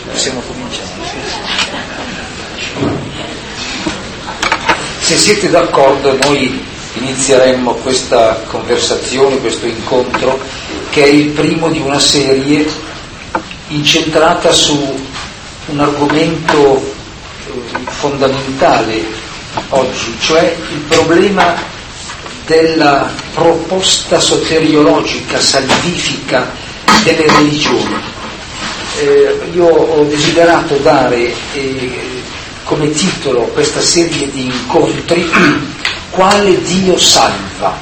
Possiamo cominciare. Se siete d'accordo, noi inizieremmo questa conversazione, questo incontro, che è il primo di una serie incentrata su un argomento fondamentale oggi, cioè il problema della proposta soteriologica, salvifica delle religioni. Io ho desiderato dare come titolo questa serie di incontri Quale Dio salva,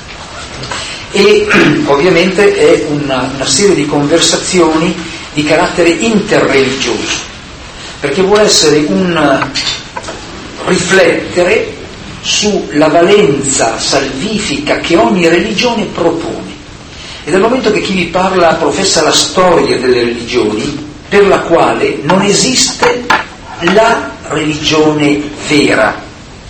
e ovviamente è una serie di conversazioni di carattere interreligioso, perché vuole essere un riflettere sulla valenza salvifica che ogni religione propone. E dal momento che chi vi parla professa la storia delle religioni, per la quale non esiste la religione vera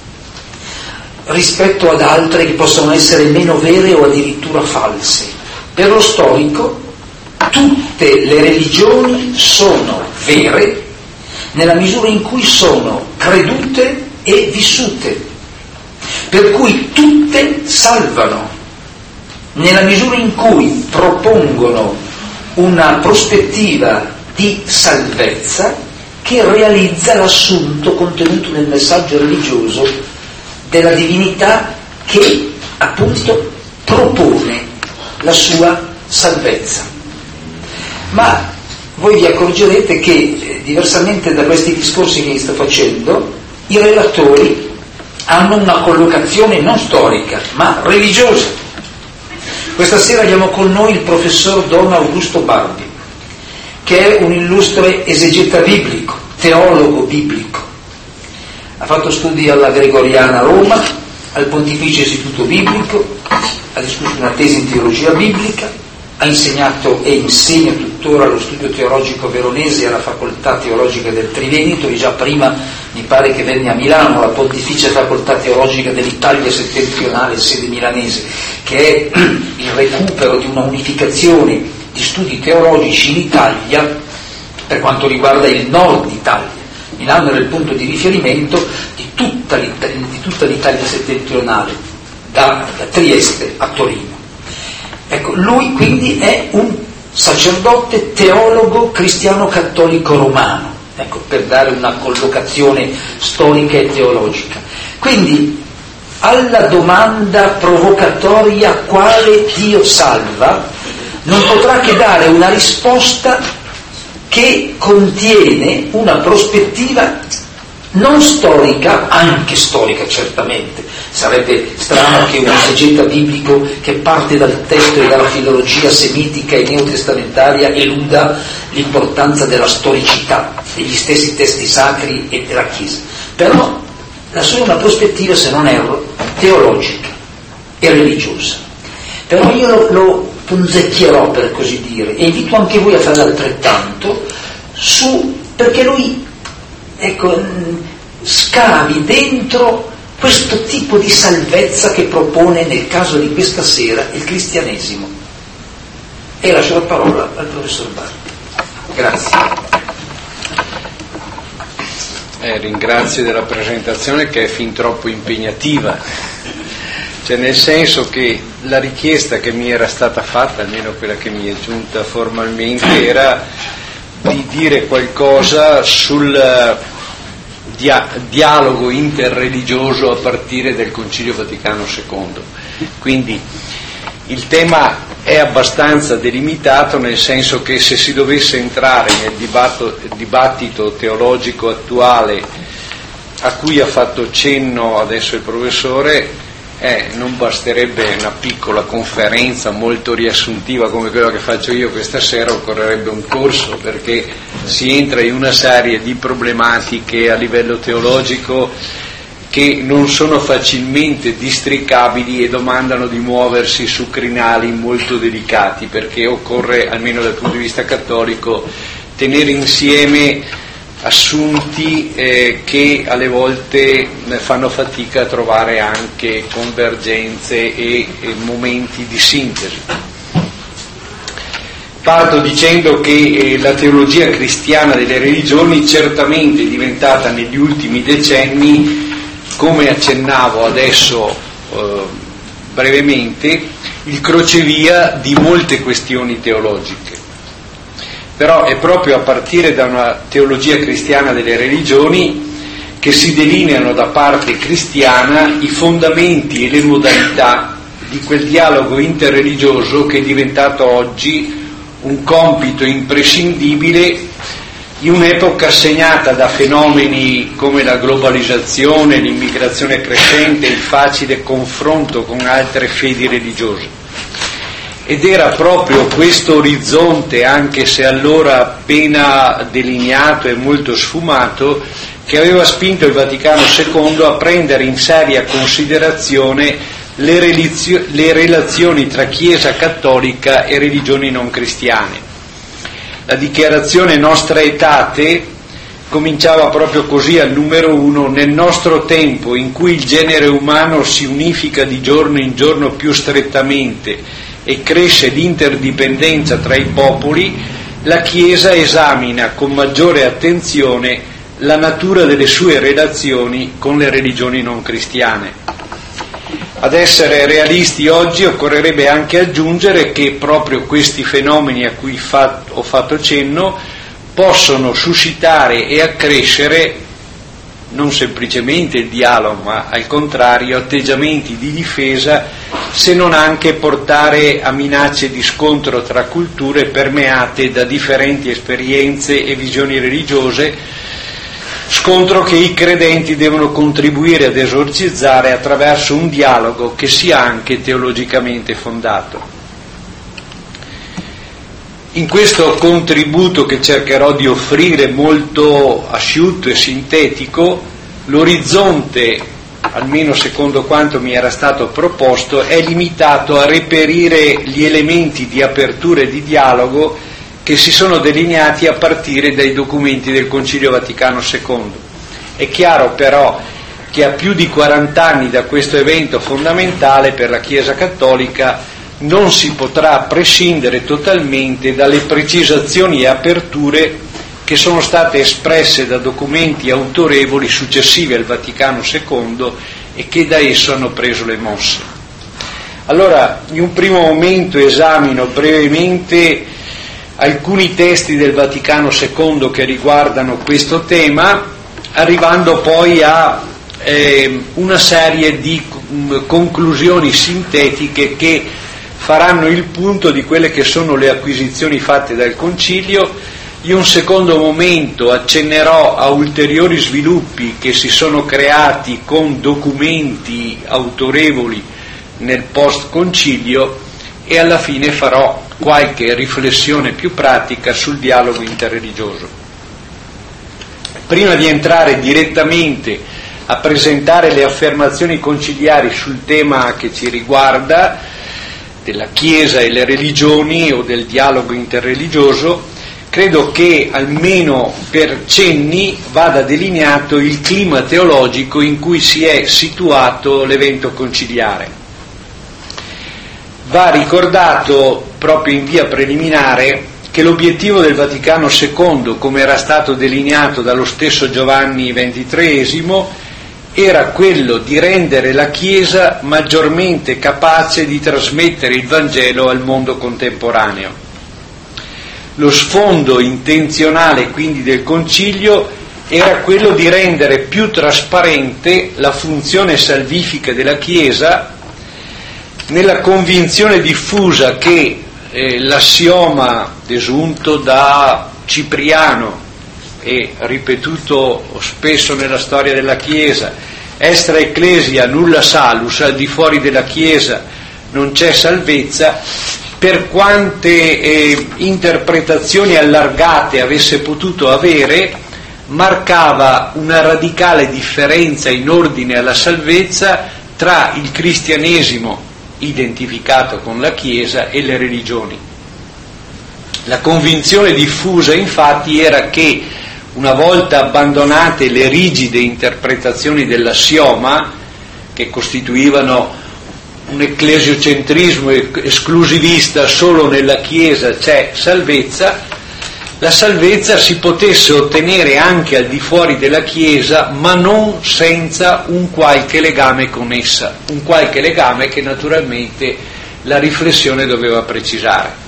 rispetto ad altre che possono essere meno vere o addirittura false. Per lo storico tutte le religioni sono vere nella misura in cui sono credute e vissute, per cui tutte salvano nella misura in cui propongono una prospettiva di salvezza che realizza l'assunto contenuto nel messaggio religioso della divinità che appunto propone la sua salvezza. Ma voi vi accorgerete che, diversamente da questi discorsi che vi sto facendo, i relatori hanno una collocazione non storica ma religiosa. Questa sera abbiamo con noi il professor Don Augusto Barbi, che è un illustre esegeta biblico, teologo biblico. Ha fatto studi alla Gregoriana a Roma, al Pontificio Istituto Biblico, ha discusso una tesi in teologia biblica, ha insegnato e insegna tuttora lo studio teologico veronese alla Facoltà Teologica del Triveneto, e già prima mi pare che venne a Milano alla Pontificia Facoltà Teologica dell'Italia Settentrionale, sede milanese, che è il recupero di una unificazione di studi teologici in Italia per quanto riguarda il nord Italia. Milano era il punto di riferimento di tutta l'Italia settentrionale, da Trieste a Torino. Ecco, lui quindi è un sacerdote teologo cristiano cattolico romano, ecco, per dare una collocazione storica e teologica. Quindi alla domanda provocatoria quale Dio salva non potrà che dare una risposta che contiene una prospettiva non storica, anche storica certamente. Sarebbe strano che un esegeta biblico che parte dal testo e dalla filologia semitica e neotestamentaria eluda l'importanza della storicità degli stessi testi sacri e della Chiesa. Però la sua è una prospettiva, se non erro, teologica e religiosa. Però io lo punzecchierò, per così dire, e invito anche voi a fare altrettanto, perché lui, ecco, scavi dentro questo tipo di salvezza che propone, nel caso di questa sera, il cristianesimo. E lascio la parola al professor Barbi. Grazie. Ringrazio della presentazione, che è fin troppo impegnativa, cioè nel senso che la richiesta che mi era stata fatta, almeno quella che mi è giunta formalmente, era di dire qualcosa sul dialogo interreligioso a partire dal Concilio Vaticano II. Quindi il tema è abbastanza delimitato, nel senso che se si dovesse entrare nel dibattito teologico attuale a cui ha fatto cenno adesso il professore, non basterebbe una piccola conferenza molto riassuntiva come quella che faccio io questa sera, occorrerebbe un corso, perché si entra in una serie di problematiche a livello teologico che non sono facilmente districabili e domandano di muoversi su crinali molto delicati, perché occorre, almeno dal punto di vista cattolico, tenere insieme assunti che alle volte fanno fatica a trovare anche convergenze e momenti di sintesi. Parto dicendo che la teologia cristiana delle religioni certamente è diventata negli ultimi decenni, come accennavo adesso brevemente, il crocevia di molte questioni teologiche. Però è proprio a partire da una teologia cristiana delle religioni che si delineano da parte cristiana i fondamenti e le modalità di quel dialogo interreligioso che è diventato oggi un compito imprescindibile in un'epoca segnata da fenomeni come la globalizzazione, l'immigrazione crescente, il facile confronto con altre fedi religiose. Ed era proprio questo orizzonte, anche se allora appena delineato e molto sfumato, che aveva spinto il Vaticano II a prendere in seria considerazione le relazioni tra Chiesa cattolica e religioni non cristiane. La dichiarazione Nostra Aetate cominciava proprio così al numero 1: nel nostro tempo in cui il genere umano si unifica di giorno in giorno più strettamente e cresce l'interdipendenza tra i popoli, la Chiesa esamina con maggiore attenzione la natura delle sue relazioni con le religioni non cristiane. Ad essere realisti oggi occorrerebbe anche aggiungere che proprio questi fenomeni a cui ho fatto cenno possono suscitare e accrescere non semplicemente il dialogo, ma al contrario atteggiamenti di difesa, se non anche portare a minacce di scontro tra culture permeate da differenti esperienze e visioni religiose, scontro che i credenti devono contribuire ad esorcizzare attraverso un dialogo che sia anche teologicamente fondato. In questo contributo che cercherò di offrire, molto asciutto e sintetico, l'orizzonte, almeno secondo quanto mi era stato proposto, è limitato a reperire gli elementi di apertura e di dialogo che si sono delineati a partire dai documenti del Concilio Vaticano II. È chiaro però che a più di 40 anni da questo evento fondamentale per la Chiesa Cattolica non si potrà prescindere totalmente dalle precisazioni e aperture che sono state espresse da documenti autorevoli successivi al Vaticano II e che da esso hanno preso le mosse. Allora, in un primo momento esamino brevemente alcuni testi del Vaticano II che riguardano questo tema, arrivando poi a una serie di conclusioni sintetiche che faranno il punto di quelle che sono le acquisizioni fatte dal Concilio. In un secondo momento accennerò a ulteriori sviluppi che si sono creati con documenti autorevoli nel post-concilio e alla fine farò qualche riflessione più pratica sul dialogo interreligioso. Prima di entrare direttamente a presentare le affermazioni conciliari sul tema che ci riguarda, della Chiesa e le religioni o del dialogo interreligioso, credo che almeno per cenni vada delineato il clima teologico in cui si è situato l'evento conciliare. Va ricordato proprio in via preliminare che l'obiettivo del Vaticano II, come era stato delineato dallo stesso Giovanni XXIII, era quello di rendere la Chiesa maggiormente capace di trasmettere il Vangelo al mondo contemporaneo. Lo sfondo intenzionale quindi del Concilio era quello di rendere più trasparente la funzione salvifica della Chiesa, nella convinzione diffusa che l'assioma desunto da Cipriano e ripetuto spesso nella storia della Chiesa, extra ecclesia nulla salus, al di fuori della Chiesa non c'è salvezza, per quante interpretazioni allargate avesse potuto avere, marcava una radicale differenza in ordine alla salvezza tra il cristianesimo identificato con la Chiesa e le religioni. La convinzione diffusa infatti era che una volta abbandonate le rigide interpretazioni dell'assioma, che costituivano un ecclesiocentrismo esclusivista, solo nella Chiesa c'è salvezza, la salvezza si potesse ottenere anche al di fuori della Chiesa, ma non senza un qualche legame con essa, un qualche legame che naturalmente la riflessione doveva precisare.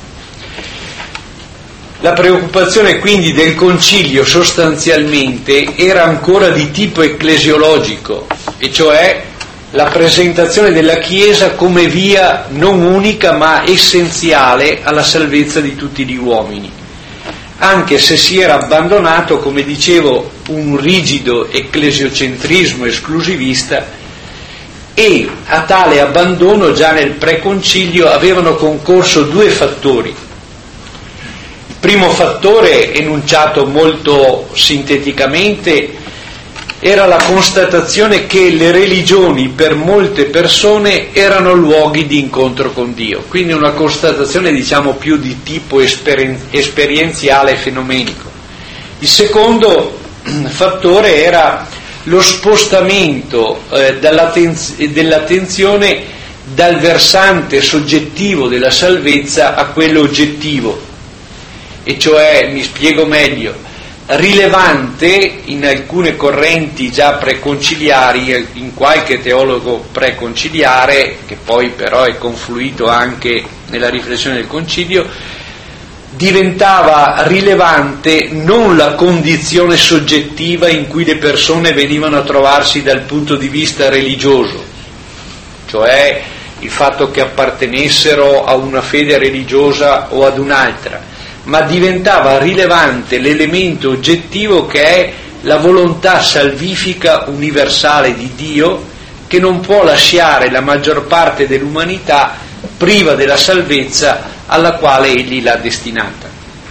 La preoccupazione quindi del concilio sostanzialmente era ancora di tipo ecclesiologico, e cioè la presentazione della Chiesa come via non unica ma essenziale alla salvezza di tutti gli uomini, anche se si era abbandonato, come dicevo, un rigido ecclesiocentrismo esclusivista, e a tale abbandono già nel preconcilio avevano concorso due fattori. Il primo fattore, enunciato molto sinteticamente, era la constatazione che le religioni per molte persone erano luoghi di incontro con Dio, quindi una constatazione diciamo più di tipo esperienziale e fenomenico. Il secondo fattore era lo spostamento dell'attenzione dal versante soggettivo della salvezza a quello oggettivo, e cioè, mi spiego meglio, rilevante in alcune correnti già preconciliari, in qualche teologo preconciliare, che poi però è confluito anche nella riflessione del concilio, diventava rilevante non la condizione soggettiva in cui le persone venivano a trovarsi dal punto di vista religioso, cioè il fatto che appartenessero a una fede religiosa o ad un'altra, ma diventava rilevante l'elemento oggettivo che è la volontà salvifica universale di Dio, che non può lasciare la maggior parte dell'umanità priva della salvezza alla quale Egli l'ha destinata.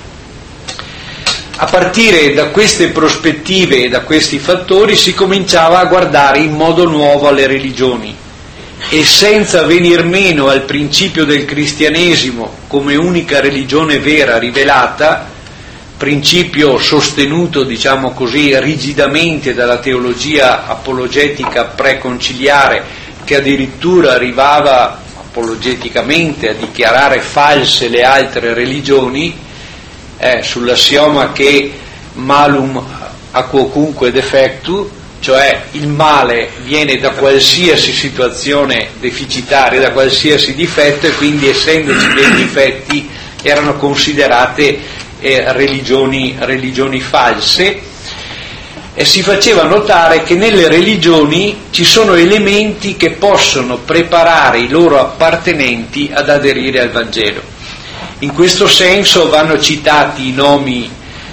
A partire da queste prospettive e da questi fattori si cominciava a guardare in modo nuovo alle religioni, e senza venir meno al principio del cristianesimo come unica religione vera rivelata, principio sostenuto, diciamo così, rigidamente dalla teologia apologetica preconciliare, che addirittura arrivava apologeticamente a dichiarare false le altre religioni, sull'assioma che malum a quocunque defectu, cioè il male viene da qualsiasi situazione deficitaria, da qualsiasi difetto, e quindi essendoci dei difetti erano considerate religioni false, e si faceva notare che nelle religioni ci sono elementi che possono preparare i loro appartenenti ad aderire al Vangelo. In questo senso vanno citati i nomi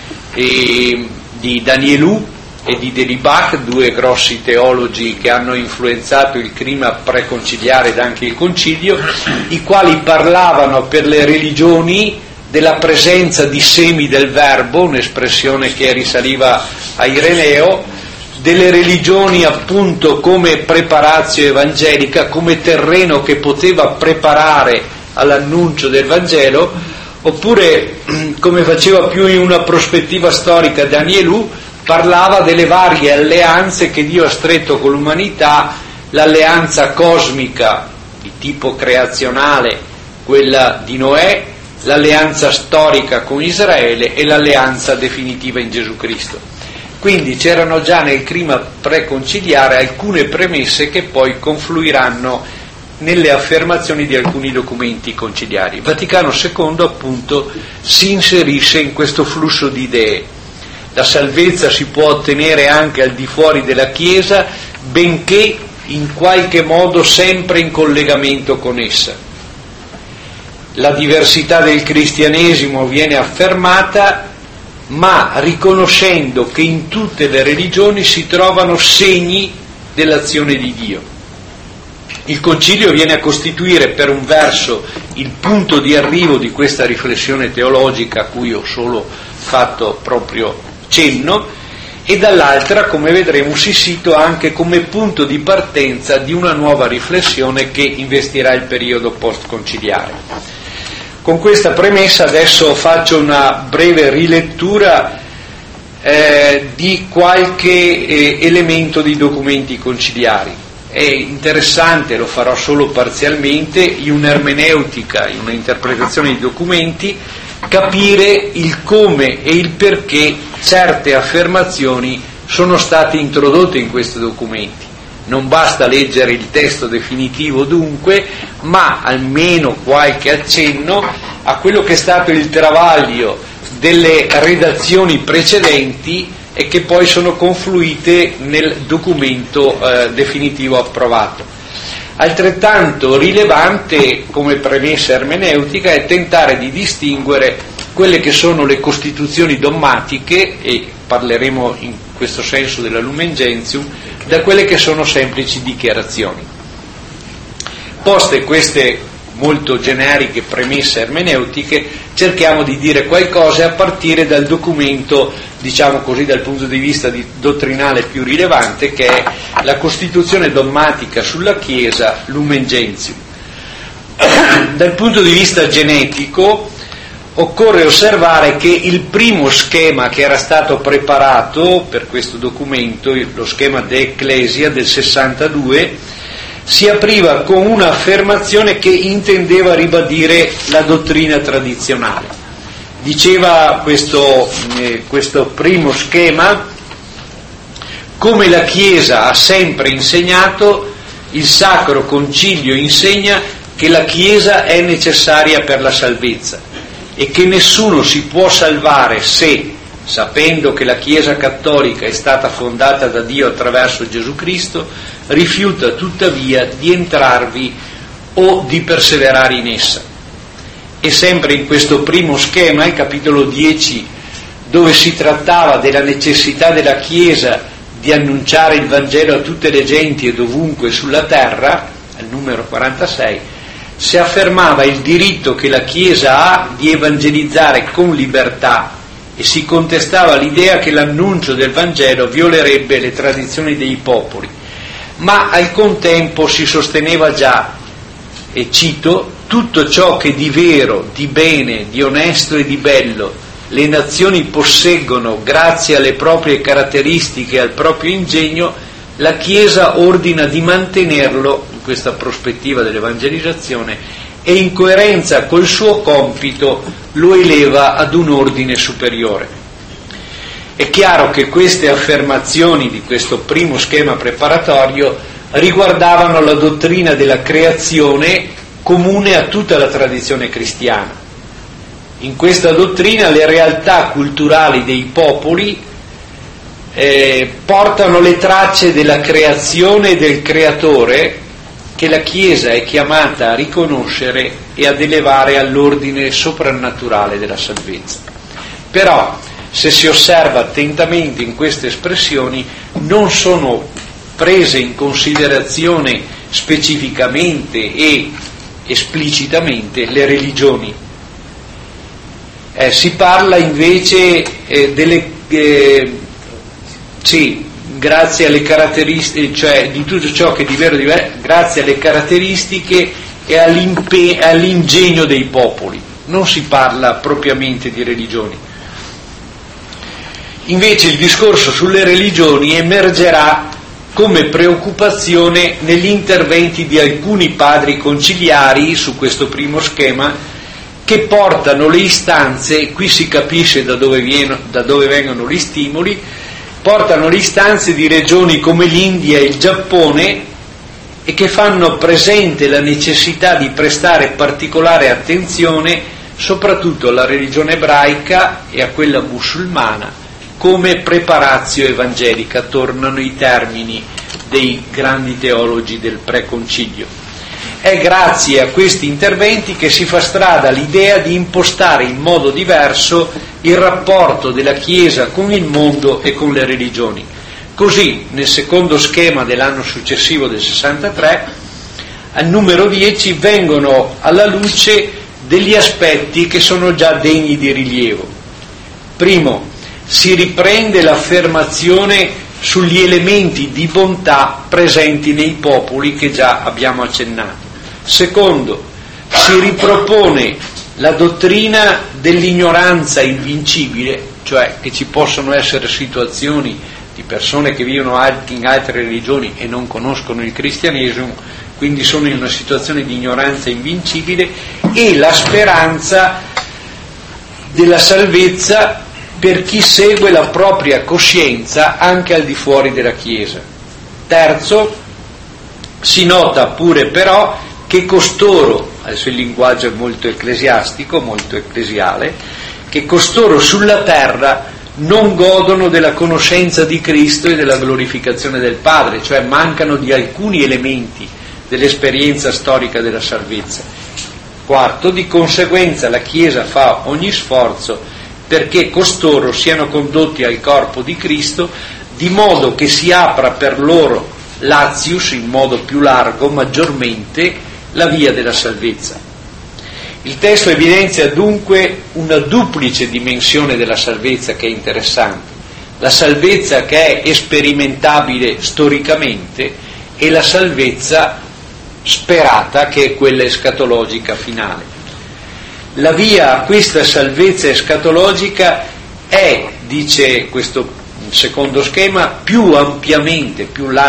di Danielù e di Delibach, due grossi teologi che hanno influenzato il clima preconciliare ed anche il concilio, i quali parlavano per le religioni della presenza di semi del verbo, un'espressione che risaliva a Ireneo, delle religioni appunto come preparatio evangelica, come terreno che poteva preparare all'annuncio del Vangelo, oppure, come faceva più in una prospettiva storica Danielù, parlava delle varie alleanze che Dio ha stretto con l'umanità, l'alleanza cosmica di tipo creazionale, quella di Noè, l'alleanza storica con Israele e l'alleanza definitiva in Gesù Cristo. Quindi c'erano già nel clima preconciliare alcune premesse che poi confluiranno nelle affermazioni di alcuni documenti conciliari. Vaticano II appunto si inserisce in questo flusso di idee. La salvezza si può ottenere anche al di fuori della Chiesa, benché in qualche modo sempre in collegamento con essa. La diversità del cristianesimo viene affermata, ma riconoscendo che in tutte le religioni si trovano segni dell'azione di Dio. Il Concilio viene a costituire per un verso il punto di arrivo di questa riflessione teologica a cui ho solo fatto proprio cenno, e dall'altra, come vedremo, si situa anche come punto di partenza di una nuova riflessione che investirà il periodo post-conciliare. Con questa premessa adesso faccio una breve rilettura di qualche elemento di documenti conciliari. è interessante, lo farò solo parzialmente, in un'ermeneutica, in una interpretazione dei documenti, capire il come e il perché certe affermazioni sono state introdotte in questi documenti. Non basta leggere il testo definitivo dunque, ma almeno qualche accenno a quello che è stato il travaglio delle redazioni precedenti e che poi sono confluite nel documento definitivo approvato. Altrettanto rilevante come premessa ermeneutica è tentare di distinguere quelle che sono le costituzioni dogmatiche, e parleremo in questo senso della Lumen Gentium, da quelle che sono semplici dichiarazioni. Poste queste molto generiche premesse ermeneutiche, cerchiamo di dire qualcosa a partire dal documento, diciamo così, dal punto di vista dottrinale più rilevante, che è la Costituzione dogmatica sulla Chiesa, Lumen Gentium. Dal punto di vista genetico occorre osservare che il primo schema che era stato preparato per questo documento, lo schema De Ecclesia del 62, si apriva con un'affermazione che intendeva ribadire la dottrina tradizionale. Diceva questo primo schema: come la Chiesa ha sempre insegnato, il Sacro Concilio insegna che la Chiesa è necessaria per la salvezza e che nessuno si può salvare se, sapendo che la Chiesa cattolica è stata fondata da Dio attraverso Gesù Cristo, rifiuta tuttavia di entrarvi o di perseverare in essa. E sempre in questo primo schema, il capitolo 10, dove si trattava della necessità della Chiesa di annunciare il Vangelo a tutte le genti e dovunque sulla terra, al numero 46, si affermava il diritto che la Chiesa ha di evangelizzare con libertà e si contestava l'idea che l'annuncio del Vangelo violerebbe le tradizioni dei popoli, ma al contempo si sosteneva già, e cito, tutto ciò che di vero, di bene, di onesto e di bello le nazioni posseggono grazie alle proprie caratteristiche e al proprio ingegno, la Chiesa ordina di mantenerlo, in questa prospettiva dell'evangelizzazione, e in coerenza col suo compito lo eleva ad un ordine superiore. È chiaro che queste affermazioni di questo primo schema preparatorio riguardavano la dottrina della creazione comune a tutta la tradizione cristiana. In questa dottrina le realtà culturali dei popoli portano le tracce della creazione e del creatore che la Chiesa è chiamata a riconoscere e ad elevare all'ordine soprannaturale della salvezza. Però, se si osserva attentamente in queste espressioni, non sono prese in considerazione specificamente e esplicitamente le religioni. Si parla invece grazie alle caratteristiche, cioè di tutto ciò che di vero grazie alle caratteristiche e all'ingegno dei popoli. Non si parla propriamente di religioni. Invece il discorso sulle religioni emergerà come preoccupazione negli interventi di alcuni padri conciliari su questo primo schema, che portano le istanze, qui si capisce da dove vengono gli stimoli, portano le istanze di regioni come l'India e il Giappone, e che fanno presente la necessità di prestare particolare attenzione soprattutto alla religione ebraica e a quella musulmana come preparatio evangelica. Tornano i termini dei grandi teologi del preconcilio. È grazie a questi interventi che si fa strada l'idea di impostare in modo diverso il rapporto della Chiesa con il mondo e con le religioni. Così, nel secondo schema dell'anno successivo del 63, al numero 10 vengono alla luce degli aspetti che sono già degni di rilievo. Primo, si riprende l'affermazione sugli elementi di bontà presenti nei popoli che già abbiamo accennato. Secondo, si ripropone la dottrina dell'ignoranza invincibile cioè che ci possono essere situazioni di persone che vivono in altre religioni e non conoscono il cristianesimo, quindi sono in una situazione di ignoranza invincibile, e la speranza della salvezza per chi segue la propria coscienza anche al di fuori della Chiesa. Terzo, si nota pure però che costoro, adesso il linguaggio è molto ecclesiastico, molto ecclesiale, che costoro sulla terra non godono della conoscenza di Cristo e della glorificazione del Padre, cioè mancano di alcuni elementi dell'esperienza storica della salvezza. Quarto, di conseguenza la Chiesa fa ogni sforzo perché costoro siano condotti al corpo di Cristo, di modo che si apra per loro l'Azius, in modo più largo, maggiormente, la via della salvezza. Il testo evidenzia dunque una duplice dimensione della salvezza che è interessante: la salvezza che è sperimentabile storicamente e la salvezza sperata, che è quella escatologica finale. La via a questa salvezza escatologica è, dice questo secondo schema, più ampiamente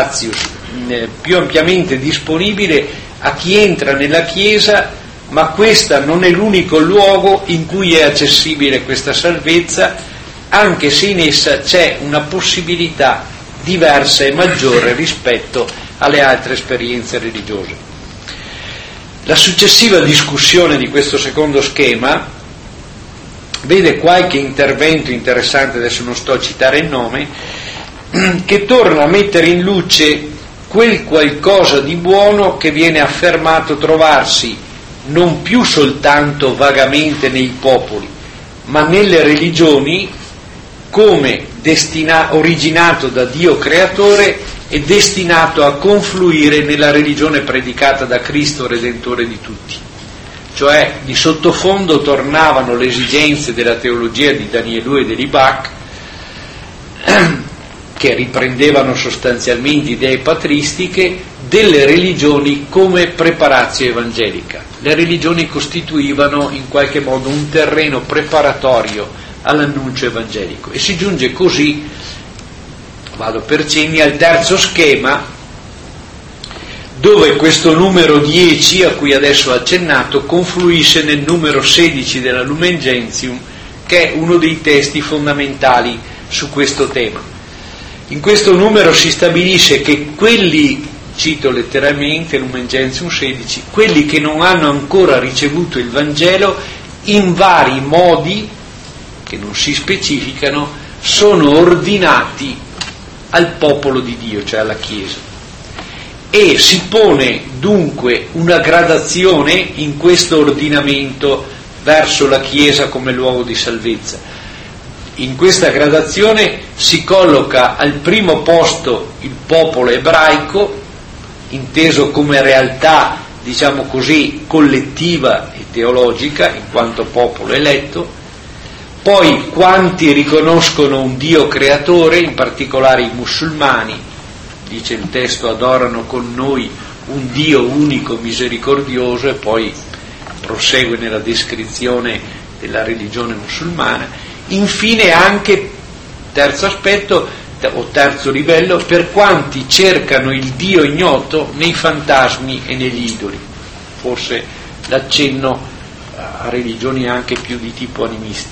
disponibile a chi entra nella Chiesa, ma questa non è l'unico luogo in cui è accessibile questa salvezza, anche se in essa c'è una possibilità diversa e maggiore rispetto alle altre esperienze religiose. La successiva discussione di questo secondo schema vede qualche intervento interessante, adesso non sto a citare il nome, che torna a mettere in luce quel qualcosa di buono che viene affermato trovarsi non più soltanto vagamente nei popoli, ma nelle religioni, come originato da Dio creatore e destinato a confluire nella religione predicata da Cristo Redentore di tutti. Cioè, di sottofondo tornavano le esigenze della teologia di Danielou e di Libach, che riprendevano sostanzialmente idee patristiche delle religioni come preparatio evangelica. Le religioni costituivano in qualche modo un terreno preparatorio all'annuncio evangelico, e si giunge così, vado per cenni, al terzo schema, dove questo numero 10, a cui adesso ho accennato, confluisce nel numero 16 della Lumen Gentium, che è uno dei testi fondamentali su questo tema. In questo numero si stabilisce che quelli, cito letteralmente Lumen Gentium 16, quelli che non hanno ancora ricevuto il Vangelo, in vari modi, che non si specificano, sono ordinati al popolo di Dio, cioè alla Chiesa. E si pone dunque una gradazione in questo ordinamento verso la Chiesa come luogo di salvezza. In questa gradazione si colloca al primo posto il popolo ebraico, inteso come realtà, diciamo così, collettiva e teologica, in quanto popolo eletto. Poi quanti riconoscono un Dio creatore, in particolare i musulmani, dice il testo, adorano con noi un Dio unico, misericordioso, e poi prosegue nella descrizione della religione musulmana. Infine anche, terzo aspetto, o terzo livello, per quanti cercano il Dio ignoto nei fantasmi e negli idoli. Forse l'accenno a religioni anche più di tipo animistico.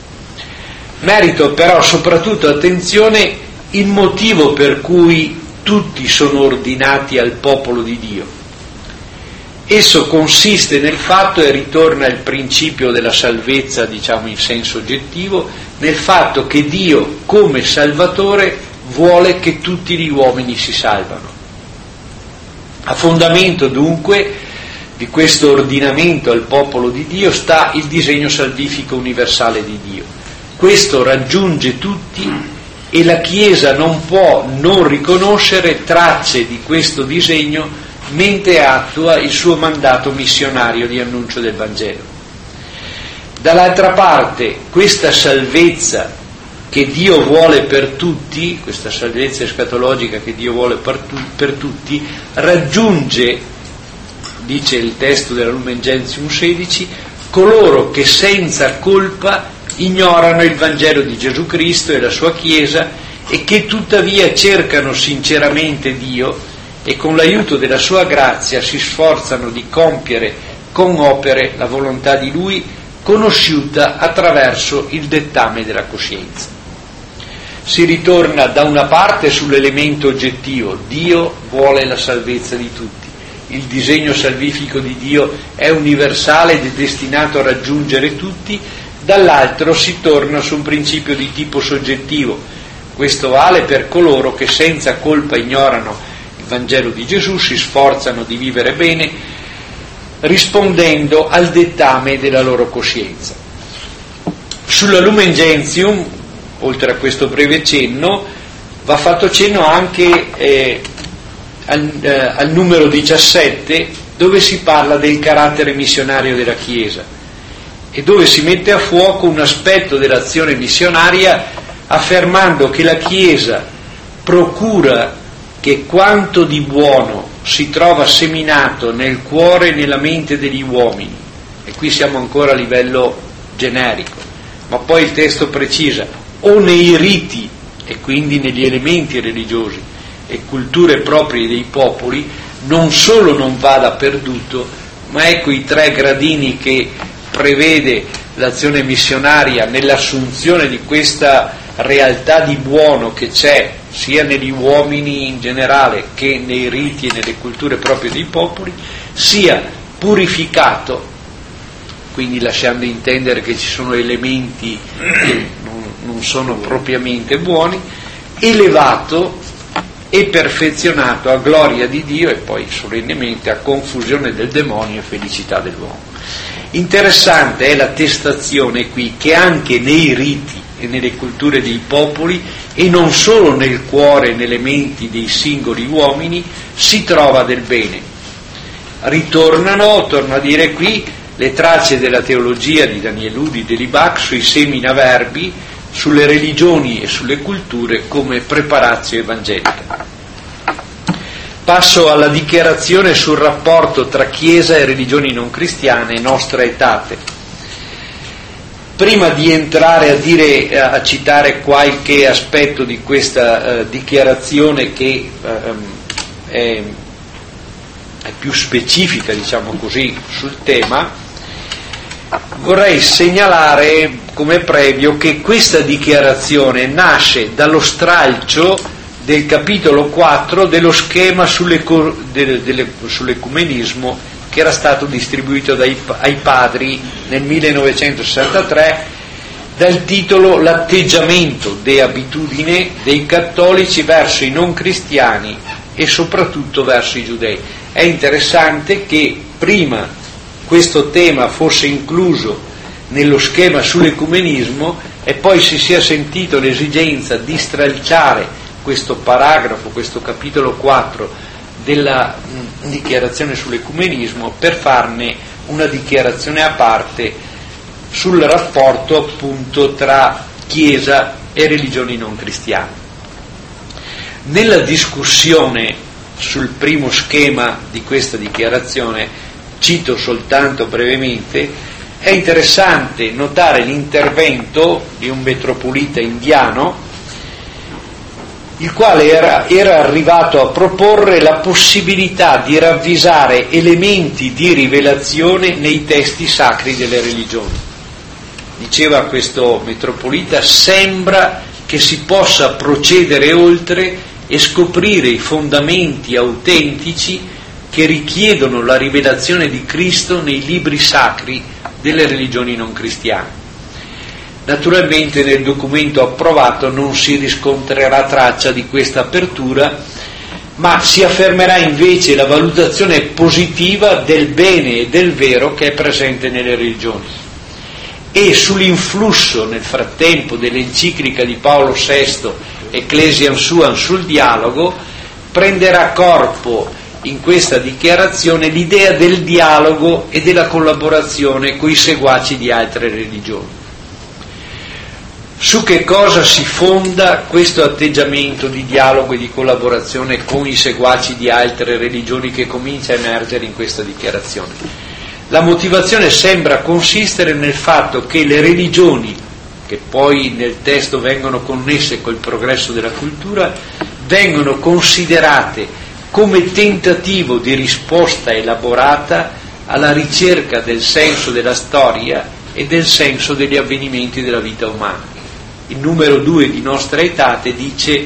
Merito però soprattutto attenzione il motivo per cui tutti sono ordinati al popolo di Dio. Esso consiste nel fatto, e ritorna al principio della salvezza, diciamo in senso oggettivo, nel fatto che Dio, come Salvatore, vuole che tutti gli uomini si salvano. A fondamento dunque di questo ordinamento al popolo di Dio sta il disegno salvifico universale di Dio. Questo raggiunge tutti e la Chiesa non può non riconoscere tracce di questo disegno mentre attua il suo mandato missionario di annuncio del Vangelo. Dall'altra parte, questa salvezza che Dio vuole per tutti, questa salvezza escatologica che Dio vuole per tutti, raggiunge, dice il testo della Lumen Gentium 16, coloro che senza colpa ignorano il Vangelo di Gesù Cristo e la sua Chiesa e che tuttavia cercano sinceramente Dio e con l'aiuto della sua grazia si sforzano di compiere con opere la volontà di Lui conosciuta attraverso il dettame della coscienza. Si ritorna da una parte sull'elemento oggettivo: Dio vuole la salvezza di tutti, il disegno salvifico di Dio è universale ed è destinato a raggiungere tutti. Dall'altro si torna su un principio di tipo soggettivo: questo vale per coloro che senza colpa ignorano il Vangelo di Gesù, si sforzano di vivere bene rispondendo al dettame della loro coscienza. Sulla Lumen Gentium, oltre a questo breve cenno, va fatto cenno anche al numero 17, dove si parla del carattere missionario della Chiesa e dove si mette a fuoco un aspetto dell'azione missionaria, affermando che la Chiesa procura che quanto di buono si trova seminato nel cuore e nella mente degli uomini, e qui siamo ancora a livello generico, ma poi il testo precisa, o nei riti e quindi negli elementi religiosi e culture proprie dei popoli, non solo non vada perduto, ma ecco i 3 gradini che prevede l'azione missionaria nell'assunzione di questa realtà di buono che c'è sia negli uomini in generale che nei riti e nelle culture proprie dei popoli, sia purificato, quindi lasciando intendere che ci sono elementi che non sono propriamente buoni, elevato e perfezionato a gloria di Dio e poi solennemente a confusione del demonio e felicità dell'uomo. Interessante è l'attestazione qui che anche nei riti e nelle culture dei popoli, e non solo nel cuore e nelle menti dei singoli uomini, si trova del bene. Ritornano, torno a dire qui, le tracce della teologia di Daniel Udi de Libac sui seminaverbi, sulle religioni e sulle culture come preparatio evangelica. Passo alla dichiarazione sul rapporto tra Chiesa e religioni non cristiane, nostra etate. Prima di entrare a citare qualche aspetto di questa dichiarazione che è più specifica, diciamo così, sul tema, vorrei segnalare come previo che questa dichiarazione nasce dallo stralcio del capitolo 4 dello schema sull'ecumenismo che era stato distribuito ai padri nel 1963 dal titolo L'atteggiamento de abitudine dei cattolici verso i non cristiani e soprattutto verso i giudei. È interessante che prima questo tema fosse incluso nello schema sull'ecumenismo e poi si sia sentito l'esigenza di stralciare questo paragrafo, questo capitolo 4 della dichiarazione sull'ecumenismo per farne una dichiarazione a parte sul rapporto appunto tra Chiesa e religioni non cristiane. Nella discussione sul primo schema di questa dichiarazione, cito soltanto brevemente, è interessante notare l'intervento di un metropolita indiano, il quale era arrivato a proporre la possibilità di ravvisare elementi di rivelazione nei testi sacri delle religioni. Diceva questo metropolita: sembra che si possa procedere oltre e scoprire i fondamenti autentici che richiedono la rivelazione di Cristo nei libri sacri delle religioni non cristiane. Naturalmente nel documento approvato non si riscontrerà traccia di questa apertura, ma si affermerà invece la valutazione positiva del bene e del vero che è presente nelle religioni. E sull'influsso nel frattempo dell'enciclica di Paolo VI, Ecclesiam Suam, sul dialogo, prenderà corpo in questa dichiarazione l'idea del dialogo e della collaborazione con i seguaci di altre religioni. Su che cosa si fonda questo atteggiamento di dialogo e di collaborazione con i seguaci di altre religioni che comincia a emergere in questa dichiarazione? La motivazione sembra consistere nel fatto che le religioni che poi nel testo vengono connesse col progresso della cultura, vengono considerate come tentativo di risposta elaborata alla ricerca del senso della storia e del senso degli avvenimenti della vita umana. Il numero 2 di Nostra Aetate dice: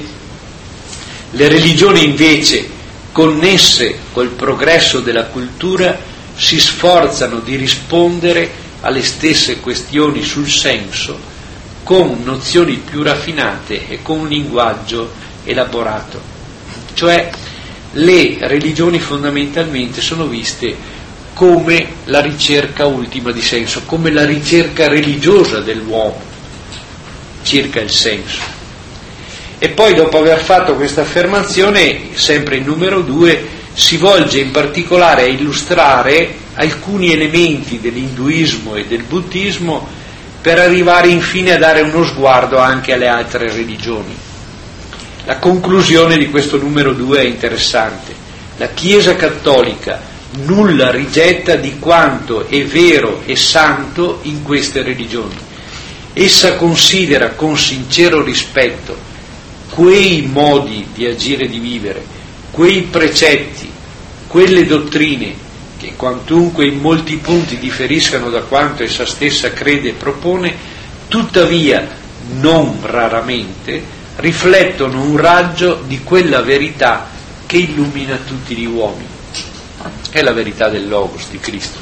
le religioni invece, connesse col progresso della cultura, si sforzano di rispondere alle stesse questioni sul senso con nozioni più raffinate e con un linguaggio elaborato. Cioè, le religioni fondamentalmente sono viste come la ricerca ultima di senso, come la ricerca religiosa dell'uomo circa il senso. E poi, dopo aver fatto questa affermazione, sempre il numero 2 si volge in particolare a illustrare alcuni elementi dell'induismo e del buddismo, per arrivare infine a dare uno sguardo anche alle altre religioni. La conclusione di questo numero 2 è interessante. La Chiesa cattolica nulla rigetta di quanto è vero e santo in queste religioni. Essa considera con sincero rispetto quei modi di agire e di vivere, quei precetti, quelle dottrine che, quantunque in molti punti differiscano da quanto essa stessa crede e propone, tuttavia non raramente riflettono un raggio di quella verità che illumina tutti gli uomini. È la verità del Logos di Cristo.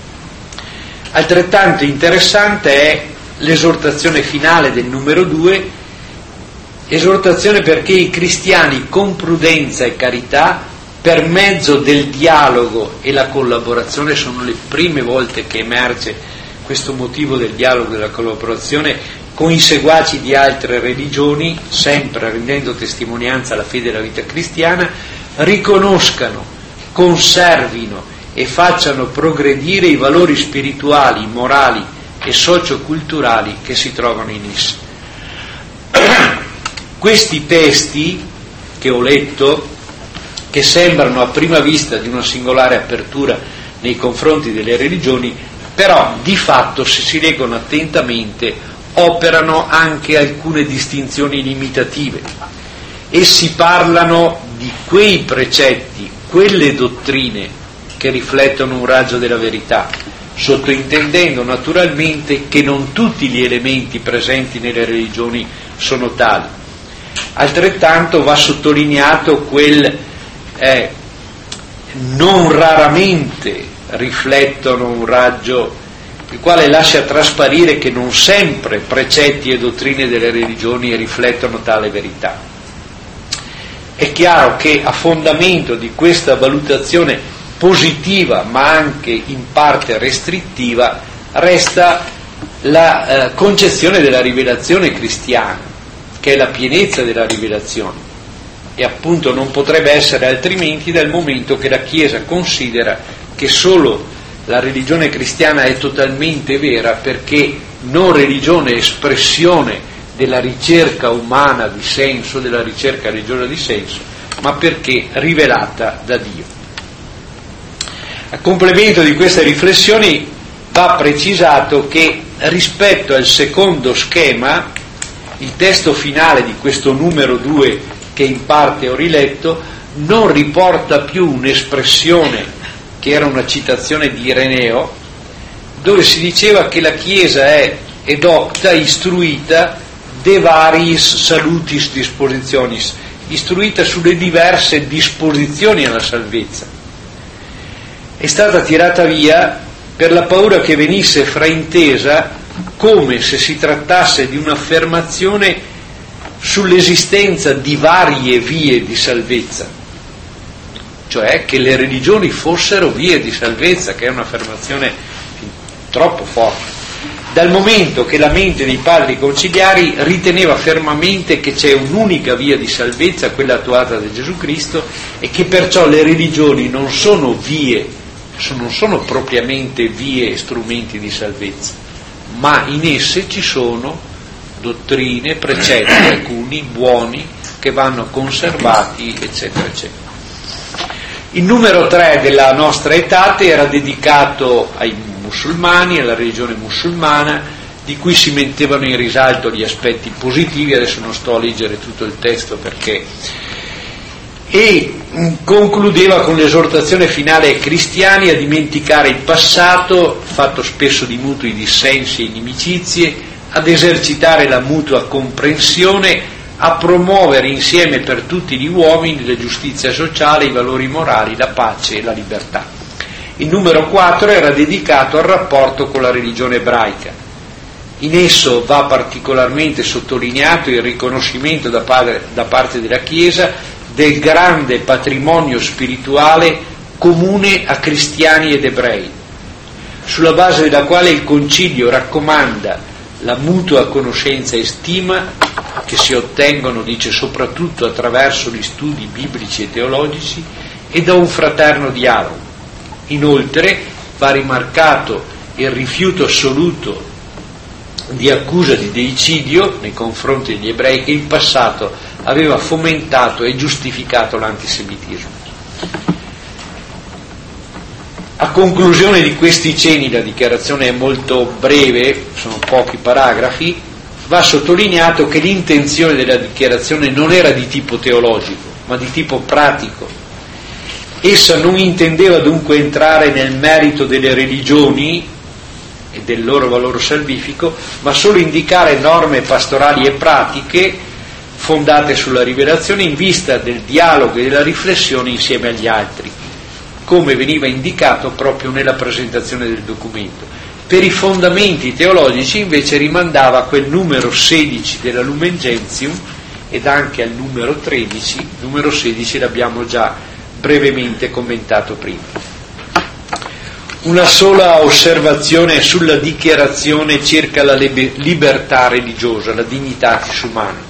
Altrettanto interessante è l'esortazione finale del numero 2, esortazione perché i cristiani con prudenza e carità, per mezzo del dialogo e la collaborazione, sono le prime volte che emerge questo motivo del dialogo e della collaborazione con i seguaci di altre religioni, sempre rendendo testimonianza alla fede della vita cristiana, riconoscano, conservino e facciano progredire i valori spirituali, morali e socioculturali che si trovano in essi. Questi testi che ho letto, che sembrano a prima vista di una singolare apertura nei confronti delle religioni, però di fatto, se si leggono attentamente, operano anche alcune distinzioni limitative. Essi parlano di quei precetti, quelle dottrine che riflettono un raggio della verità, sottointendendo naturalmente che non tutti gli elementi presenti nelle religioni sono tali. Altrettanto va sottolineato quel non raramente riflettono un raggio, il quale lascia trasparire che non sempre precetti e dottrine delle religioni riflettono tale verità. È chiaro che a fondamento di questa valutazione positiva, ma anche in parte restrittiva, resta la concezione della rivelazione cristiana, che è la pienezza della rivelazione. E appunto non potrebbe essere altrimenti, dal momento che la Chiesa considera che solo la religione cristiana è totalmente vera, perché non religione è espressione della ricerca umana di senso, della ricerca religiosa di senso, ma perché rivelata da Dio. A complemento di queste riflessioni va precisato che rispetto al secondo schema, il testo finale di questo numero 2, che in parte ho riletto, non riporta più un'espressione che era una citazione di Ireneo, dove si diceva che la Chiesa è edocta, istruita de variis salutis dispositionis, istruita sulle diverse disposizioni alla salvezza. È stata tirata via per la paura che venisse fraintesa come se si trattasse di un'affermazione sull'esistenza di varie vie di salvezza, cioè che le religioni fossero vie di salvezza, che è un'affermazione troppo forte, dal momento che la mente dei padri conciliari riteneva fermamente che c'è un'unica via di salvezza, quella attuata da Gesù Cristo, e che perciò le religioni non sono vie, non sono propriamente vie e strumenti di salvezza, ma in esse ci sono dottrine, precetti, alcuni buoni, che vanno conservati, eccetera, eccetera. Il numero 3 della Nostra Aetate era dedicato ai musulmani, alla religione musulmana, di cui si mettevano in risalto gli aspetti positivi. Adesso non sto a leggere tutto il testo perché... E concludeva con l'esortazione finale ai cristiani a dimenticare il passato, fatto spesso di mutui dissensi e inimicizie, ad esercitare la mutua comprensione, a promuovere insieme per tutti gli uomini la giustizia sociale, i valori morali, la pace e la libertà. Il numero 4 era dedicato al rapporto con la religione ebraica. In esso va particolarmente sottolineato il riconoscimento da parte della Chiesa del grande patrimonio spirituale comune a cristiani ed ebrei, sulla base della quale il Concilio raccomanda la mutua conoscenza e stima che si ottengono, dice, soprattutto attraverso gli studi biblici e teologici e da un fraterno dialogo. Inoltre va rimarcato il rifiuto assoluto di accusa di deicidio nei confronti degli ebrei che in passato aveva fomentato e giustificato l'antisemitismo. A conclusione di questi cenni, la dichiarazione è molto breve, sono pochi paragrafi, va sottolineato che l'intenzione della dichiarazione non era di tipo teologico, ma di tipo pratico. Essa non intendeva dunque entrare nel merito delle religioni e del loro valore salvifico, ma solo indicare norme pastorali e pratiche fondate sulla rivelazione in vista del dialogo e della riflessione insieme agli altri, come veniva indicato proprio nella presentazione del documento. Per i fondamenti teologici invece rimandava a quel numero 16 della Lumen Gentium ed anche al numero 13, il numero 16 l'abbiamo già brevemente commentato prima. Una sola osservazione sulla dichiarazione circa la libertà religiosa, la dignitatis umana.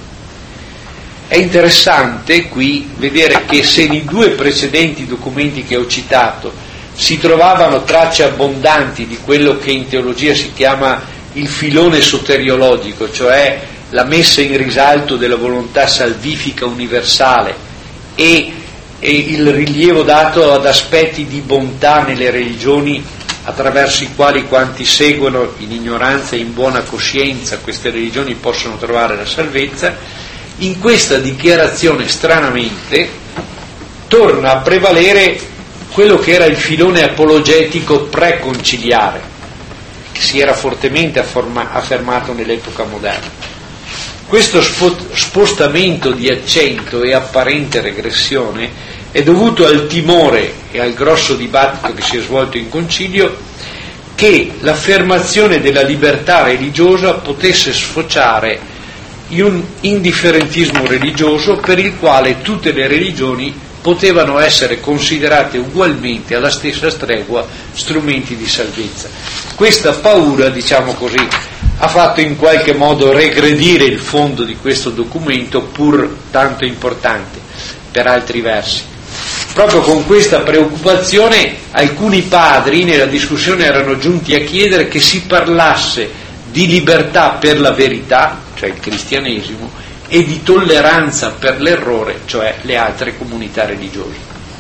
È interessante qui vedere che se nei due precedenti documenti che ho citato si trovavano tracce abbondanti di quello che in teologia si chiama il filone soteriologico, cioè la messa in risalto della volontà salvifica universale e il rilievo dato ad aspetti di bontà nelle religioni attraverso i quali quanti seguono in ignoranza e in buona coscienza queste religioni possono trovare la salvezza, in questa dichiarazione stranamente torna a prevalere quello che era il filone apologetico preconciliare, che si era fortemente affermato nell'epoca moderna. Questo spostamento di accento e apparente regressione è dovuto al timore e al grosso dibattito che si è svolto in concilio che l'affermazione della libertà religiosa potesse sfociare in un indifferentismo religioso per il quale tutte le religioni potevano essere considerate ugualmente alla stessa stregua strumenti di salvezza. Questa paura, diciamo così, ha fatto in qualche modo regredire il fondo di questo documento, pur tanto importante per altri versi. Proprio con questa preoccupazione alcuni padri nella discussione erano giunti a chiedere che si parlasse di libertà per la verità, cioè il cristianesimo, e di tolleranza per l'errore, cioè le altre comunità religiose.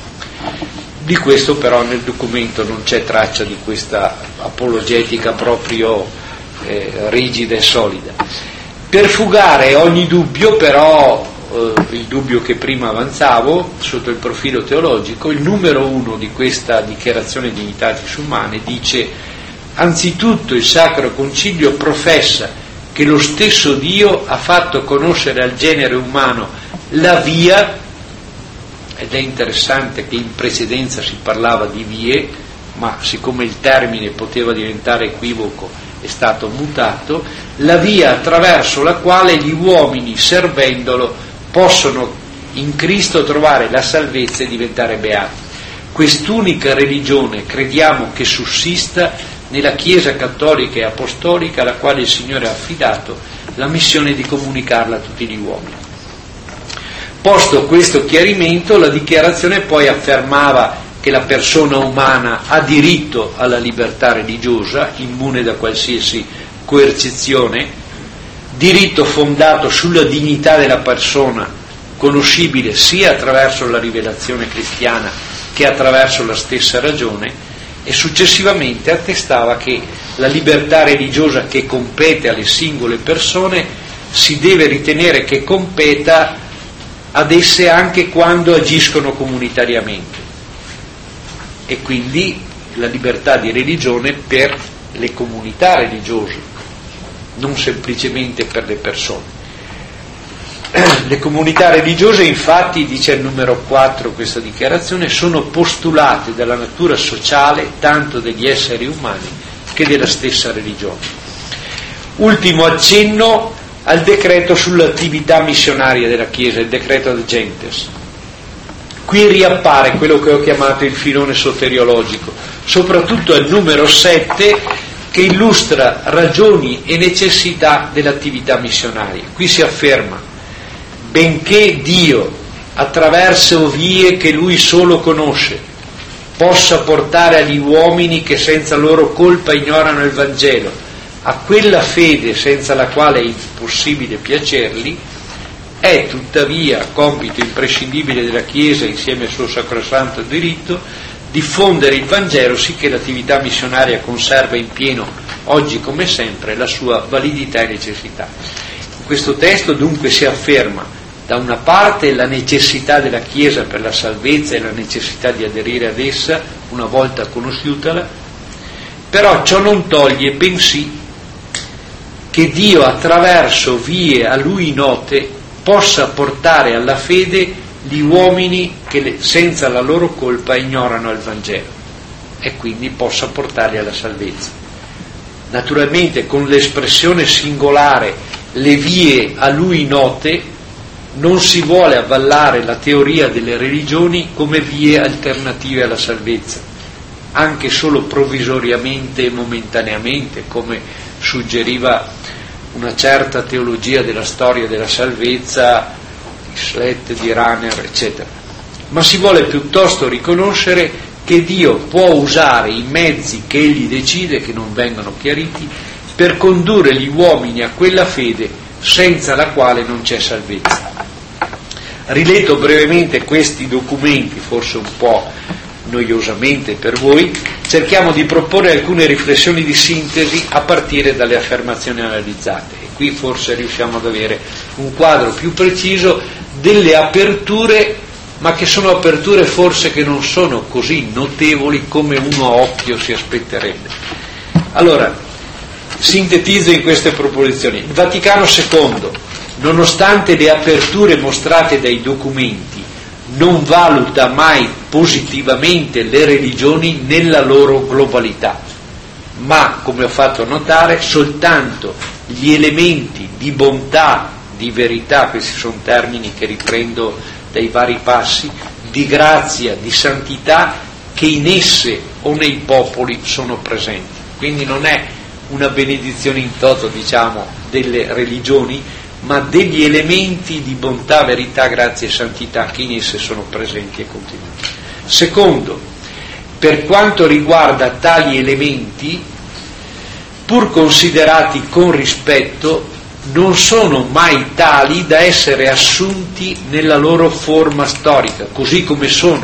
Di questo però nel documento non c'è traccia di questa apologetica proprio rigida e solida. Per fugare ogni dubbio però, il dubbio che prima avanzavo sotto il profilo teologico, il numero 1 di questa dichiarazione Dignitatis Humanae dice: anzitutto il Sacro Concilio professa che lo stesso Dio ha fatto conoscere al genere umano la via, ed è interessante che in precedenza si parlava di vie, ma siccome il termine poteva diventare equivoco è stato mutato, la via attraverso la quale gli uomini, servendolo, possono in Cristo trovare la salvezza e diventare beati. Quest'unica religione crediamo che sussista nella Chiesa cattolica e apostolica, alla quale il Signore ha affidato la missione di comunicarla a tutti gli uomini. Posto questo chiarimento, la dichiarazione poi affermava che la persona umana ha diritto alla libertà religiosa, immune da qualsiasi coercizione, diritto fondato sulla dignità della persona, conoscibile sia attraverso la rivelazione cristiana che attraverso la stessa ragione, e successivamente attestava che la libertà religiosa che compete alle singole persone si deve ritenere che competa ad esse anche quando agiscono comunitariamente, e quindi la libertà di religione per le comunità religiose, non semplicemente per le persone. Le comunità religiose, infatti, dice al numero 4 questa dichiarazione, sono postulate dalla natura sociale tanto degli esseri umani che della stessa religione. Ultimo accenno al decreto sull'attività missionaria della Chiesa, il decreto ad gentes. Qui riappare quello che ho chiamato il filone soteriologico, soprattutto al numero 7, che illustra ragioni e necessità dell'attività missionaria. Qui si afferma: benché Dio, attraverso vie che Lui solo conosce, possa portare agli uomini che senza loro colpa ignorano il Vangelo a quella fede senza la quale è impossibile piacerli, è tuttavia compito imprescindibile della Chiesa, insieme al suo sacrosanto diritto, diffondere il Vangelo sicché l'attività missionaria conserva in pieno, oggi come sempre, la sua validità e necessità. In questo testo dunque si afferma da una parte la necessità della Chiesa per la salvezza e la necessità di aderire ad essa una volta conosciutala, però ciò non toglie bensì che Dio attraverso vie a Lui note possa portare alla fede gli uomini che senza la loro colpa ignorano il Vangelo, e quindi possa portarli alla salvezza. Naturalmente con l'espressione singolare le vie a Lui note non si vuole avvallare la teoria delle religioni come vie alternative alla salvezza, anche solo provvisoriamente e momentaneamente, come suggeriva una certa teologia della storia della salvezza, di Slett, di Rahner, eccetera. Ma si vuole piuttosto riconoscere che Dio può usare i mezzi che Egli decide, che non vengono chiariti, per condurre gli uomini a quella fede senza la quale non c'è salvezza. Riletto brevemente questi documenti, forse un po' noiosamente per voi, cerchiamo di proporre alcune riflessioni di sintesi a partire dalle affermazioni analizzate, e qui forse riusciamo ad avere un quadro più preciso delle aperture, ma che sono aperture forse che non sono così notevoli come uno a occhio si aspetterebbe. Allora, sintetizzo in queste proposizioni. Il Vaticano II, nonostante le aperture mostrate dai documenti, non valuta mai positivamente le religioni nella loro globalità, ma, come ho fatto notare, soltanto gli elementi di bontà, di verità, questi sono termini che riprendo dai vari passi, di grazia, di santità, che in esse o nei popoli sono presenti. Quindi non è una benedizione in toto, diciamo, delle religioni, ma degli elementi di bontà, verità, grazia e santità che in esse sono presenti e continuati. Secondo, per quanto riguarda tali elementi, pur considerati con rispetto, non sono mai tali da essere assunti nella loro forma storica, così come sono,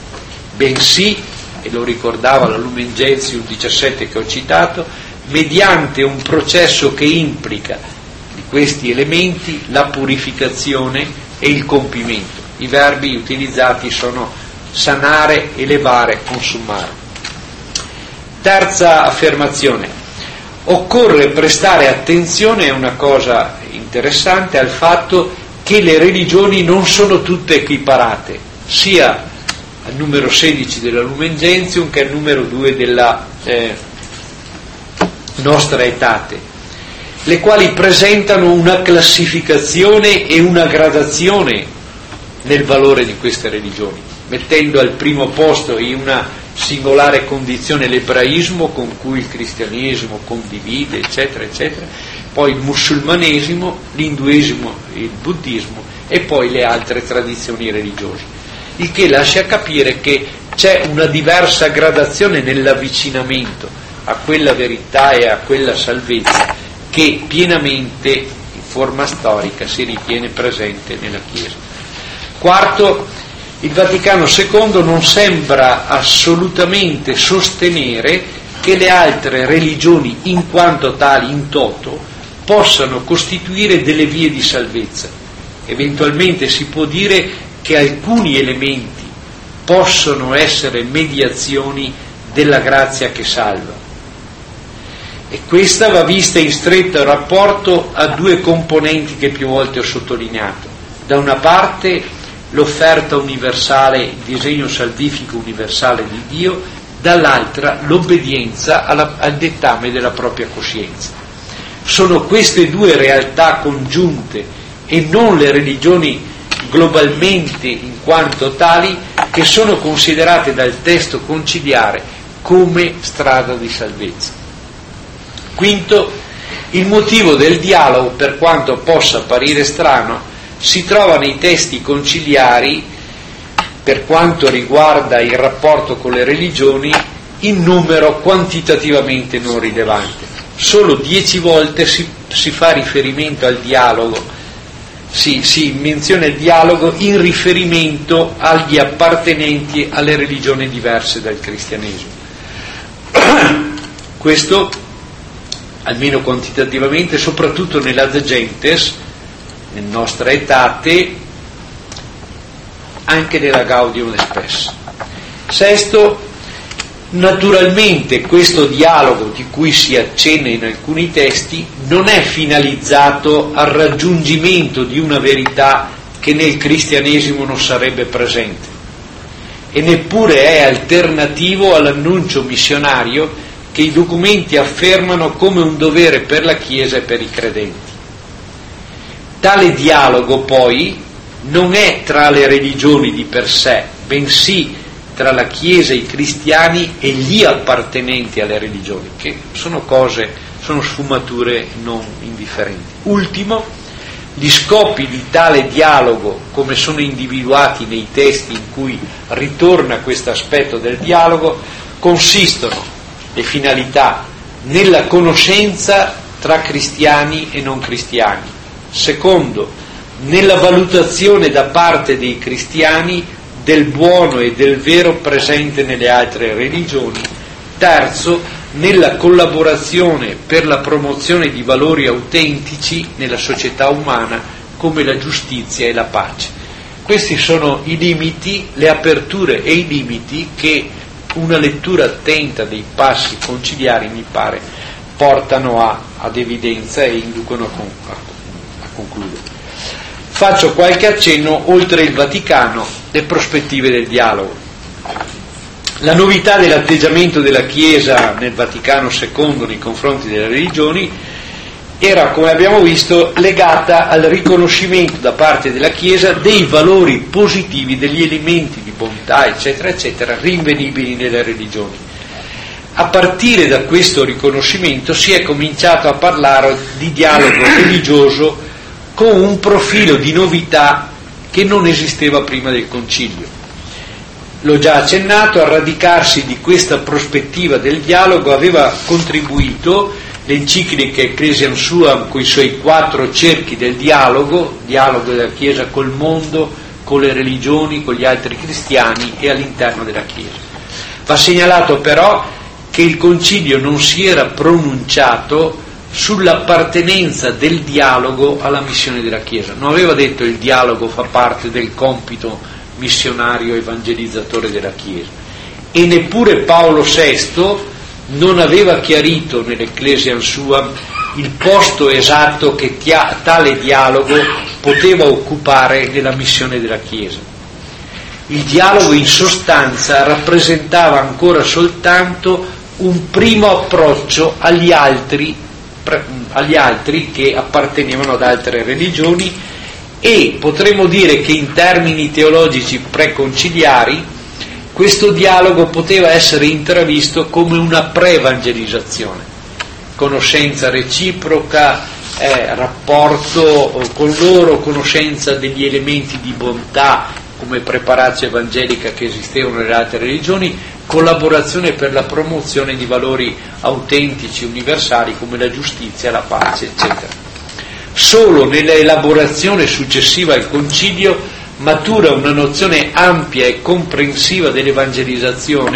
bensì, e lo ricordava la Lumen Gentium 17 che ho citato, mediante un processo che implica questi elementi la purificazione e il compimento. I verbi utilizzati sono sanare, elevare, consumare. Terza affermazione: occorre prestare attenzione, è una cosa interessante, al fatto che le religioni non sono tutte equiparate, sia al numero 16 della Lumen Gentium che al numero 2 della Nostra Aetate, le quali presentano una classificazione e una gradazione nel valore di queste religioni, mettendo al primo posto in una singolare condizione l'ebraismo, con cui il cristianesimo condivide, eccetera, eccetera, poi il musulmanesimo, l'induismo, il buddismo e poi le altre tradizioni religiose, il che lascia capire che c'è una diversa gradazione nell'avvicinamento a quella verità e a quella salvezza che pienamente in forma storica si ritiene presente nella Chiesa. Quarto, il Vaticano II non sembra assolutamente sostenere che le altre religioni, in quanto tali in toto, possano costituire delle vie di salvezza. Eventualmente si può dire che alcuni elementi possono essere mediazioni della grazia che salva. E questa va vista in stretto rapporto a due componenti che più volte ho sottolineato. Da una parte l'offerta universale, il disegno salvifico universale di Dio, dall'altra l'obbedienza al dettame della propria coscienza. Sono queste due realtà congiunte e non le religioni globalmente in quanto tali che sono considerate dal testo conciliare come strada di salvezza. Quinto, il motivo del dialogo, per quanto possa apparire strano, si trova nei testi conciliari per quanto riguarda il rapporto con le religioni in numero quantitativamente non rilevante. Solo 10 volte si fa riferimento al dialogo, si menziona il dialogo in riferimento agli appartenenti alle religioni diverse dal cristianesimo. Questo, almeno quantitativamente, soprattutto nell'Ad Gentes, nel Nostra Aetate, anche nella Gaudium et Spes. Sesto, naturalmente questo dialogo di cui si accenna in alcuni testi non è finalizzato al raggiungimento di una verità che nel cristianesimo non sarebbe presente e neppure è alternativo all'annuncio missionario che i documenti affermano come un dovere per la Chiesa e per i credenti. Tale dialogo poi non è tra le religioni di per sé, bensì tra la Chiesa, i cristiani e gli appartenenti alle religioni, che sono sfumature non indifferenti. Ultimo, gli scopi di tale dialogo, come sono individuati nei testi in cui ritorna questo aspetto del dialogo, consistono, le finalità, nella conoscenza tra cristiani e non cristiani. Secondo, nella valutazione da parte dei cristiani del buono e del vero presente nelle altre religioni. Terzo, nella collaborazione per la promozione di valori autentici nella società umana come la giustizia e la pace. Questi sono i limiti, le aperture e i limiti che una lettura attenta dei passi conciliari, mi pare, portano ad evidenza e inducono a concludere. Faccio qualche accenno, oltre il Vaticano, le prospettive del dialogo. La novità dell'atteggiamento della Chiesa nel Vaticano II nei confronti delle religioni era, come abbiamo visto, legata al riconoscimento da parte della Chiesa dei valori positivi, degli elementi di bontà, eccetera, eccetera, rinvenibili nelle religioni. A partire da questo riconoscimento si è cominciato a parlare di dialogo religioso con un profilo di novità che non esisteva prima del Concilio. L'ho già accennato, al radicarsi di questa prospettiva del dialogo aveva contribuito l'enciclica Ecclesiam Suam con i suoi 4 cerchi del dialogo della Chiesa col mondo, con le religioni, con gli altri cristiani e all'interno della Chiesa. Va segnalato però che il Concilio non si era pronunciato sull'appartenenza del dialogo alla missione della Chiesa. Non aveva detto il dialogo fa parte del compito missionario evangelizzatore della Chiesa. E neppure Paolo VI non aveva chiarito nell'Ecclesiam Suam il posto esatto che tale dialogo poteva occupare nella missione della Chiesa. Il dialogo in sostanza rappresentava ancora soltanto un primo approccio agli altri che appartenevano ad altre religioni e potremmo dire che in termini teologici preconciliari questo dialogo poteva essere intravisto come una pre-evangelizzazione, conoscenza reciproca, rapporto con loro, conoscenza degli elementi di bontà come preparatio evangelica che esistevano nelle altre religioni, collaborazione per la promozione di valori autentici, universali come la giustizia, la pace, eccetera. Solo nella elaborazione successiva al Concilio matura una nozione ampia e comprensiva dell'evangelizzazione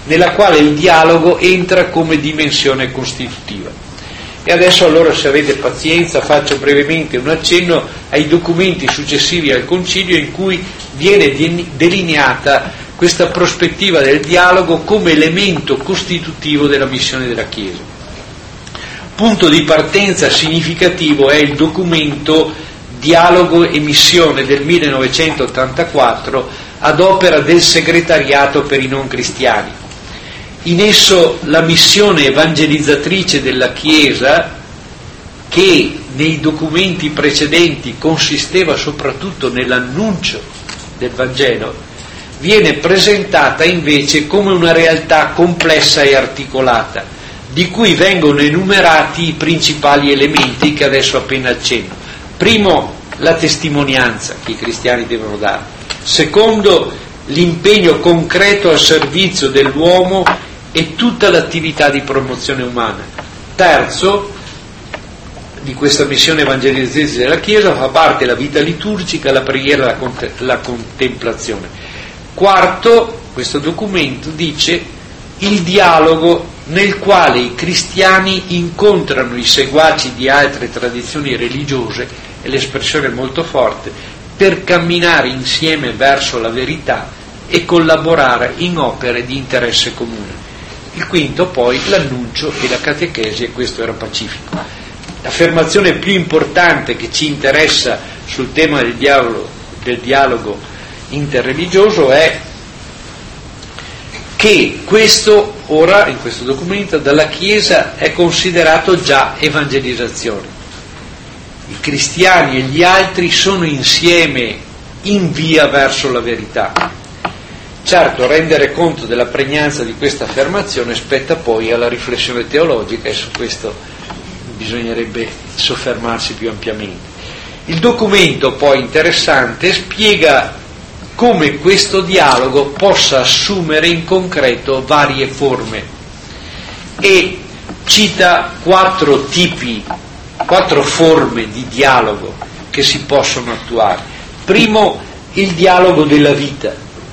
nella quale il dialogo entra come dimensione costitutiva. E adesso allora, se avete pazienza, faccio brevemente un accenno ai documenti successivi al Concilio in cui viene delineata questa prospettiva del dialogo come elemento costitutivo della missione della Chiesa. Punto di partenza significativo è il documento Dialogo e Missione del 1984 ad opera del Segretariato per i non cristiani. In esso la missione evangelizzatrice della Chiesa, che nei documenti precedenti consisteva soprattutto nell'annuncio del Vangelo, viene presentata invece come una realtà complessa e articolata, di cui vengono enumerati i principali elementi che adesso appena accenno. Primo, la testimonianza che i cristiani devono dare. Secondo, l'impegno concreto al servizio dell'uomo e tutta l'attività di promozione umana. Terzo, di questa missione evangelizzatrice della Chiesa fa parte la vita liturgica, la preghiera, la contemplazione. Quarto, questo documento dice il dialogo nel quale i cristiani incontrano i seguaci di altre tradizioni religiose, e l'espressione è molto forte, per camminare insieme verso la verità e collaborare in opere di interesse comune. Il quinto poi l'annuncio e la catechesi, e questo era pacifico. L'affermazione più importante che ci interessa sul tema del dialogo interreligioso è che questo ora, in questo documento, dalla Chiesa è considerato già evangelizzazione. I cristiani e gli altri sono insieme in via verso la verità. Certo, rendere conto della pregnanza di questa affermazione spetta poi alla riflessione teologica, e su questo bisognerebbe soffermarsi più ampiamente. Il documento poi interessante spiega come questo dialogo possa assumere in concreto varie forme e cita 4 forme di dialogo che si possono attuare. Primo, il dialogo della vita,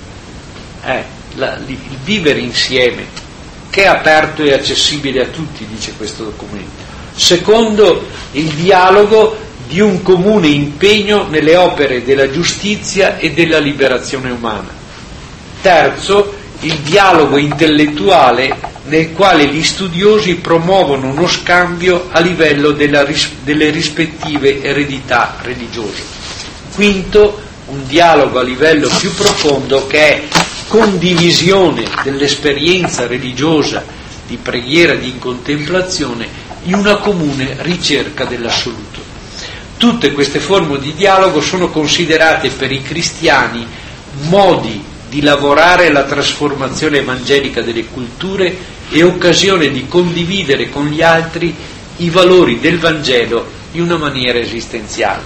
il vivere insieme, che è aperto e accessibile a tutti, dice questo documento. Secondo, il dialogo di un comune impegno nelle opere della giustizia e della liberazione umana. Terzo, il dialogo intellettuale nel quale gli studiosi promuovono uno scambio a livello delle rispettive eredità religiose. Quinto, un dialogo a livello più profondo che è condivisione dell'esperienza religiosa di preghiera, di contemplazione in una comune ricerca dell'assoluto. Tutte queste forme di dialogo sono considerate per i cristiani modi di lavorare alla trasformazione evangelica delle culture e occasione di condividere con gli altri i valori del Vangelo in una maniera esistenziale.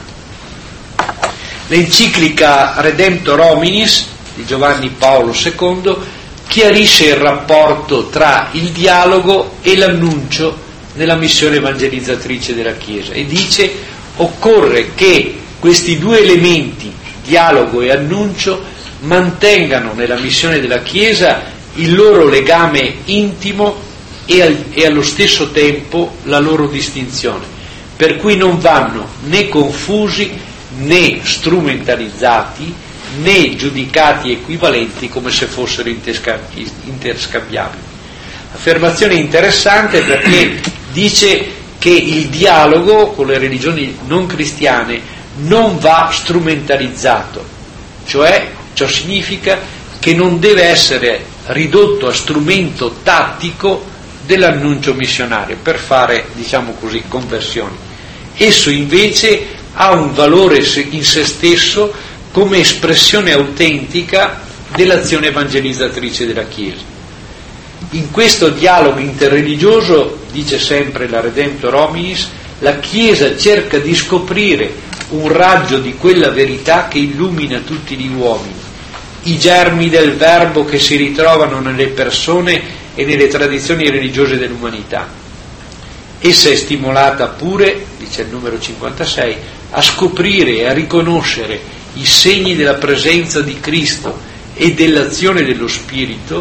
L'enciclica Redemptor Hominis di Giovanni Paolo II chiarisce il rapporto tra il dialogo e l'annuncio nella missione evangelizzatrice della Chiesa e dice: occorre che questi 2 elementi, dialogo e annuncio, mantengano nella missione della Chiesa il loro legame intimo e allo stesso tempo la loro distinzione, per cui non vanno né confusi né strumentalizzati né giudicati equivalenti come se fossero interscambiabili. Affermazione interessante, perché dice che il dialogo con le religioni non cristiane non va strumentalizzato, cioè ciò significa che non deve essere ridotto a strumento tattico dell'annuncio missionario per fare, diciamo così, conversioni. Esso invece ha un valore in se stesso come espressione autentica dell'azione evangelizzatrice della Chiesa. In questo dialogo interreligioso, dice sempre la Redemptor Hominis, la Chiesa cerca di scoprire un raggio di quella verità che illumina tutti gli uomini, i germi del verbo che si ritrovano nelle persone e nelle tradizioni religiose dell'umanità. Essa è stimolata pure, dice il numero 56, a scoprire e a riconoscere i segni della presenza di Cristo e dell'azione dello Spirito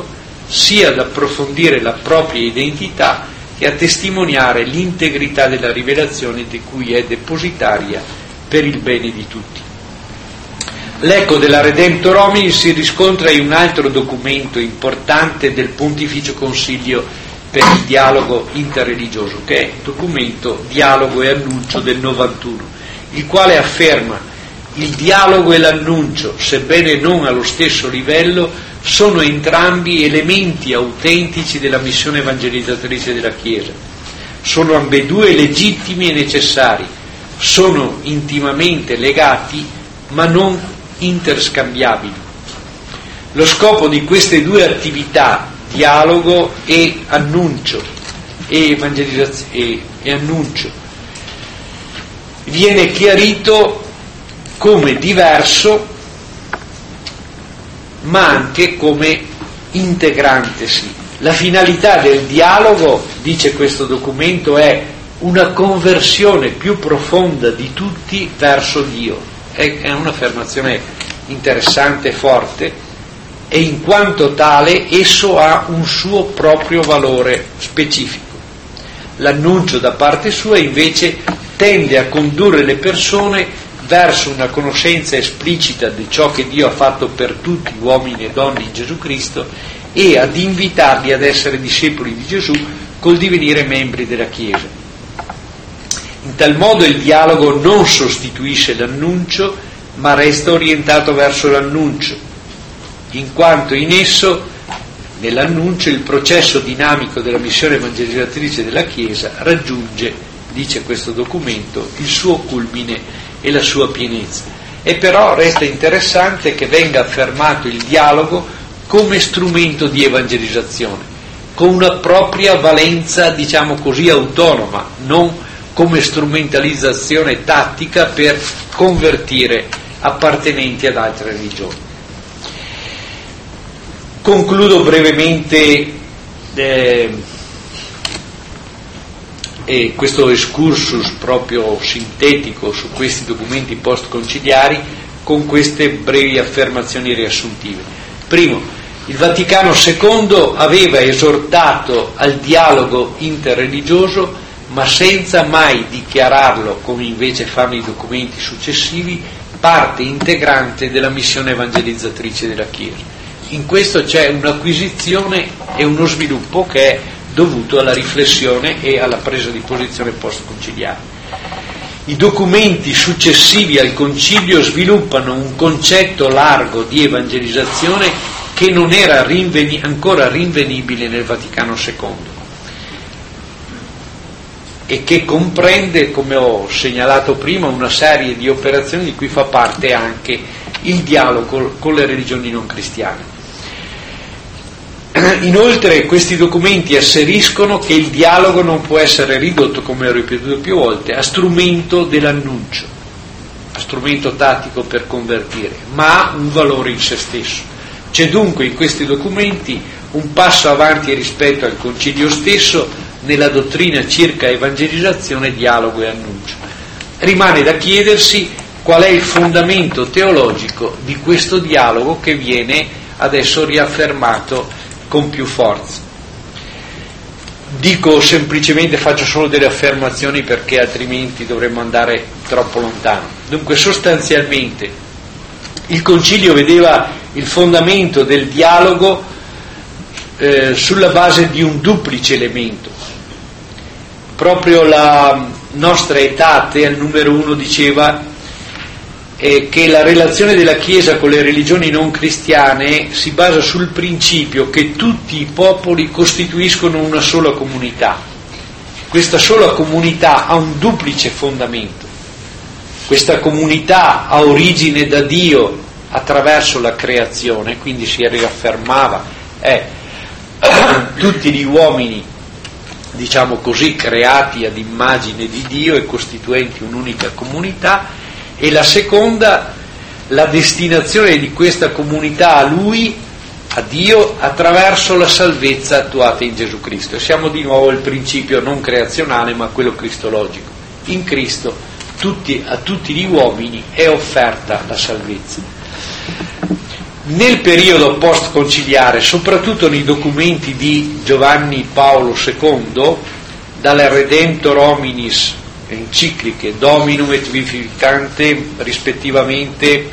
sia ad approfondire la propria identità e a testimoniare l'integrità della rivelazione di cui è depositaria per il bene di tutti. L'eco della Redemptor Hominis si riscontra in un altro documento importante del Pontificio Consiglio per il dialogo interreligioso, che è il documento Dialogo e Annuncio del 91, il quale afferma: il dialogo e l'annuncio, sebbene non allo stesso livello, sono entrambi elementi autentici della missione evangelizzatrice della Chiesa. Sono ambedue legittimi e necessari, sono intimamente legati ma non interscambiabili. Lo scopo di queste due attività, dialogo e annuncio e evangelizzazione e annuncio, viene chiarito come diverso ma anche come integrantesi. La finalità del dialogo, dice questo documento, è una conversione più profonda di tutti verso Dio. È un'affermazione interessante e forte, e in quanto tale esso ha un suo proprio valore specifico. L'annuncio da parte sua invece tende a condurre le persone verso una conoscenza esplicita di ciò che Dio ha fatto per tutti, uomini e donne, in Gesù Cristo, e ad invitarli ad essere discepoli di Gesù col divenire membri della Chiesa. In tal modo il dialogo non sostituisce l'annuncio, ma resta orientato verso l'annuncio, in quanto in esso, nell'annuncio, il processo dinamico della missione evangelizzatrice della Chiesa raggiunge, dice questo documento, il suo culmine e la sua pienezza. E però resta interessante che venga affermato il dialogo come strumento di evangelizzazione, con una propria valenza, diciamo così, autonoma, non come strumentalizzazione tattica per convertire appartenenti ad altre religioni. Concludo brevemente questo excursus proprio sintetico su questi documenti post-conciliari con queste brevi affermazioni riassuntive. Primo, il Vaticano II aveva esortato al dialogo interreligioso, ma senza mai dichiararlo, come invece fanno i documenti successivi, parte integrante della missione evangelizzatrice della Chiesa. In questo c'è un'acquisizione e uno sviluppo che è dovuto alla riflessione e alla presa di posizione post-conciliare. I documenti successivi al concilio sviluppano un concetto largo di evangelizzazione che non era ancora rinvenibile nel Vaticano II e che comprende, come ho segnalato prima, una serie di operazioni di cui fa parte anche il dialogo con le religioni non cristiane. Inoltre questi documenti asseriscono che il dialogo non può essere ridotto, come ho ripetuto più volte, a strumento dell'annuncio, a strumento tattico per convertire, ma ha un valore in se stesso. C'è dunque in questi documenti un passo avanti rispetto al concilio stesso nella dottrina circa evangelizzazione, dialogo e annuncio. Rimane da chiedersi qual è il fondamento teologico di questo dialogo che viene adesso riaffermato con più forza. Dico semplicemente, faccio solo delle affermazioni perché altrimenti dovremmo andare troppo lontano. Dunque, sostanzialmente il concilio vedeva il fondamento del dialogo sulla base di un duplice elemento. Proprio la nostra Aetate al numero 1 diceva che la relazione della Chiesa con le religioni non cristiane si basa sul principio che tutti i popoli costituiscono una sola comunità. Questa sola comunità ha un duplice fondamento. Questa comunità ha origine da Dio attraverso la creazione, quindi si riaffermava tutti gli uomini, diciamo così, creati ad immagine di Dio e costituenti un'unica comunità. E la seconda, la destinazione di questa comunità a Lui, a Dio, attraverso la salvezza attuata in Gesù Cristo. Siamo di nuovo al principio non creazionale, ma quello cristologico. In Cristo a tutti gli uomini è offerta la salvezza. Nel periodo post-conciliare, soprattutto nei documenti di Giovanni Paolo II, dalle Redemptor Hominis encicliche Dominum et Vivificante rispettivamente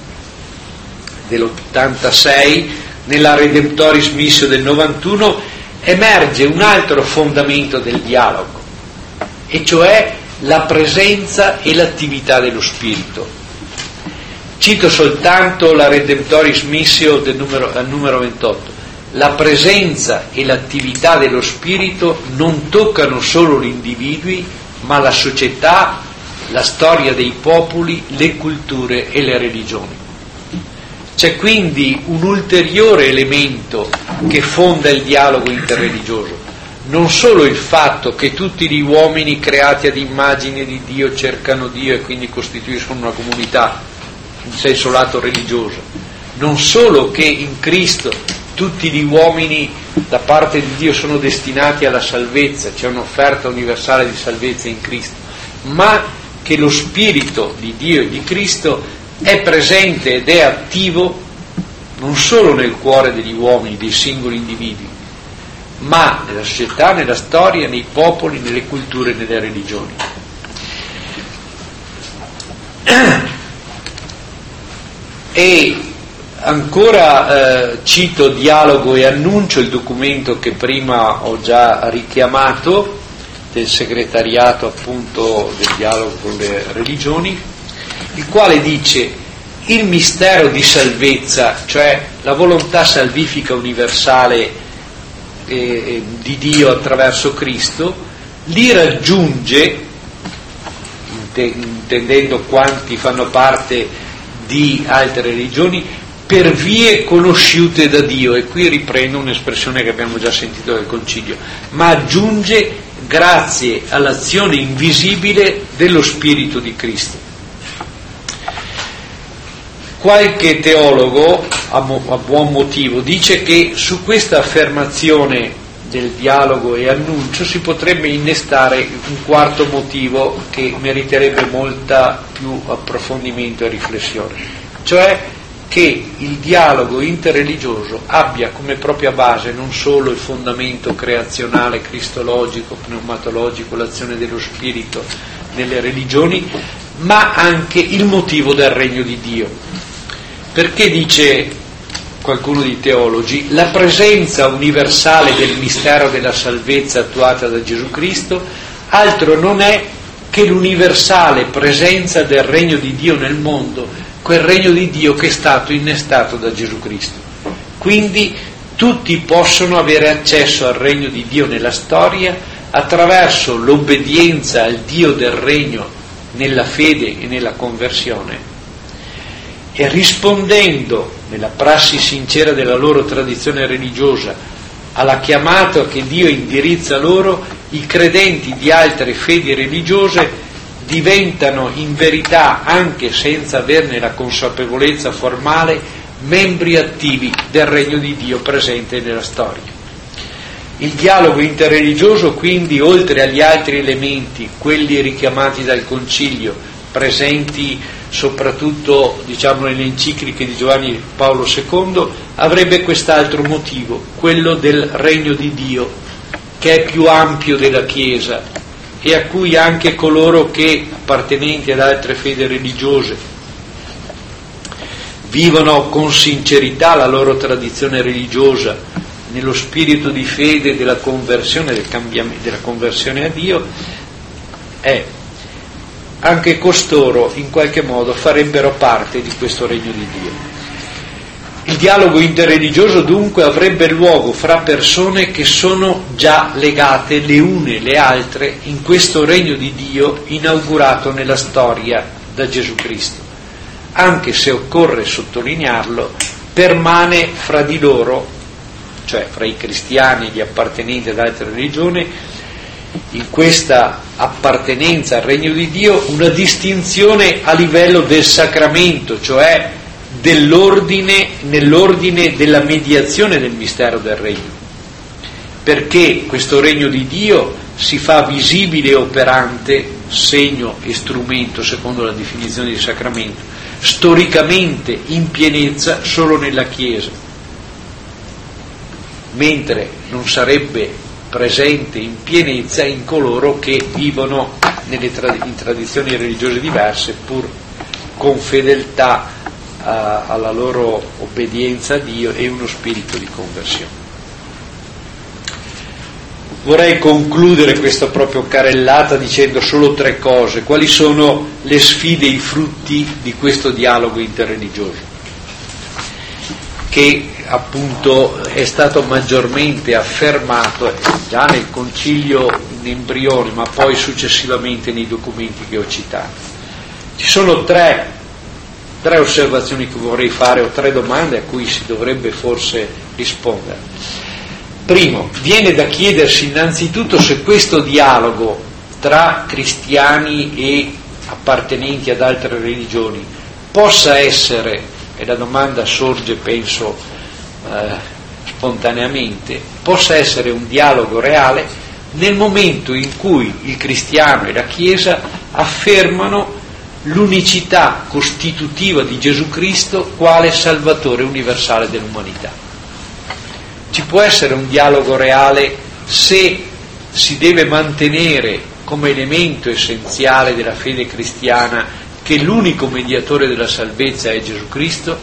dell'86, nella Redemptoris Missio del 91, emerge un altro fondamento del dialogo, e cioè la presenza e l'attività dello Spirito. Cito soltanto la Redemptoris Missio al numero 28. La presenza e l'attività dello Spirito non toccano solo gli individui, ma la società, la storia dei popoli, le culture e le religioni. C'è quindi un ulteriore elemento che fonda il dialogo interreligioso, non solo il fatto che tutti gli uomini creati ad immagine di Dio cercano Dio e quindi costituiscono una comunità in senso lato religioso, non solo che in Cristo tutti gli uomini da parte di Dio sono destinati alla salvezza, c'è un'offerta universale di salvezza in Cristo, ma che lo Spirito di Dio e di Cristo è presente ed è attivo non solo nel cuore degli uomini, dei singoli individui, ma nella società, nella storia, nei popoli, nelle culture e nelle religioni. E ancora cito Dialogo e Annuncio, il documento che prima ho già richiamato, del segretariato appunto del dialogo con le religioni, il quale dice: il mistero di salvezza, cioè la volontà salvifica universale di Dio attraverso Cristo, li raggiunge, intendendo quanti fanno parte di altre religioni, per vie conosciute da Dio, e qui riprendo un'espressione che abbiamo già sentito dal Concilio, ma aggiunge grazie all'azione invisibile dello Spirito di Cristo. Qualche teologo, a buon motivo, dice che su questa affermazione del dialogo e annuncio si potrebbe innestare un quarto motivo che meriterebbe molta più approfondimento e riflessione, cioè che il dialogo interreligioso abbia come propria base non solo il fondamento creazionale, cristologico, pneumatologico, l'azione dello Spirito nelle religioni, ma anche il motivo del regno di Dio. Perché dice qualcuno dei teologi, la presenza universale del mistero della salvezza attuata da Gesù Cristo altro non è che l'universale presenza del regno di Dio nel mondo, quel regno di Dio che è stato innestato da Gesù Cristo. Quindi tutti possono avere accesso al regno di Dio nella storia attraverso l'obbedienza al Dio del regno nella fede e nella conversione, e rispondendo nella prassi sincera della loro tradizione religiosa alla chiamata che Dio indirizza loro, i credenti di altre fedi religiose diventano in verità, anche senza averne la consapevolezza formale, membri attivi del regno di Dio presente nella storia. Il dialogo interreligioso, quindi, oltre agli altri elementi, quelli richiamati dal Concilio, presenti soprattutto nelle encicliche di Giovanni Paolo II, avrebbe quest'altro motivo, quello del regno di Dio, che è più ampio della Chiesa e a cui anche coloro che, appartenenti ad altre fedi religiose, vivono con sincerità la loro tradizione religiosa nello spirito di fede della conversione, del cambiamento, della conversione a Dio, anche costoro in qualche modo farebbero parte di questo regno di Dio. Il dialogo interreligioso dunque avrebbe luogo fra persone che sono già legate le une le altre in questo regno di Dio inaugurato nella storia da Gesù Cristo, anche se occorre sottolinearlo, permane fra di loro, cioè fra i cristiani e gli appartenenti ad altre religioni, in questa appartenenza al regno di Dio, una distinzione a livello del sacramento, cioè nell'ordine della mediazione del mistero del regno, perché questo regno di Dio si fa visibile e operante, segno e strumento, secondo la definizione di sacramento, storicamente in pienezza solo nella Chiesa, mentre non sarebbe presente in pienezza in coloro che vivono in tradizioni religiose diverse, pur con fedeltà alla loro obbedienza a Dio e uno spirito di conversione. Vorrei concludere questa proprio carrellata dicendo solo 3 cose. Quali sono le sfide, i frutti di questo dialogo interreligioso, che appunto è stato maggiormente affermato già nel concilio in embrione, ma poi successivamente nei documenti che ho citato. Ci sono tre osservazioni che vorrei fare, o 3 domande a cui si dovrebbe forse rispondere. Primo, viene da chiedersi innanzitutto se questo dialogo tra cristiani e appartenenti ad altre religioni possa essere, e la domanda sorge penso spontaneamente, possa essere un dialogo reale nel momento in cui il cristiano e la Chiesa affermano l'unicità costitutiva di Gesù Cristo quale Salvatore universale dell'umanità. Ci può essere un dialogo reale se si deve mantenere come elemento essenziale della fede cristiana che l'unico mediatore della salvezza è Gesù Cristo?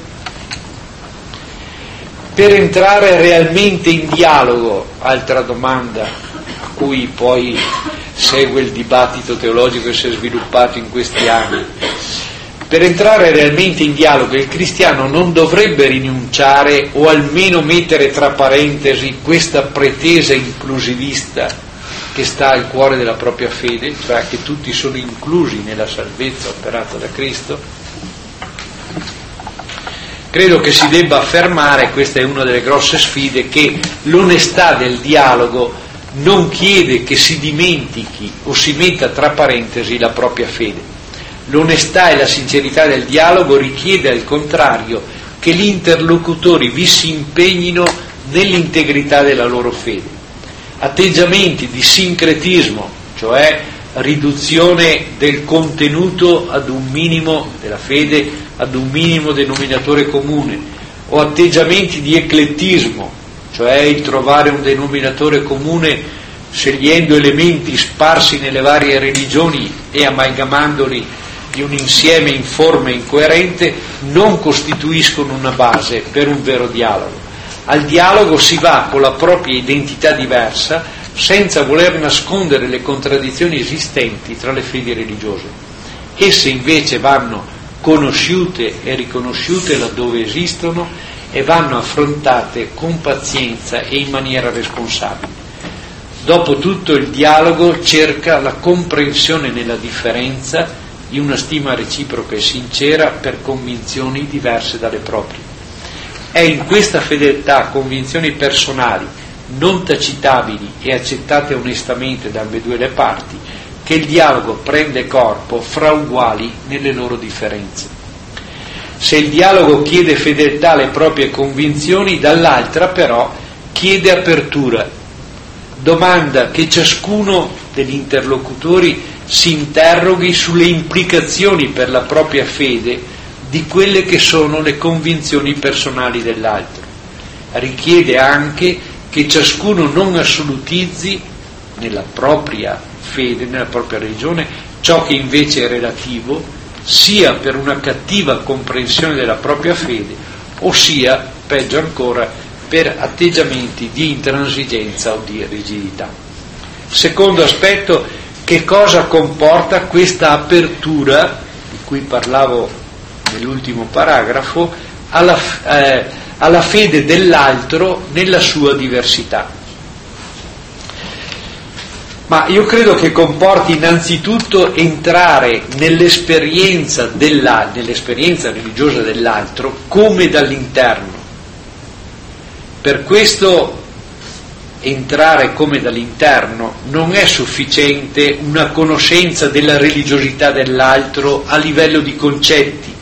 Per entrare realmente in dialogo, altra domanda a cui poi segue il dibattito teologico che si è sviluppato in questi anni, per entrare realmente in dialogo il cristiano non dovrebbe rinunciare o almeno mettere tra parentesi questa pretesa inclusivista che sta al cuore della propria fede, cioè che tutti sono inclusi nella salvezza operata da Cristo? Credo che si debba affermare, questa è una delle grosse sfide, che l'onestà del dialogo non chiede che si dimentichi o si metta tra parentesi la propria fede. L'onestà e la sincerità del dialogo richiede al contrario che gli interlocutori vi si impegnino nell'integrità della loro fede. Atteggiamenti di sincretismo, cioè riduzione del contenuto ad un minimo della fede, ad un minimo denominatore comune, o atteggiamenti di eclettismo, cioè il trovare un denominatore comune scegliendo elementi sparsi nelle varie religioni e amalgamandoli in un insieme informe e incoerente, non costituiscono una base per un vero dialogo. Al dialogo si va con la propria identità diversa, senza voler nascondere le contraddizioni esistenti tra le fedi religiose. Esse invece vanno conosciute e riconosciute laddove esistono e vanno affrontate con pazienza e in maniera responsabile. Dopotutto il dialogo cerca la comprensione nella differenza di una stima reciproca e sincera per convinzioni diverse dalle proprie. È in questa fedeltà a convinzioni personali, non tacitabili e accettate onestamente da ambedue le parti, che il dialogo prende corpo fra uguali nelle loro differenze. Se il dialogo chiede fedeltà alle proprie convinzioni, dall'altra però chiede apertura, domanda che ciascuno degli interlocutori si interroghi sulle implicazioni per la propria fede di quelle che sono le convinzioni personali dell'altro. Richiede anche che ciascuno non assolutizzi nella propria fede, nella propria religione, ciò che invece è relativo, sia per una cattiva comprensione della propria fede, o sia, peggio ancora, per atteggiamenti di intransigenza o di rigidità. Secondo aspetto, che cosa comporta questa apertura, di cui parlavo nell'ultimo paragrafo, alla fede dell'altro nella sua diversità? Ma io credo che comporti innanzitutto entrare nell'esperienza religiosa dell'altro come dall'interno. Per questo entrare come dall'interno non è sufficiente una conoscenza della religiosità dell'altro a livello di concetti,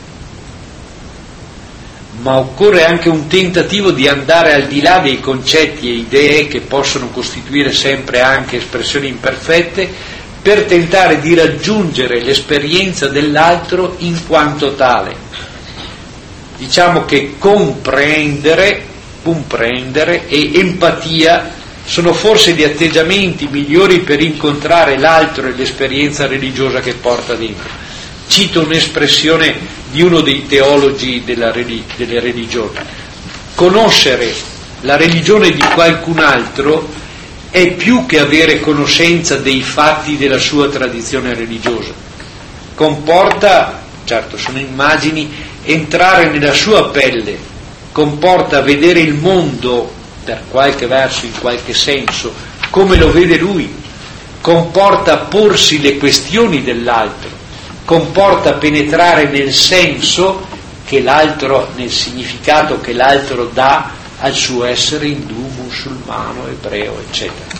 ma occorre anche un tentativo di andare al di là dei concetti e idee che possono costituire sempre anche espressioni imperfette, per tentare di raggiungere l'esperienza dell'altro in quanto tale, Diciamo che comprendere e empatia sono forse gli atteggiamenti migliori per incontrare l'altro e l'esperienza religiosa che porta dentro. Cito un'espressione di uno dei teologi delle religioni: conoscere la religione di qualcun altro è più che avere conoscenza dei fatti della sua tradizione religiosa. Comporta, certo sono immagini, entrare nella sua pelle, comporta vedere il mondo per qualche verso, in qualche senso, come lo vede lui, comporta porsi le questioni dell'altro, comporta penetrare nel senso che l'altro, nel significato che l'altro dà al suo essere indù, musulmano, ebreo, eccetera.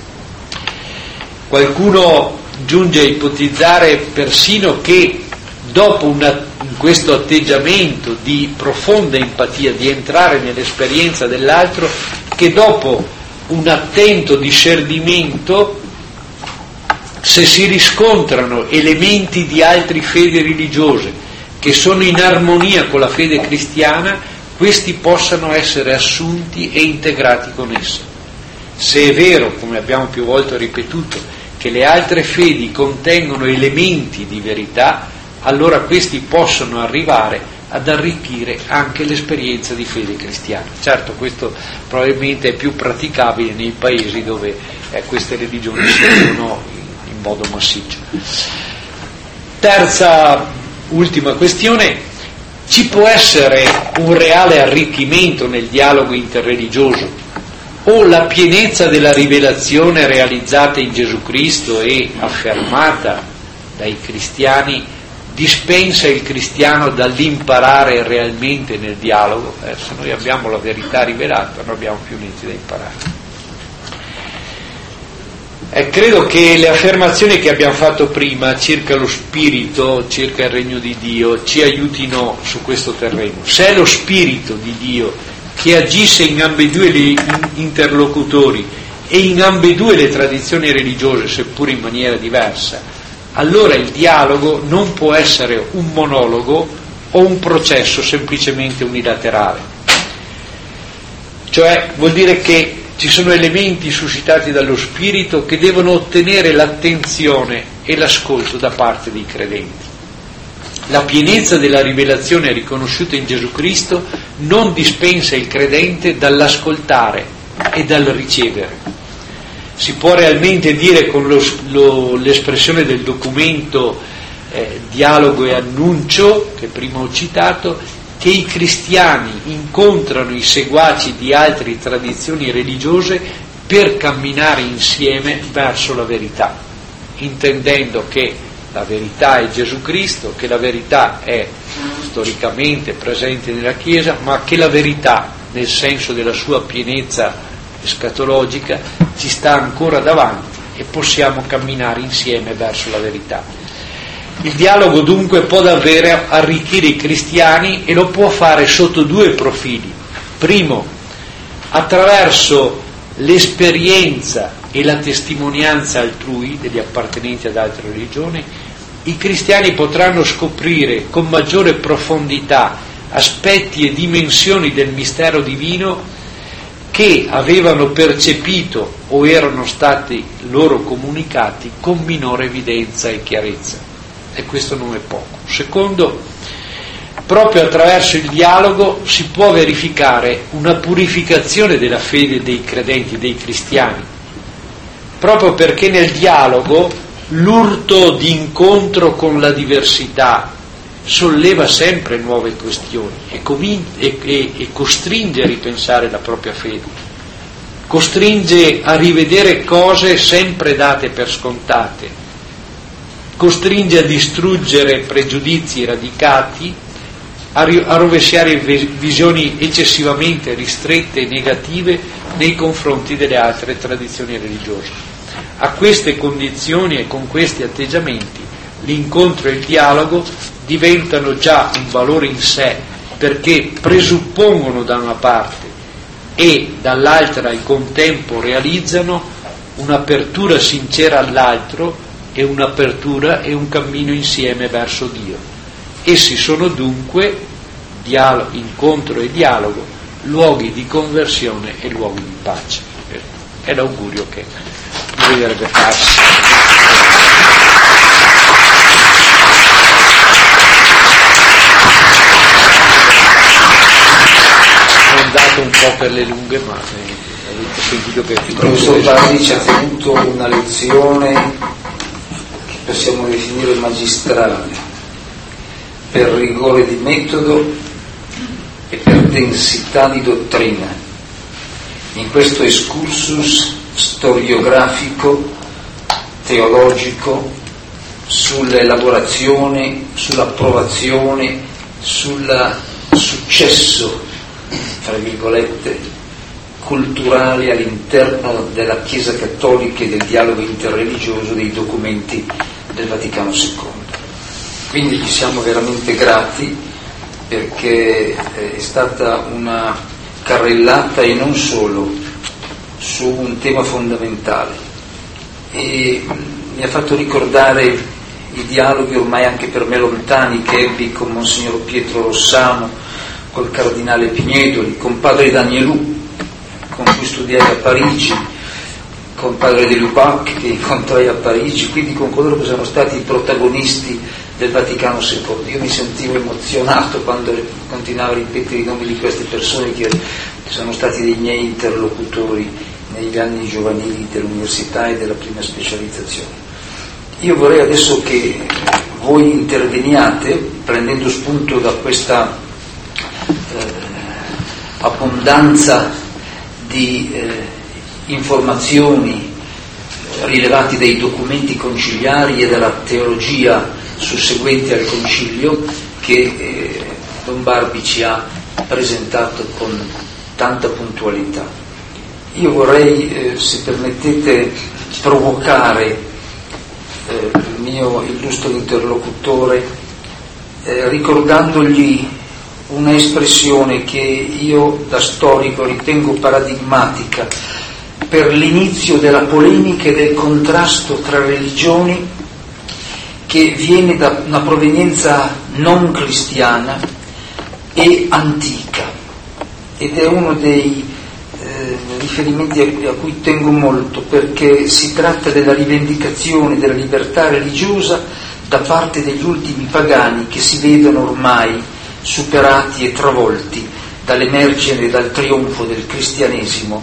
Qualcuno giunge a ipotizzare persino che dopo in questo atteggiamento di profonda empatia, di entrare nell'esperienza dell'altro, che dopo un attento discernimento, se si riscontrano elementi di altre fedi religiose che sono in armonia con la fede cristiana, questi possano essere assunti e integrati con essa. Se è vero, come abbiamo più volte ripetuto, che le altre fedi contengono elementi di verità, allora questi possono arrivare ad arricchire anche l'esperienza di fede cristiana. Certo, questo probabilmente è più praticabile nei paesi dove queste religioni si vivono in modo massiccio. Terza, ultima questione: ci può essere un reale arricchimento nel dialogo interreligioso, o la pienezza della rivelazione realizzata in Gesù Cristo e affermata dai cristiani dispensa il cristiano dall'imparare realmente nel dialogo? Se noi abbiamo la verità rivelata non abbiamo più niente da imparare. Credo che le affermazioni che abbiamo fatto prima circa lo spirito, circa il regno di Dio, ci aiutino su questo terreno. Se è lo spirito di Dio che agisse in ambedue gli interlocutori e in ambedue le tradizioni religiose, seppur in maniera diversa, allora il dialogo non può essere un monologo o un processo semplicemente unilaterale. Cioè vuol dire che ci sono elementi suscitati dallo Spirito che devono ottenere l'attenzione e l'ascolto da parte dei credenti. La pienezza della rivelazione riconosciuta in Gesù Cristo non dispensa il credente dall'ascoltare e dal ricevere. Si può realmente dire con l'espressione del documento Dialogo e Annuncio, che prima ho citato, che i cristiani incontrano i seguaci di altre tradizioni religiose per camminare insieme verso la verità, intendendo che la verità è Gesù Cristo, che la verità è storicamente presente nella Chiesa, ma che la verità, nel senso della sua pienezza escatologica, ci sta ancora davanti e possiamo camminare insieme verso la verità. Il dialogo dunque può davvero arricchire i cristiani e lo può fare sotto due profili. Primo, attraverso l'esperienza e la testimonianza altrui degli appartenenti ad altre religioni, i cristiani potranno scoprire con maggiore profondità aspetti e dimensioni del mistero divino che avevano percepito o erano stati loro comunicati con minore evidenza e chiarezza. E questo non è poco. Secondo, proprio attraverso il dialogo si può verificare una purificazione della fede dei credenti, dei cristiani, proprio perché nel dialogo l'urto di incontro con la diversità solleva sempre nuove questioni e costringe a ripensare la propria fede, costringe a rivedere cose sempre date per scontate, costringe a distruggere pregiudizi radicati, a rovesciare visioni eccessivamente ristrette e negative nei confronti delle altre tradizioni religiose. A queste condizioni e con questi atteggiamenti l'incontro e il dialogo diventano già un valore in sé, perché presuppongono da una parte e dall'altra al contempo realizzano un'apertura sincera all'altro e un'apertura e un cammino insieme verso Dio. Essi sono dunque incontro e dialogo, luoghi di conversione e luoghi di pace. È l'augurio che bisognerebbe farsi. Ho andato un po' per le lunghe, ma avete sentito che il professor Bardi ci ha tenuto una lezione che possiamo definire magistrale, per rigore di metodo e per densità di dottrina, in questo excursus storiografico, teologico, sull'elaborazione, sull'approvazione, sul successo, tra virgolette, culturale all'interno della Chiesa Cattolica e del dialogo interreligioso dei documenti del Vaticano II. Quindi gli siamo veramente grati, perché è stata una carrellata e non solo su un tema fondamentale, e mi ha fatto ricordare i dialoghi ormai anche per me lontani che ebbi con Monsignor Pietro Rossano, col Cardinale Pignedoli, con Padre Danielou, con cui studiai a Parigi, con Padre De Lubac che incontrai a Parigi, quindi con coloro che sono stati i protagonisti del Vaticano II. Io mi sentivo emozionato quando continuavo a ripetere i nomi di queste persone che sono stati dei miei interlocutori negli anni giovanili dell'università e della prima specializzazione. Io vorrei adesso che voi interveniate prendendo spunto da questa abbondanza di informazioni rilevati dai documenti conciliari e dalla teologia susseguente al concilio che Don Barbi ci ha presentato con tanta puntualità. Io vorrei, se permettete, provocare il mio illustro interlocutore ricordandogli una espressione che io da storico ritengo paradigmatica per l'inizio della polemica e del contrasto tra religioni, che viene da una provenienza non cristiana e antica, ed è uno dei riferimenti a cui tengo molto, perché si tratta della rivendicazione della libertà religiosa da parte degli ultimi pagani, che si vedono ormai superati e travolti dall'emergere, dal trionfo del cristianesimo,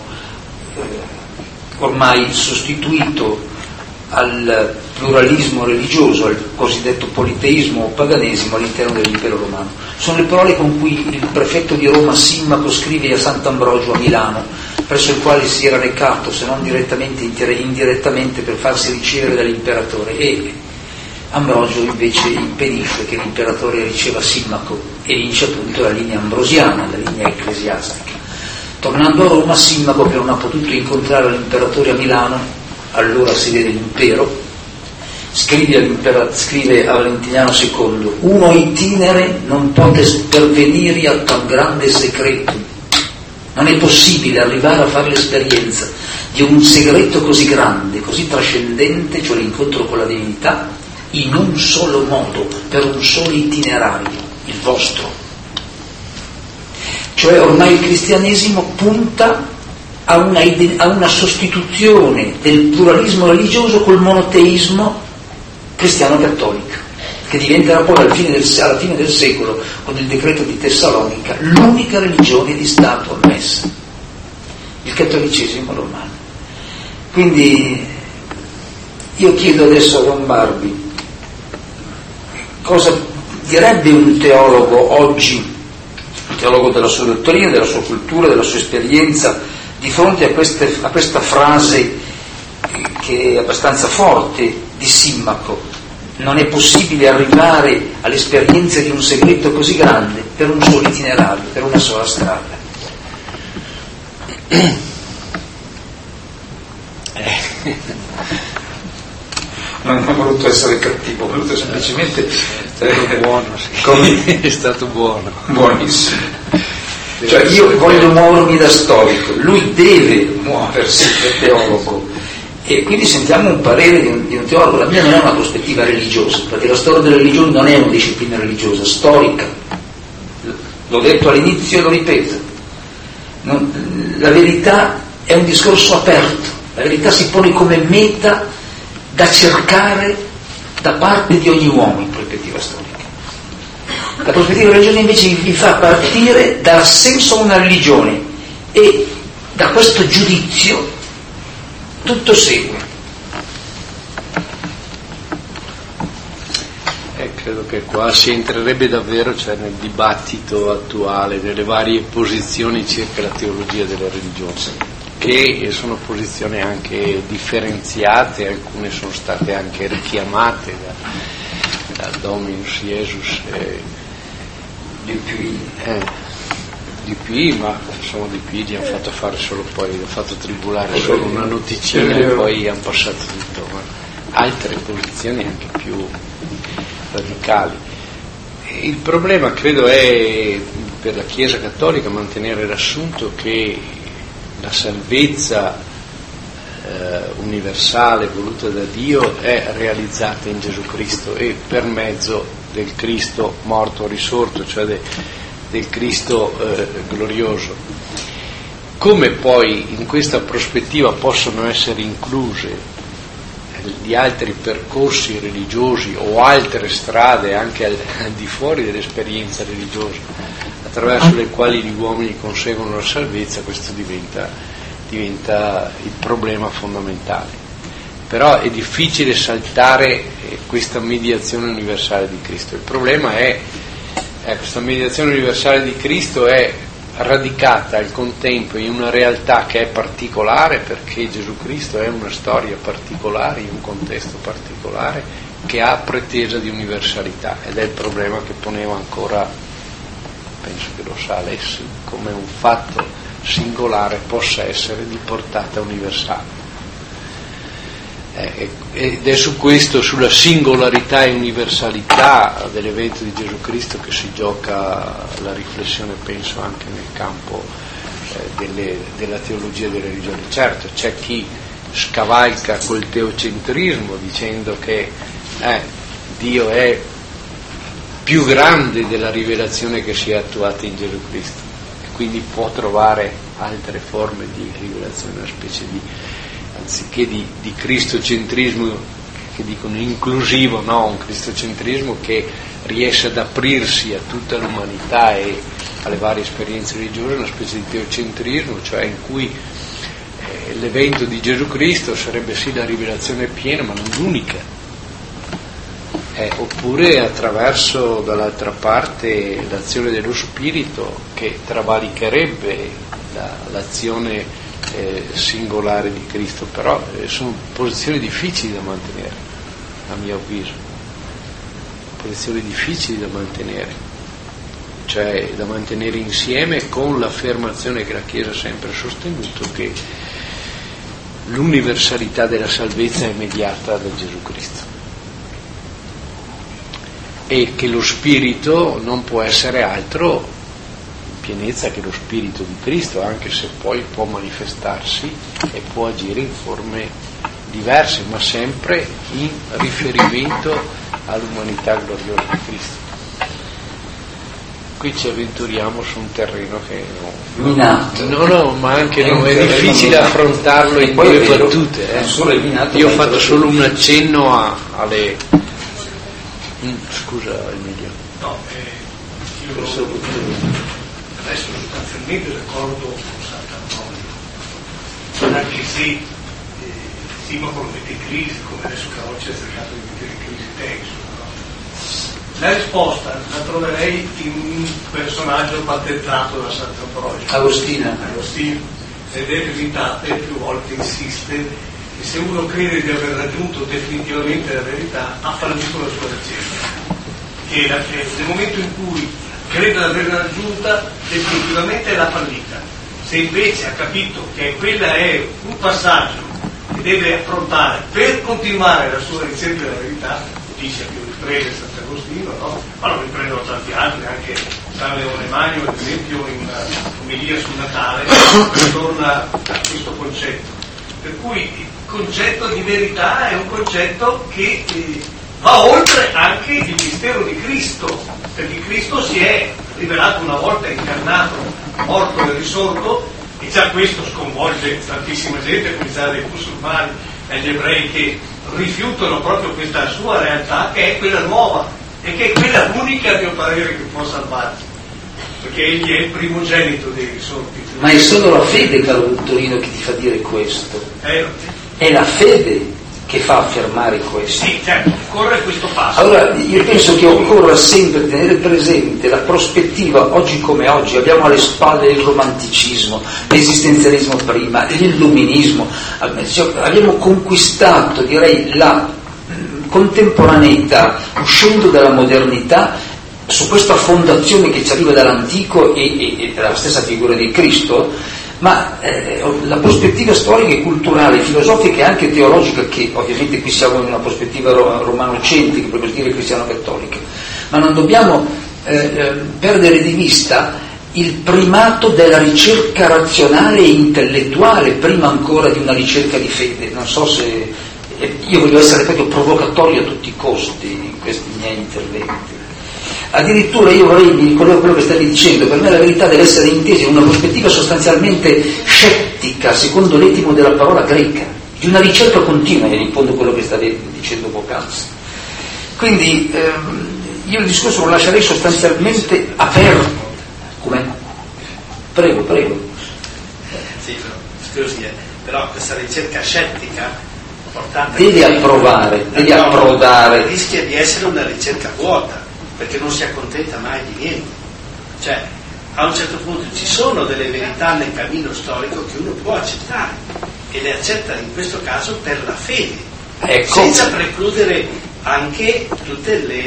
ormai sostituito al pluralismo religioso, al cosiddetto politeismo o paganesimo all'interno dell'impero romano. Sono le parole con cui il prefetto di Roma Simmaco scrive a Sant'Ambrogio a Milano, presso il quale si era recato, se non direttamente, indirettamente, per farsi ricevere dall'imperatore, e Ambrogio invece impedisce che l'imperatore riceva Simmaco e vince appunto la linea ambrosiana, la linea ecclesiastica. Tornando a Roma, Simmaco, che non ha potuto incontrare l'imperatore a Milano, allora sede dell'impero, scrive a Valentiniano II: uno itinere non pote pervenire a tan grande segreto. Non è possibile arrivare a fare l'esperienza di un segreto così grande, così trascendente, cioè l'incontro con la divinità, in un solo modo, per un solo itinerario, il vostro. Cioè ormai il cristianesimo punta a una sostituzione del pluralismo religioso col monoteismo cristiano-cattolico, che diventerà poi alla fine del secolo, con il decreto di Tessalonica, l'unica religione di Stato ammessa, il cattolicesimo romano. Quindi io chiedo adesso a Don Barbi cosa direbbe un teologo oggi, un teologo della sua dottrina, della sua cultura, della sua esperienza, di fronte a questa frase che è abbastanza forte di Simmaco: non è possibile arrivare all'esperienza di un segreto così grande per un solo itinerario, per una sola strada. Non ho voluto essere cattivo, ho voluto semplicemente buono, sì. È stato buono, buonissimo. Cioè io voglio muovermi da storico, lui deve muoversi da teologo, e quindi sentiamo un parere di un teologo. La mia non è una prospettiva religiosa, perché la storia delle religioni non è una disciplina religiosa, storica. l'ho detto all'inizio e lo ripeto, la verità è un discorso aperto, la verità si pone come meta da cercare da parte di ogni uomo in prospettiva storica. La prospettiva religiosa invece vi fa partire dall'assenso a una religione e da questo giudizio tutto segue. Credo che qua si entrerebbe davvero, cioè, nel dibattito attuale, nelle varie posizioni circa la teologia delle religioni, che sono posizioni anche differenziate, alcune sono state anche richiamate da Dominus Iesus di P, ma insomma di P gli hanno fatto fare solo poi, hanno fatto tribulare solo una noticina e poi hanno passato tutto, ma altre posizioni anche più radicali. Il problema credo è per la Chiesa Cattolica mantenere l'assunto che la salvezza universale voluta da Dio è realizzata in Gesù Cristo e per mezzo del Cristo morto risorto, cioè del Cristo glorioso. Come poi in questa prospettiva possono essere incluse di altri percorsi religiosi o altre strade anche al di fuori dell'esperienza religiosa attraverso le quali gli uomini conseguono la salvezza, questo diventa il problema fondamentale. Però è difficile saltare questa mediazione universale di Cristo. Il problema è questa mediazione universale di Cristo è radicata al contempo in una realtà che è particolare, perché Gesù Cristo è una storia particolare, in un contesto particolare, che ha pretesa di universalità, ed è il problema che poneva ancora, penso che lo sa Alessi, come un fatto singolare possa essere di portata universale. Ed è su questo, sulla singolarità e universalità dell'evento di Gesù Cristo, che si gioca la riflessione, penso, anche nel campo della teologia delle religioni. Certo, c'è chi scavalca col teocentrismo dicendo che Dio è più grande della rivelazione che si è attuata in Gesù Cristo e quindi può trovare altre forme di rivelazione, una specie di, anziché di cristocentrismo che dicono inclusivo, no, un cristocentrismo che riesce ad aprirsi a tutta l'umanità e alle varie esperienze religiose, una specie di teocentrismo, cioè in cui l'evento di Gesù Cristo sarebbe sì la rivelazione piena, ma non l'unica. Oppure attraverso, dall'altra parte, l'azione dello Spirito che travalicherebbe l'azione singolare di Cristo. Però sono posizioni difficili da mantenere, a mio avviso, posizioni difficili da mantenere, cioè da mantenere insieme con l'affermazione che la Chiesa ha sempre sostenuto, che l'universalità della salvezza è mediata da Gesù Cristo e che lo Spirito non può essere altro in pienezza che lo Spirito di Cristo, anche se poi può manifestarsi e può agire in forme diverse, ma sempre in riferimento all'umanità gloriosa di Cristo. Qui ci avventuriamo su un terreno che ma anche è difficile affrontarlo in due battute. Io ho fatto solo un accenno alle. Scusa Emilio. No, io adesso sostanzialmente d'accordo con Sant'Antonio, anche se Simo mette in crisi, come adesso Carocci ha cercato di mettere in crisi Texo. La risposta la troverei in un personaggio battezzato da Sant'Ambrogio, Agostino, ed è presentato e più volte insiste che se uno crede di aver raggiunto definitivamente la verità ha fallito la sua ricerca, che nel momento in cui crede di averla raggiunta definitivamente l'ha fallita. Se invece ha capito che quella è un passaggio che deve affrontare per continuare la sua ricerca della verità, dice più riprese Sant'Agostino, no? Ma lo riprendono tanti altri, anche San Leone Magno, ad esempio, in una omelia sul Natale, torna a questo concetto. Per cui il concetto di verità è un concetto che va oltre anche il mistero di Cristo, perché Cristo si è rivelato una volta incarnato, morto e risorto, e già questo sconvolge tantissima gente, come già dei musulmani e gli ebrei che rifiutano proprio questa sua realtà, che è quella nuova e che è quella unica, a mio parere, che può salvarci, perché egli è il primogenito dei risorti. Ma è solo la fede, caro Vittorino, che ti fa dire questo. È la fede che fa affermare questo. Sì, certo, occorre questo passo. Allora, io penso che occorra sempre tenere presente la prospettiva, oggi come oggi, abbiamo alle spalle il romanticismo, l'esistenzialismo prima, l'illuminismo, abbiamo conquistato, direi, la contemporaneità, uscendo dalla modernità, su questa fondazione che ci arriva dall'antico e dalla stessa figura di Cristo, ma la prospettiva storica e culturale, filosofica e anche teologica, che ovviamente qui siamo in una prospettiva romanocentrica, per così dire cristiano-cattolica, ma non dobbiamo perdere di vista il primato della ricerca razionale e intellettuale prima ancora di una ricerca di fede. Non so se io voglio essere proprio provocatorio a tutti i costi in questi miei interventi. Addirittura io vorrei, mi ricollego a quello che stavi dicendo, per me la verità deve essere intesa in una prospettiva sostanzialmente scettica, secondo l'etimo della parola greca, di una ricerca continua, e in fondo quello che stavi dicendo poc'anzi. Quindi io il discorso lo lascerei sostanzialmente aperto. Com'è? Prego. Sì, scusi, però questa ricerca scettica deve approdare. Rischia di essere una ricerca vuota, perché non si accontenta mai di niente. Cioè, a un certo punto ci sono delle verità nel cammino storico che uno può accettare, e le accetta in questo caso per la fede, ecco, senza precludere anche tutti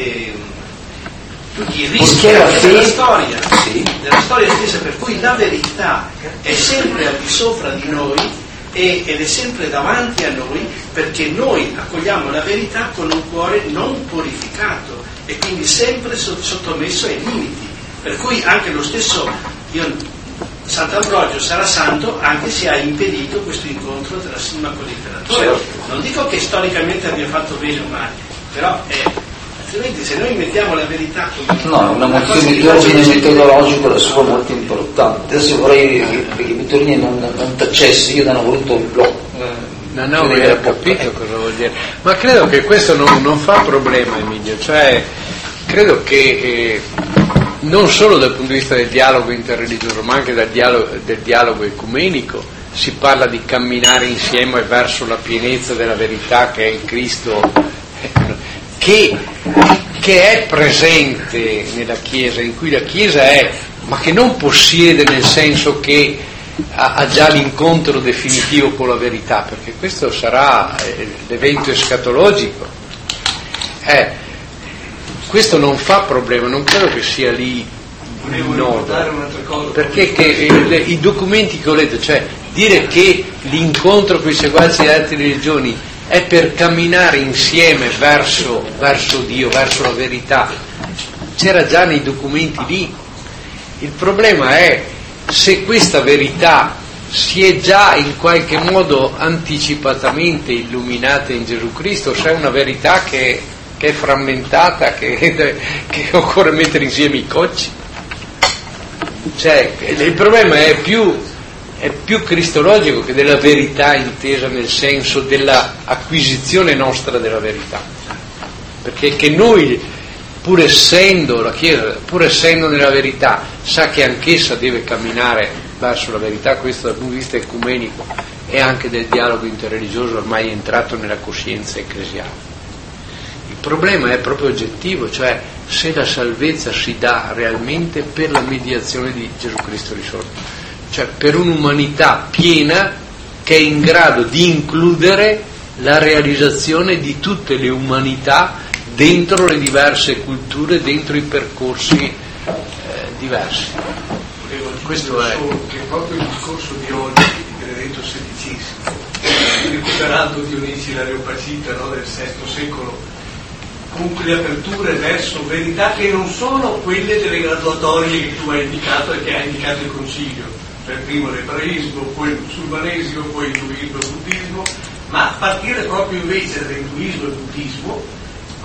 i rischi della storia, della storia stessa, per cui la verità è sempre al di sopra di noi ed è sempre davanti a noi, perché noi accogliamo la verità con un cuore non purificato e quindi sempre sottomesso ai limiti, per cui anche lo stesso Sant'Ambrogio sarà santo anche se ha impedito questo incontro tra Sima con l'imperatore. Certo. Non dico che storicamente abbia fatto bene o male, però altrimenti se noi mettiamo la verità come una mozione di ordine metodologico, la sua molto importante. Adesso vorrei che Vittorino non tacesse, io non ho voluto un blocco. No, ho capito cosa vuol dire, ma credo che questo non fa problema, Emilio, cioè credo che non solo dal punto di vista del dialogo interreligioso, ma anche del dialogo ecumenico si parla di camminare insieme verso la pienezza della verità che è il Cristo, che è presente nella Chiesa, in cui la Chiesa è, ma che non possiede nel senso che ha già l'incontro definitivo con la verità, perché questo sarà l'evento escatologico. Questo non fa problema, non credo che sia lì il nodo, perché i documenti che ho letto, cioè dire che l'incontro con i seguaci di altre religioni è per camminare insieme verso Dio, verso la verità, c'era già nei documenti lì. Il problema è se questa verità si è già in qualche modo anticipatamente illuminata in Gesù Cristo, se è una verità che è frammentata, che occorre mettere insieme i cocci. Cioè, il problema è più cristologico che della verità intesa nel senso della acquisizione nostra della verità, perché che noi, pur essendo la Chiesa, pur essendo nella verità, sa che anch'essa deve camminare verso la verità. Questo dal punto di vista ecumenico e anche del dialogo interreligioso ormai è entrato nella coscienza ecclesiale. Il problema è proprio oggettivo, cioè se la salvezza si dà realmente per la mediazione di Gesù Cristo risorto, cioè per un'umanità piena che è in grado di includere la realizzazione di tutte le umanità dentro le diverse culture, dentro i percorsi diversi. Questo è che proprio il discorso di oggi di Benedetto XVI, recuperando Dionigi l'Areopagita, del VI secolo, con quelle aperture verso verità che non sono quelle delle graduatorie che tu hai indicato e che ha indicato il Concilio, per primo l'ebraismo, poi il musulmanesimo, poi il induismo e il buddismo, ma a partire proprio invece dall'induismo e il buddismo,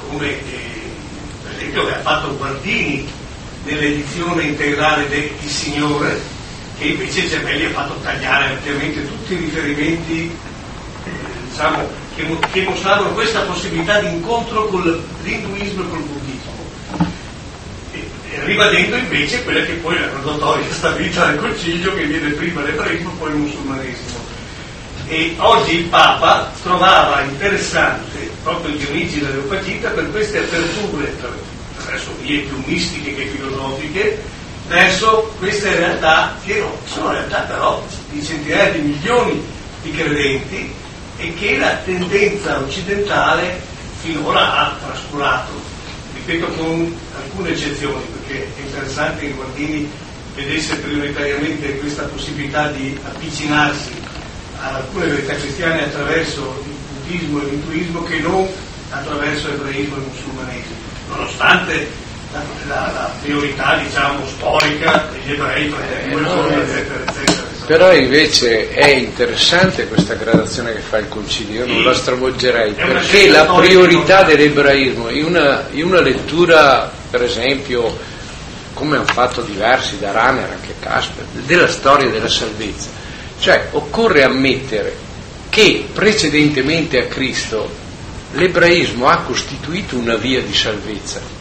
come per esempio che ha fatto Guardini nell'edizione integrale de Il Signore, che invece Gemelli ha fatto tagliare ampiamente tutti i riferimenti diciamo, che mostravano questa possibilità di incontro con l'induismo e col buddismo, ribadendo invece quella che poi è la graduatoria stabilita dal Concilio, che viene prima l'ebraismo poi il musulmanesimo. E oggi il Papa trovava interessante proprio Dionigi l'Areopagita per queste aperture attraverso vie più mistiche che filosofiche verso queste realtà che sono realtà però di centinaia di milioni di credenti e che la tendenza occidentale finora ha trascurato, ripeto con alcune eccezioni, perché è interessante che Guardini vedesse prioritariamente questa possibilità di avvicinarsi a alcune verità cristiane attraverso il buddismo e l'induismo che non attraverso l'ebraismo e il musulmanesimo, nonostante la priorità diciamo storica degli ebrei eccetera. Però invece è interessante questa gradazione che fa il Concilio, io non la stravolgerei, perché la priorità dell'ebraismo in una lettura, per esempio, come hanno fatto diversi, da Rahner anche Casper, della storia della salvezza, cioè occorre ammettere che precedentemente a Cristo l'ebraismo ha costituito una via di salvezza.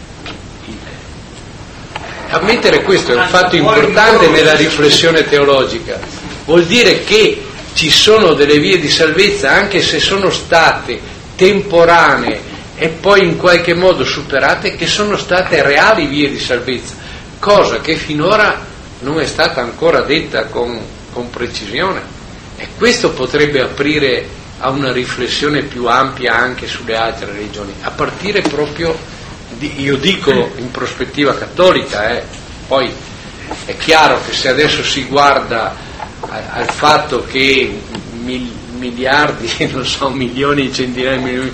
Ammettere questo è un fatto importante nella riflessione teologica, vuol dire che ci sono delle vie di salvezza anche se sono state temporanee e poi in qualche modo superate, che sono state reali vie di salvezza, cosa che finora non è stata ancora detta con precisione, e questo potrebbe aprire a una riflessione più ampia anche sulle altre religioni, a partire proprio io dico in prospettiva cattolica, poi è chiaro che se adesso si guarda al fatto che miliardi, non so, milioni, centinaia di milioni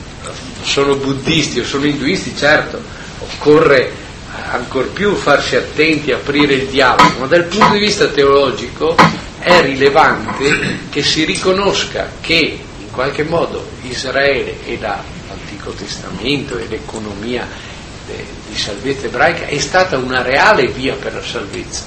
sono buddisti o sono induisti, certo, occorre ancor più farsi attenti, aprire il dialogo, ma dal punto di vista teologico è rilevante che si riconosca che in qualche modo Israele e l'Antico Testamento e l'economia di salvezza ebraica è stata una reale via per la salvezza,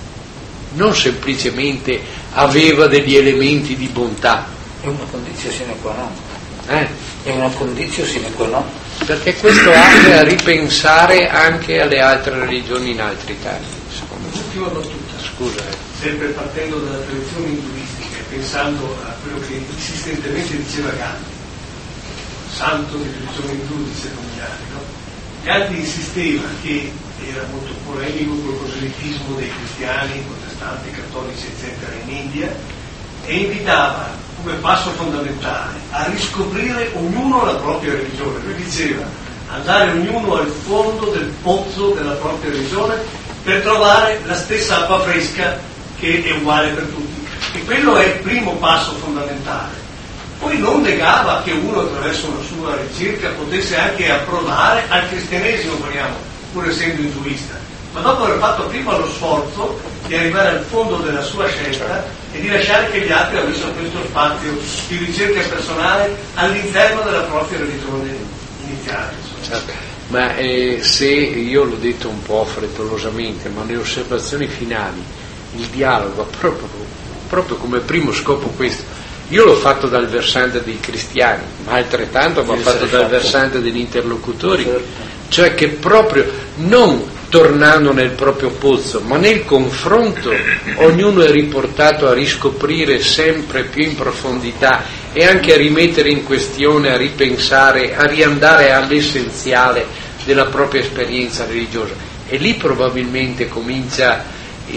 non semplicemente aveva degli elementi di bontà. È una condizione sine qua non. È una condizione sine qua non. Perché questo apre a ripensare anche alle altre religioni in altri casi. Ultima battuta. Scusa. Sempre partendo dalla tradizione induistica e pensando a quello che insistentemente diceva Gandhi, santo di religione indù, dice Gandhi, no? Gandhi insisteva che era molto polemico col proselitismo dei cristiani, protestanti, cattolici, eccetera, in India, e invitava come passo fondamentale a riscoprire ognuno la propria religione. Lui diceva andare ognuno al fondo del pozzo della propria religione per trovare la stessa acqua fresca che è uguale per tutti, e quello è il primo passo fondamentale. Poi non negava che uno attraverso una sua ricerca potesse anche approdare al cristianesimo, pur essendo induista, ma dopo aver fatto prima lo sforzo di arrivare al fondo della sua scelta e di lasciare che gli altri avessero questo spazio di ricerca personale all'interno della propria religione iniziale. Certo. Ma se io l'ho detto un po' frettolosamente, ma le osservazioni finali, il dialogo proprio come primo scopo questo. Io l'ho fatto dal versante dei cristiani, ma altrettanto va fatto dal versante degli interlocutori, cioè che proprio non tornando nel proprio pozzo, ma nel confronto ognuno è riportato a riscoprire sempre più in profondità e anche a rimettere in questione, a ripensare, a riandare all'essenziale della propria esperienza religiosa, e lì probabilmente comincia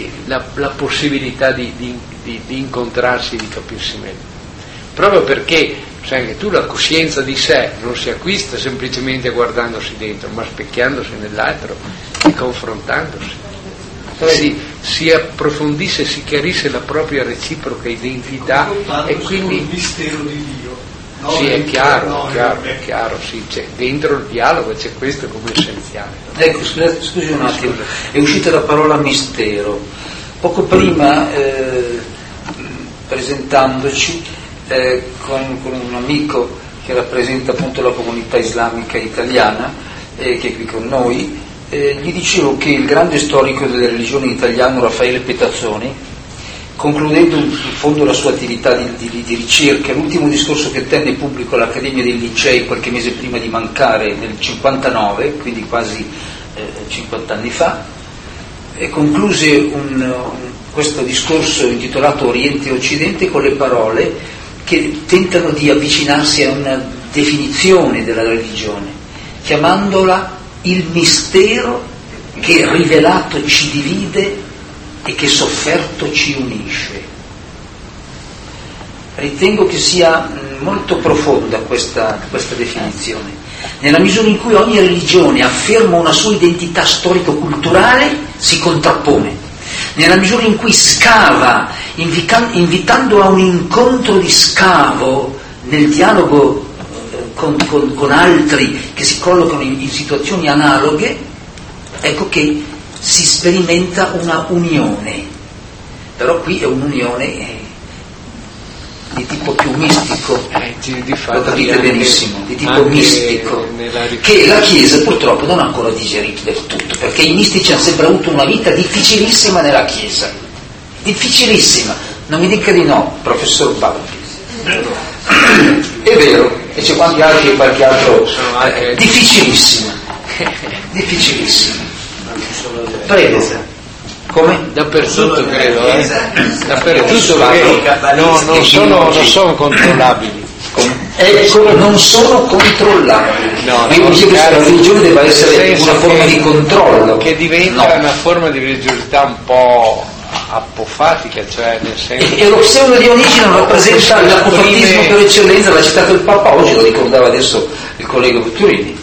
la possibilità di incontrarsi, di capirsi meglio. Proprio perché, sai che tu, la coscienza di sé non si acquista semplicemente guardandosi dentro, ma specchiandosi nell'altro e confrontandosi. Si approfondisse, si chiarisse la propria reciproca identità e quindi il mistero di Dio. No? Sì, è chiaro, sì, c'è dentro il dialogo, c'è questo come essenziale. Ecco, scusi un attimo, è uscita la parola mistero. Poco prima, presentandoci con un amico che rappresenta appunto la comunità islamica italiana, che è qui con noi, gli dicevo che il grande storico delle religioni italiano Raffaele Petazzoni, concludendo in fondo la sua attività di ricerca, l'ultimo discorso che tenne pubblico all'Accademia dei Licei qualche mese prima di mancare, nel 59, quindi quasi 50 anni fa, e concluse questo discorso intitolato Oriente e Occidente con le parole che tentano di avvicinarsi a una definizione della religione, chiamandola il mistero che rivelato ci divide e che sofferto ci unisce. Ritengo che sia molto profonda questa definizione, nella misura in cui ogni religione afferma una sua identità storico-culturale, si contrappone, nella misura in cui scava, invitando a un incontro di scavo nel dialogo con altri che si collocano in situazioni analoghe, ecco che si sperimenta una unione, però qui è un'unione di tipo più mistico, lo capite benissimo, di tipo mistico, che la Chiesa purtroppo non ha ancora digerito del tutto, perché i mistici hanno sempre avuto una vita difficilissima nella Chiesa, difficilissima, non mi dica di no, professor Baldi. È vero, e c'è qualche altro difficilissima. Prego. Come? Dappertutto credo, dappertutto, perché non sono controllabili. Ecco, non sono controllabili. Quindi dice che la religione deve essere una forma di controllo. Che diventa una forma di religiosità un po' apofatica, cioè nel senso. E lo pseudo Dionigi non rappresenta l'apofatismo per eccellenza, l'ha citato il Papa oggi, lo ricordava adesso il collega Vetturini.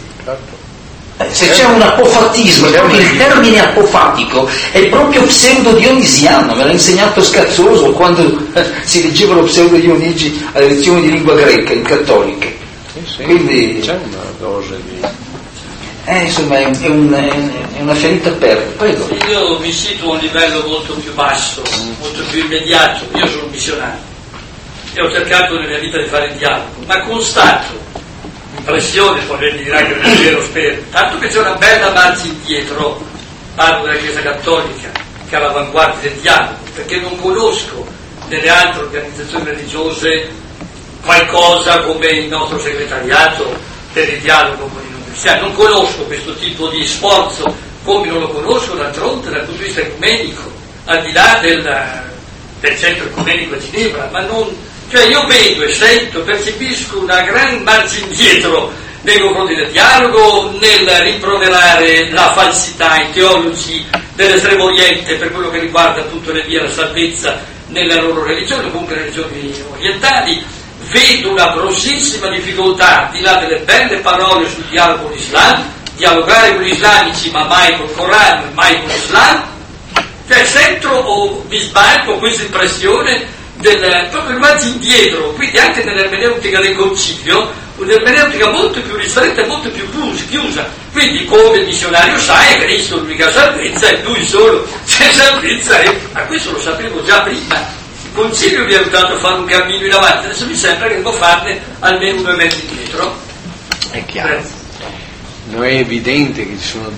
Se c'è un apofatismo, proprio il termine apofatico è proprio pseudo-dionisiano, me l'ha insegnato Scazzoso quando si leggeva lo pseudo-Dionigi alle lezioni di lingua greca in cattoliche. Quindi c'è una dose di... insomma è una ferita aperta. Prego. Io mi situo a un livello molto più basso, molto più immediato. Io sono missionario e ho cercato nella mia vita di fare il dialogo, ma constato impressione, poi lei mi dirà che non è vero, spero, tanto che c'è una bella marcia indietro, parlo della Chiesa Cattolica, che è all'avanguardia del dialogo, perché non conosco nelle altre organizzazioni religiose qualcosa come il nostro segretariato per il dialogo con i non cristiani, non conosco questo tipo di sforzo, come non lo conosco d'altronde dal punto di vista ecumenico, al di là del centro ecumenico a Ginevra, ma non... Cioè io vedo e sento, percepisco una gran marcia indietro nei confronti del dialogo, nel rimproverare la falsità ai teologi dell'estremo oriente per quello che riguarda appunto le vie alla salvezza nella loro religione, comunque religioni orientali. Vedo una grossissima difficoltà, al di là delle belle parole sul dialogo con l'Islam, dialogare con gli islamici ma mai col Corano e mai con l'Islam. Cioè sento o mi sbaglio questa impressione proprio rimasti indietro, quindi anche nell'ermeneutica del concilio, un'ermeneutica molto più ristretta e molto più chiusa. Quindi come il missionario sa, è Cristo l'unica salvezza e lui solo c'è salvezza, ma questo lo sapevo già prima. Il concilio mi ha aiutato a fare un cammino in avanti, adesso mi sembra che devo farne almeno 2 metri indietro. È chiaro. Non è evidente che ci sono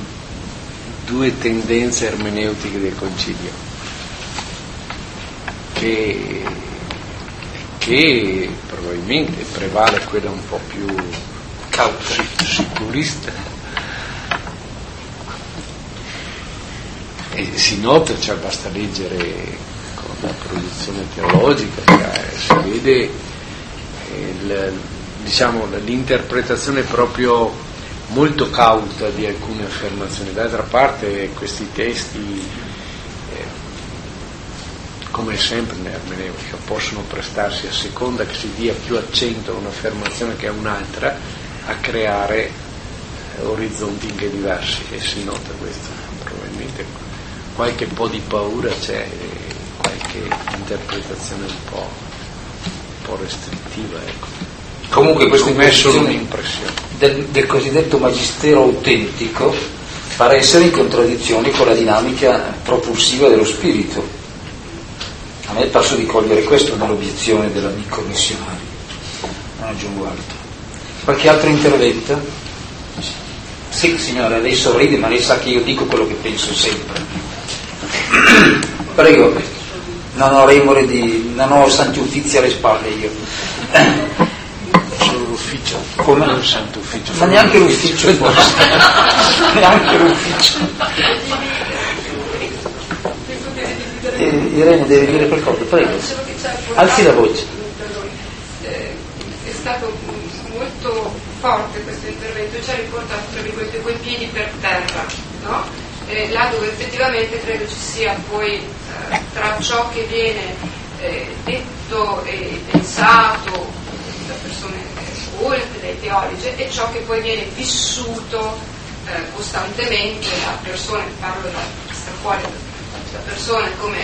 2 tendenze ermeneutiche del concilio. Che probabilmente prevale quella un po' più sicurista, e si nota, cioè basta leggere con la produzione teologica, cioè si vede l'interpretazione proprio molto cauta di alcune affermazioni. D'altra parte questi testi, come sempre nell'ermeneutica, possono prestarsi, a seconda che si dia più accento a un'affermazione che a un'altra, a creare orizzonti anche diversi, e si nota questo. Probabilmente qualche po' di paura c'è, qualche interpretazione un po' restrittiva, ecco. Comunque questa impressione del cosiddetto magistero autentico pare essere in contraddizione con la dinamica propulsiva dello spirito. A me è parso di cogliere questo nell'obiezione dell'amico missionario, non aggiungo altro. Qualche altro intervento? Sì, signora, lei sorride, ma lei sa che io dico quello che penso sempre. Prego. Non ho remore non ho santi uffizi alle spalle io. Solo l'ufficio. Come? Non santo ufficio. Ma neanche l'ufficio forse. Neanche l'ufficio. Irene deve dire qualcosa, prego. Alzi la voce. È stato molto forte questo intervento, ci ha riportato tra virgolette quei piedi per terra, no? Là dove effettivamente credo ci sia poi tra ciò che viene detto e pensato da persone colte, dai teologi, e ciò che poi viene vissuto costantemente da persone, parlo da sta fuori, da persone come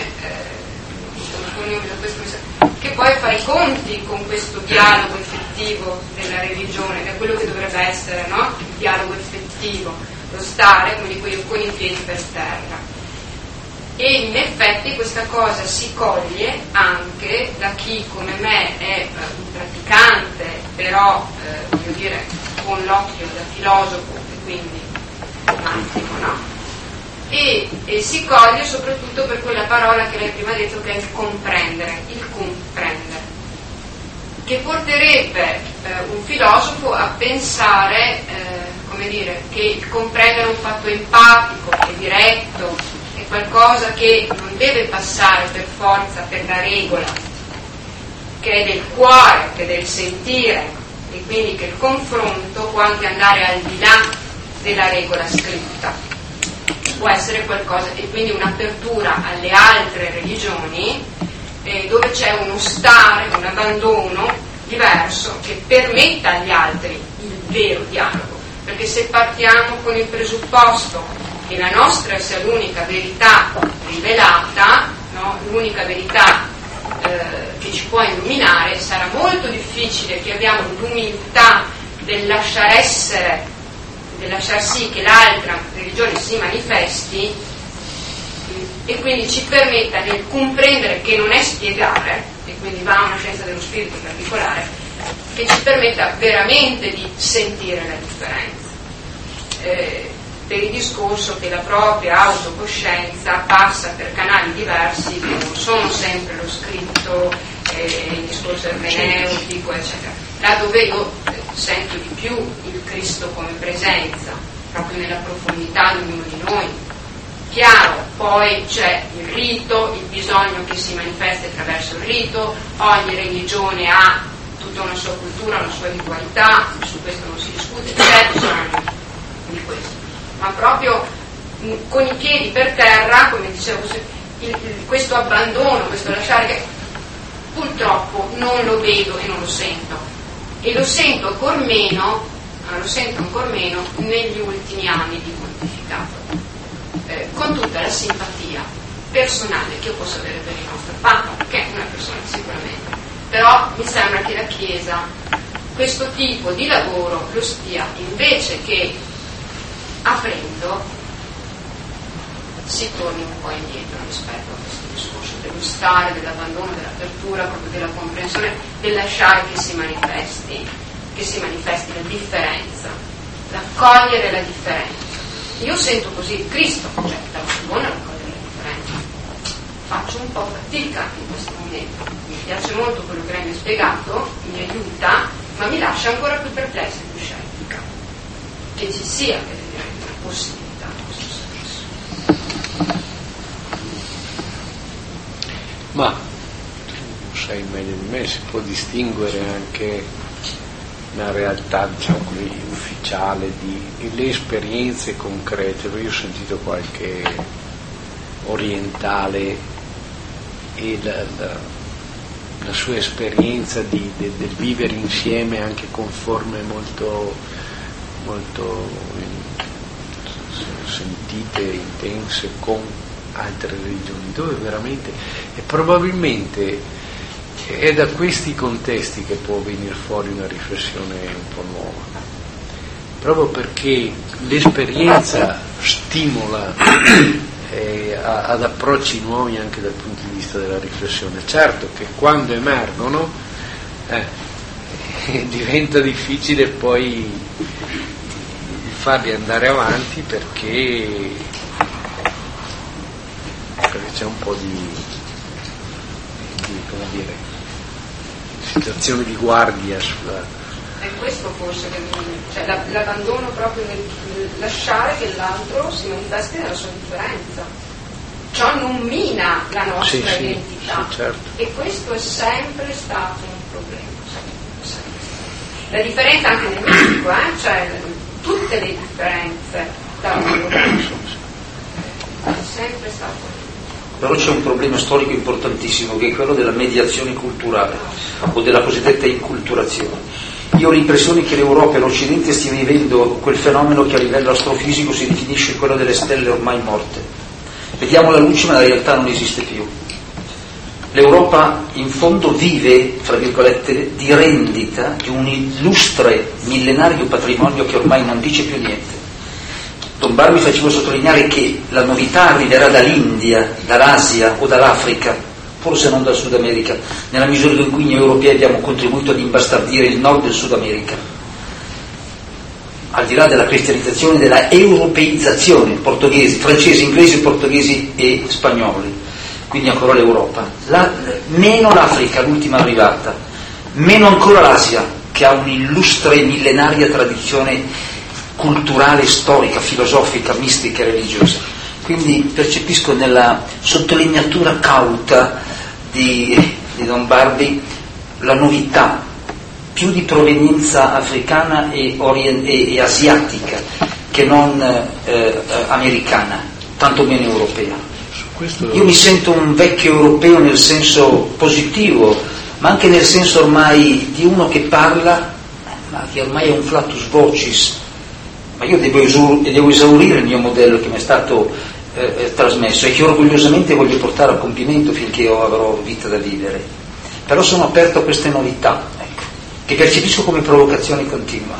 che poi fa i conti con questo dialogo effettivo della religione, che è quello che dovrebbe essere, no? Il dialogo effettivo, lo stare, come dico io, con i piedi per terra. E in effetti questa cosa si coglie anche da chi come me è un praticante, però voglio dire con l'occhio da filosofo e quindi un attimo, no? E si coglie soprattutto per quella parola che lei prima ha detto, che è il comprendere, che porterebbe un filosofo a pensare, come dire, che il comprendere è un fatto empatico, è diretto, è qualcosa che non deve passare per forza per la regola, che è del cuore, che è del sentire, e quindi che il confronto può anche andare al di là della regola scritta. Può essere qualcosa, e quindi un'apertura alle altre religioni dove c'è uno stare, un abbandono diverso che permetta agli altri il vero dialogo, perché se partiamo con il presupposto che la nostra sia l'unica verità rivelata, no? L'unica verità che ci può illuminare, sarà molto difficile che abbiamo l'umiltà del lasciar essere, del lasciar sì che l'altra religione si manifesti, e quindi ci permetta di comprendere che non è spiegare, e quindi va a una scienza dello spirito in particolare, che ci permetta veramente di sentire la differenza, per il discorso che la propria autocoscienza passa per canali diversi che non sono sempre lo scritto, il discorso ermeneutico, eccetera, là dove io sento di più il Cristo come presenza, proprio nella profondità di ognuno di noi. Chiaro, poi c'è il rito, il bisogno che si manifesta attraverso il rito, ogni religione ha tutta una sua cultura, una sua ritualità, su questo non si discute, c'è bisogno di questo, ma proprio con i piedi per terra, come dicevo, questo abbandono, questo lasciare, che purtroppo non lo vedo e non lo sento, e lo sento ancor meno negli ultimi anni di pontificato, con tutta la simpatia personale che io posso avere per il nostro Papa, che è una persona sicuramente, però mi sembra che la Chiesa questo tipo di lavoro lo stia, invece che aprendo, si torni un po' indietro rispetto a questo discorso dello stare, dell'abbandono, dell'apertura, proprio della comprensione, del lasciare che si manifesti la differenza, l'accogliere la differenza. Io sento così il Cristo, cioè l'abbandono e l'accogliere la differenza. Faccio un po' fatica in questo momento, mi piace molto quello che lei mi ha spiegato, mi aiuta, ma mi lascia ancora più perplessa e più scettica che ci sia una possibilità in questo senso. Ma tu sai meglio di me, si può distinguere anche una realtà, diciamo così, ufficiale le esperienze concrete. Io ho sentito qualche orientale e la sua esperienza del vivere insieme anche con forme molto sentite, intense con altre religioni, dove veramente, e probabilmente è da questi contesti che può venire fuori una riflessione un po' nuova, proprio perché l'esperienza stimola ad approcci nuovi anche dal punto di vista della riflessione. Certo che quando emergono diventa difficile poi farli andare avanti perché c'è un po' di come dire, situazione di guardia sulla. È questo forse cioè l'abbandono proprio nel lasciare che l'altro si manifesti nella sua differenza. Ciò non mina la nostra identità, sì, certo. E questo è sempre stato un problema. Sempre. La differenza anche nel Messico, cioè tutte le differenze da loro, è sempre stato. Però c'è un problema storico importantissimo che è quello della mediazione culturale o della cosiddetta inculturazione. Io ho l'impressione che l'Europa e l'Occidente stia vivendo quel fenomeno che a livello astrofisico si definisce quello delle stelle ormai morte. Vediamo la luce ma la realtà non esiste più. L'Europa in fondo vive, fra virgolette, di rendita di un illustre millenario patrimonio che ormai non dice più niente. Don Barbi faceva sottolineare che la novità arriverà dall'India, dall'Asia o dall'Africa, forse non dal Sud America, nella misura in cui noi europei abbiamo contribuito ad imbastardire il nord del Sud America. Al di là della cristianizzazione, della europeizzazione, portoghesi, francesi, inglesi, portoghesi e spagnoli, quindi ancora l'Europa. Meno l'Africa, l'ultima arrivata, meno ancora l'Asia, che ha un'illustre millenaria tradizione culturale, storica, filosofica, mistica e religiosa. Quindi percepisco nella sottolineatura cauta di Don Barbi la novità, più di provenienza africana e asiatica che non americana, tanto meno europea. Io mi sento un vecchio europeo nel senso positivo, ma anche nel senso ormai di uno che parla, ma che ormai è un flatus vocis. Ma io devo esaurire il mio modello che mi è stato trasmesso e che orgogliosamente voglio portare a compimento finché io avrò vita da vivere. Però sono aperto a queste novità, ecco, che percepisco come provocazione continua.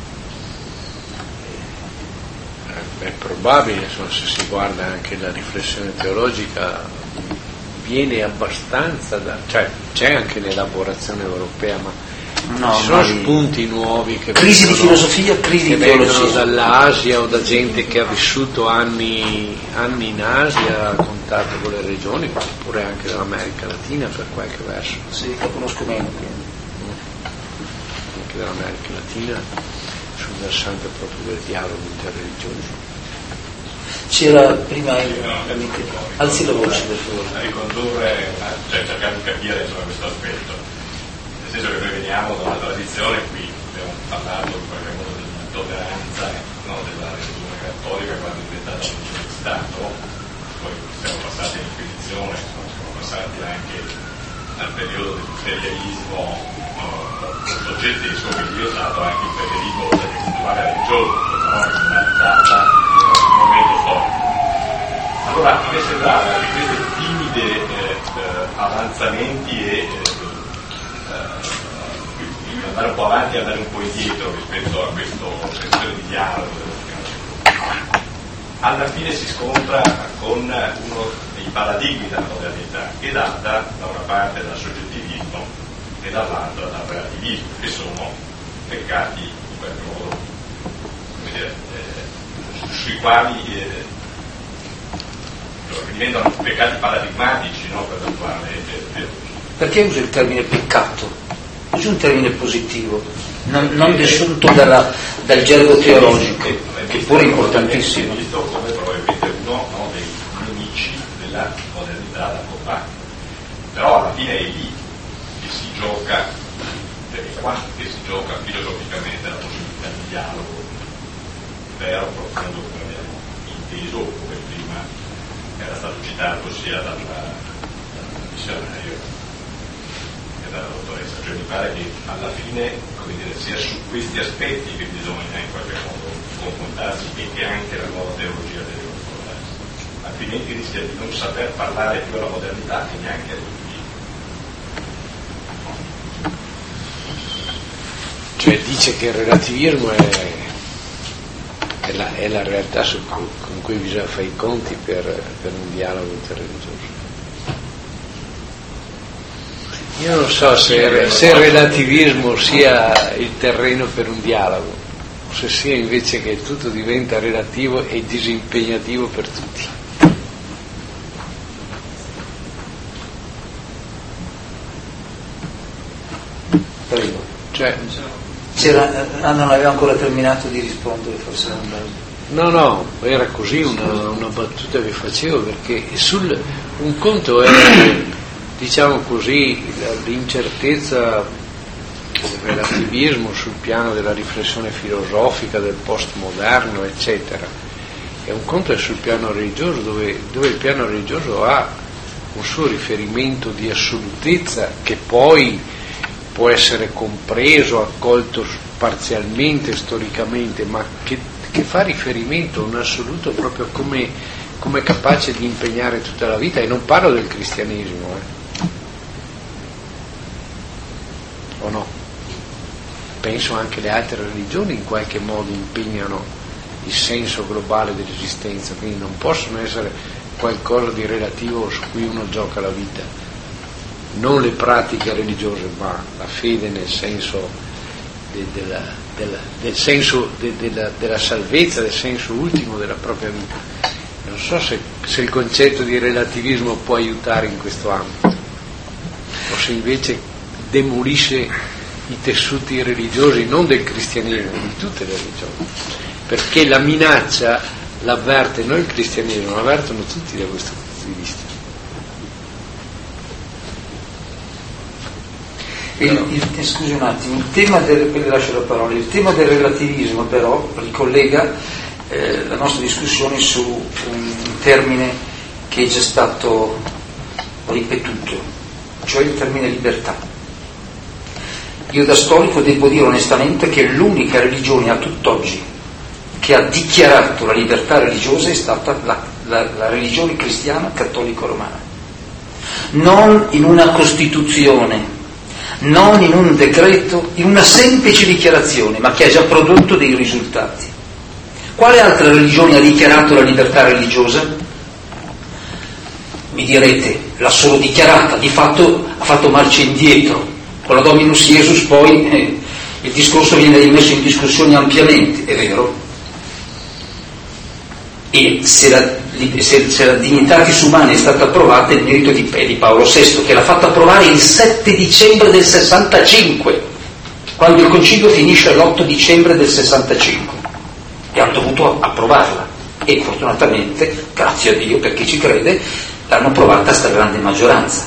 È probabile, insomma, se si guarda anche la riflessione teologica, viene abbastanza cioè c'è anche l'elaborazione europea, ma ci sono spunti nuovi che crisi di filosofia, crisi di teologia dall'Asia o da gente che ha vissuto anni in Asia, ha contatto con le regioni, oppure anche dall'America Latina per qualche verso. Sì, lo conosco meno. Anche dall'America Latina sul versante proprio del dialogo interreligioso. C'era prima alzi la voce per favore. A ricondurre, cioè cercare di capire questo aspetto. Nel senso che noi veniamo da una tradizione, qui abbiamo parlato in qualche modo dell'intolleranza, no, della religione cattolica quando è diventata religione di Stato, poi siamo passati all'Inquisizione, siamo passati anche al periodo dell'imperialismo soggettesco, quindi è stato anche il imperialismo spirituale e religioso, no? È un momento storico. Allora a me sembrava che questi timidi avanzamenti e andare un po' avanti e andare un po' indietro rispetto a questa questione di dialogo alla fine si scontra con uno dei paradigmi della modernità, che è data da una parte dal soggettivismo e dall'altra dal relativismo, che sono peccati in qualche modo, come dire, sui quali diventano peccati paradigmatici, no, per l'attuale teologia. Perché uso il termine peccato? Uso un termine positivo, non desunto dal gergo teologico, che pure è importantissimo. Visto come probabilmente uno, no, dei nemici della modernità da combattere. Però alla fine è lì che si gioca, perché qua che si gioca filosoficamente la possibilità di dialogo vero, profondo, come abbiamo inteso, come prima era stato citato sia dal missionario che dalla dottoressa. Cioè mi pare che alla fine, come dire, sia su questi aspetti che bisogna in qualche modo confrontarsi e che anche la nuova teologia deve confrontarsi, altrimenti rischia di non saper parlare più alla modernità e neanche all'utilizzo. Cioè dice che il relativismo è la realtà con cui bisogna fare i conti per un dialogo interreligioso. Io non so se il relativismo sia il terreno per un dialogo, o se sia invece che tutto diventa relativo e disimpegnativo per tutti. Prego. Cioè, non aveva ancora terminato di rispondere, forse non. No, era così una battuta che facevo, perché un conto è, diciamo così, l'incertezza del relativismo sul piano della riflessione filosofica, del postmoderno, eccetera, e un conto è sul piano religioso, dove il piano religioso ha un suo riferimento di assolutezza che poi può essere compreso, accolto parzialmente, storicamente, ma che fa riferimento a un assoluto proprio come capace di impegnare tutta la vita. E non parlo del cristianesimo, o no? Penso anche le altre religioni in qualche modo impegnano il senso globale dell'esistenza, quindi non possono essere qualcosa di relativo su cui uno gioca la vita. Non le pratiche religiose, ma la fede nel senso della salvezza, del senso ultimo della propria vita. Non so se il concetto di relativismo può aiutare in questo ambito, o se invece demolisce i tessuti religiosi, non del cristianesimo, di tutte le religioni, perché la minaccia l'avverte non il cristianesimo, l'avvertono tutti da questo punto di vista. Scusi un attimo, il tema il tema del relativismo però ricollega la nostra discussione su un termine che è già stato ripetuto, cioè il termine libertà. Io da storico devo dire onestamente che l'unica religione a tutt'oggi che ha dichiarato la libertà religiosa è stata la religione cristiana cattolico-romana. Non in una Costituzione, non in un decreto, in una semplice dichiarazione, ma che ha già prodotto dei risultati. Quale altra religione ha dichiarato la libertà religiosa? Mi direte, l'ha solo dichiarata, di fatto ha fatto marcia indietro. Con la Dominus Iesus poi il discorso viene rimesso in discussione ampiamente, è vero. E se la Dignitatis Humanae è stata approvata, il merito è di Paolo VI, che l'ha fatta approvare il 7 dicembre del 65, quando il concilio finisce l'8 dicembre del 65, e hanno dovuto approvarla, e fortunatamente, grazie a Dio per chi ci crede, l'hanno approvata a stragrande maggioranza.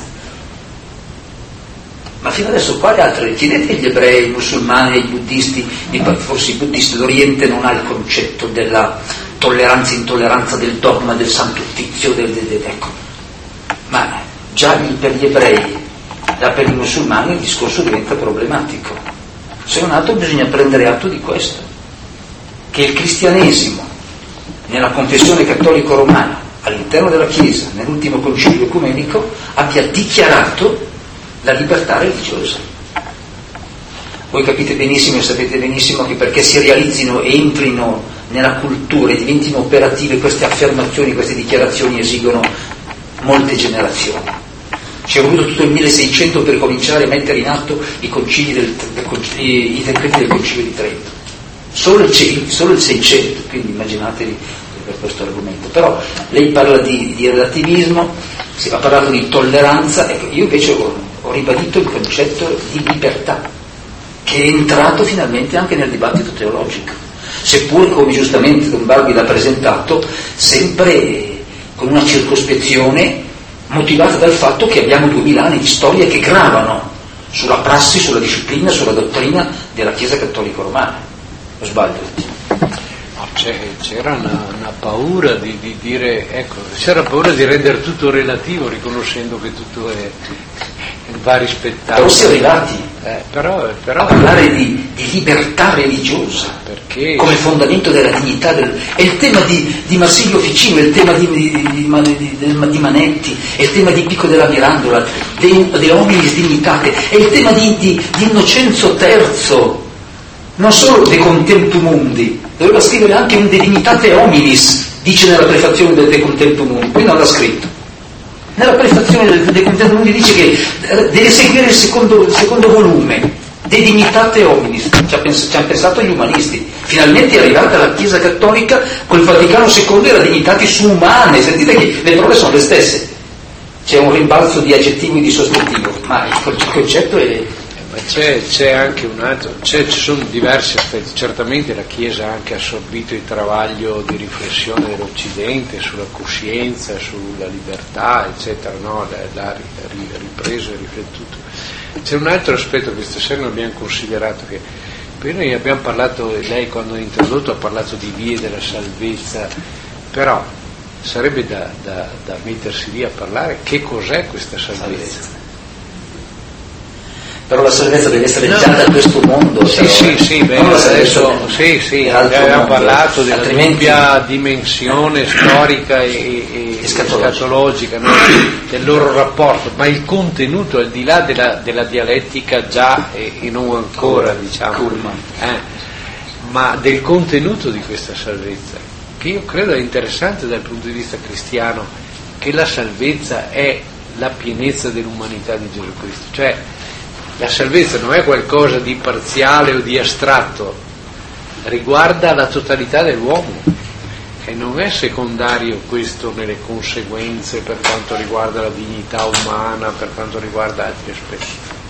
Ma fino adesso quale altre? Chiedete agli ebrei, ai musulmani, ai buddisti, forse i buddisti d'Oriente non ha il concetto della tolleranza e intolleranza, del dogma, del santuzio, ecco. Ma già per gli ebrei, già per i musulmani il discorso diventa problematico. Se non altro bisogna prendere atto di questo, che il cristianesimo nella confessione cattolico-romana, all'interno della Chiesa, nell'ultimo concilio ecumenico, abbia dichiarato la libertà religiosa. Voi capite benissimo e sapete benissimo che perché si realizzino e entrino nella cultura e diventino operative queste affermazioni, queste dichiarazioni esigono molte generazioni. Ci è voluto tutto il 1600 per cominciare a mettere in atto i decreti del Concilio di Trento. Solo il 600, quindi immaginatevi per questo argomento. Però lei parla di relativismo, ha parlato di tolleranza, ecco, io invece ho ribadito il concetto di libertà, che è entrato finalmente anche nel dibattito teologico, seppur, come giustamente Don Barbi l'ha presentato, sempre con una circospezione motivata dal fatto che abbiamo 2000 anni di storia che gravano sulla prassi, sulla disciplina, sulla dottrina della Chiesa cattolico-romana. O sbaglio? C'era una paura di dire, ecco, c'era paura di rendere tutto relativo, riconoscendo che tutto va rispettato. Però si è arrivati però a parlare di libertà religiosa, perché come fondamento della dignità è il tema di Marsilio Ficino, è il tema di Manetti, è il tema di Pico della Mirandola, de hominis dignitate, è il tema di Innocenzo III, non solo De Contemptu Mundi, doveva scrivere anche un De Dignitate Hominis, dice nella prefazione del De Contemptu Mundi, qui non l'ha scritto. Nella prefazione del Quintetto Mundi dice che deve seguire il secondo volume, De Dignitate Hominis, ci hanno pensato gli umanisti. Finalmente è arrivata la Chiesa Cattolica col Vaticano II e la Dignitatis Humanae, sentite che le parole sono le stesse, c'è un rimbalzo di aggettivo e di sostantivo, ma il concetto è... C'è anche un altro, ci sono diversi aspetti. Certamente la Chiesa ha anche assorbito il travaglio di riflessione dell'Occidente sulla coscienza, sulla libertà, eccetera, no? L'ha ripreso e riflettuto. C'è un altro aspetto che stasera non abbiamo considerato, che per noi abbiamo parlato, lei quando ha introdotto ha parlato di vie della salvezza, però sarebbe da mettersi lì a parlare che cos'è questa salvezza. Però la salvezza deve essere già da questo mondo. Abbiamo parlato della doppia dimensione storica e scatologica, no? Del loro rapporto, ma il contenuto al di là della dialettica già e non ancora, diciamo, ma del contenuto di questa salvezza, che io credo è interessante dal punto di vista cristiano, che la salvezza è la pienezza dell'umanità di Gesù Cristo, cioè la salvezza non è qualcosa di parziale o di astratto, riguarda la totalità dell'uomo e non è secondario questo nelle conseguenze per quanto riguarda la dignità umana, per quanto riguarda altri aspetti.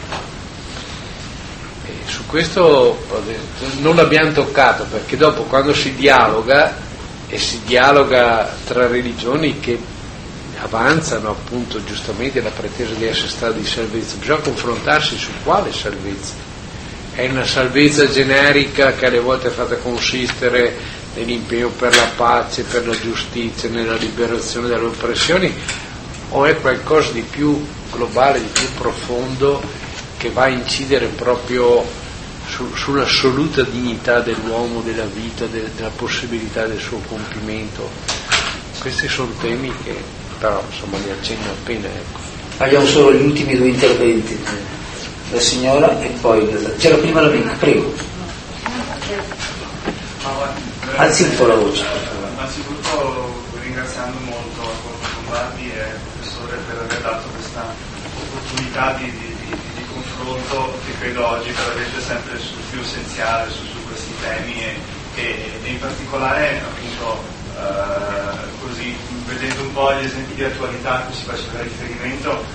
E su questo non l'abbiamo toccato, perché dopo quando si dialoga, e si dialoga tra religioni che avanzano appunto giustamente la pretesa di essere stati di salvezza, bisogna confrontarsi su quale salvezza. È una salvezza generica che alle volte è fatta consistere nell'impegno per la pace, per la giustizia, nella liberazione dalle oppressioni, o è qualcosa di più globale, di più profondo, che va a incidere proprio sull'assoluta dignità dell'uomo, della vita, della possibilità del suo compimento? Questi sono temi che però insomma li accenno appena, ecco. Abbiamo solo gli ultimi due interventi, la signora e poi c'era prima l'amica, prego. Alzi un po' la voce. Innanzitutto ringraziando molto Corrado Lombardi e il professore per aver dato questa opportunità di confronto che credo oggi cada vez è sempre più essenziale su questi temi e in particolare appunto così, vedendo un po' gli esempi di attualità a cui si faceva riferimento,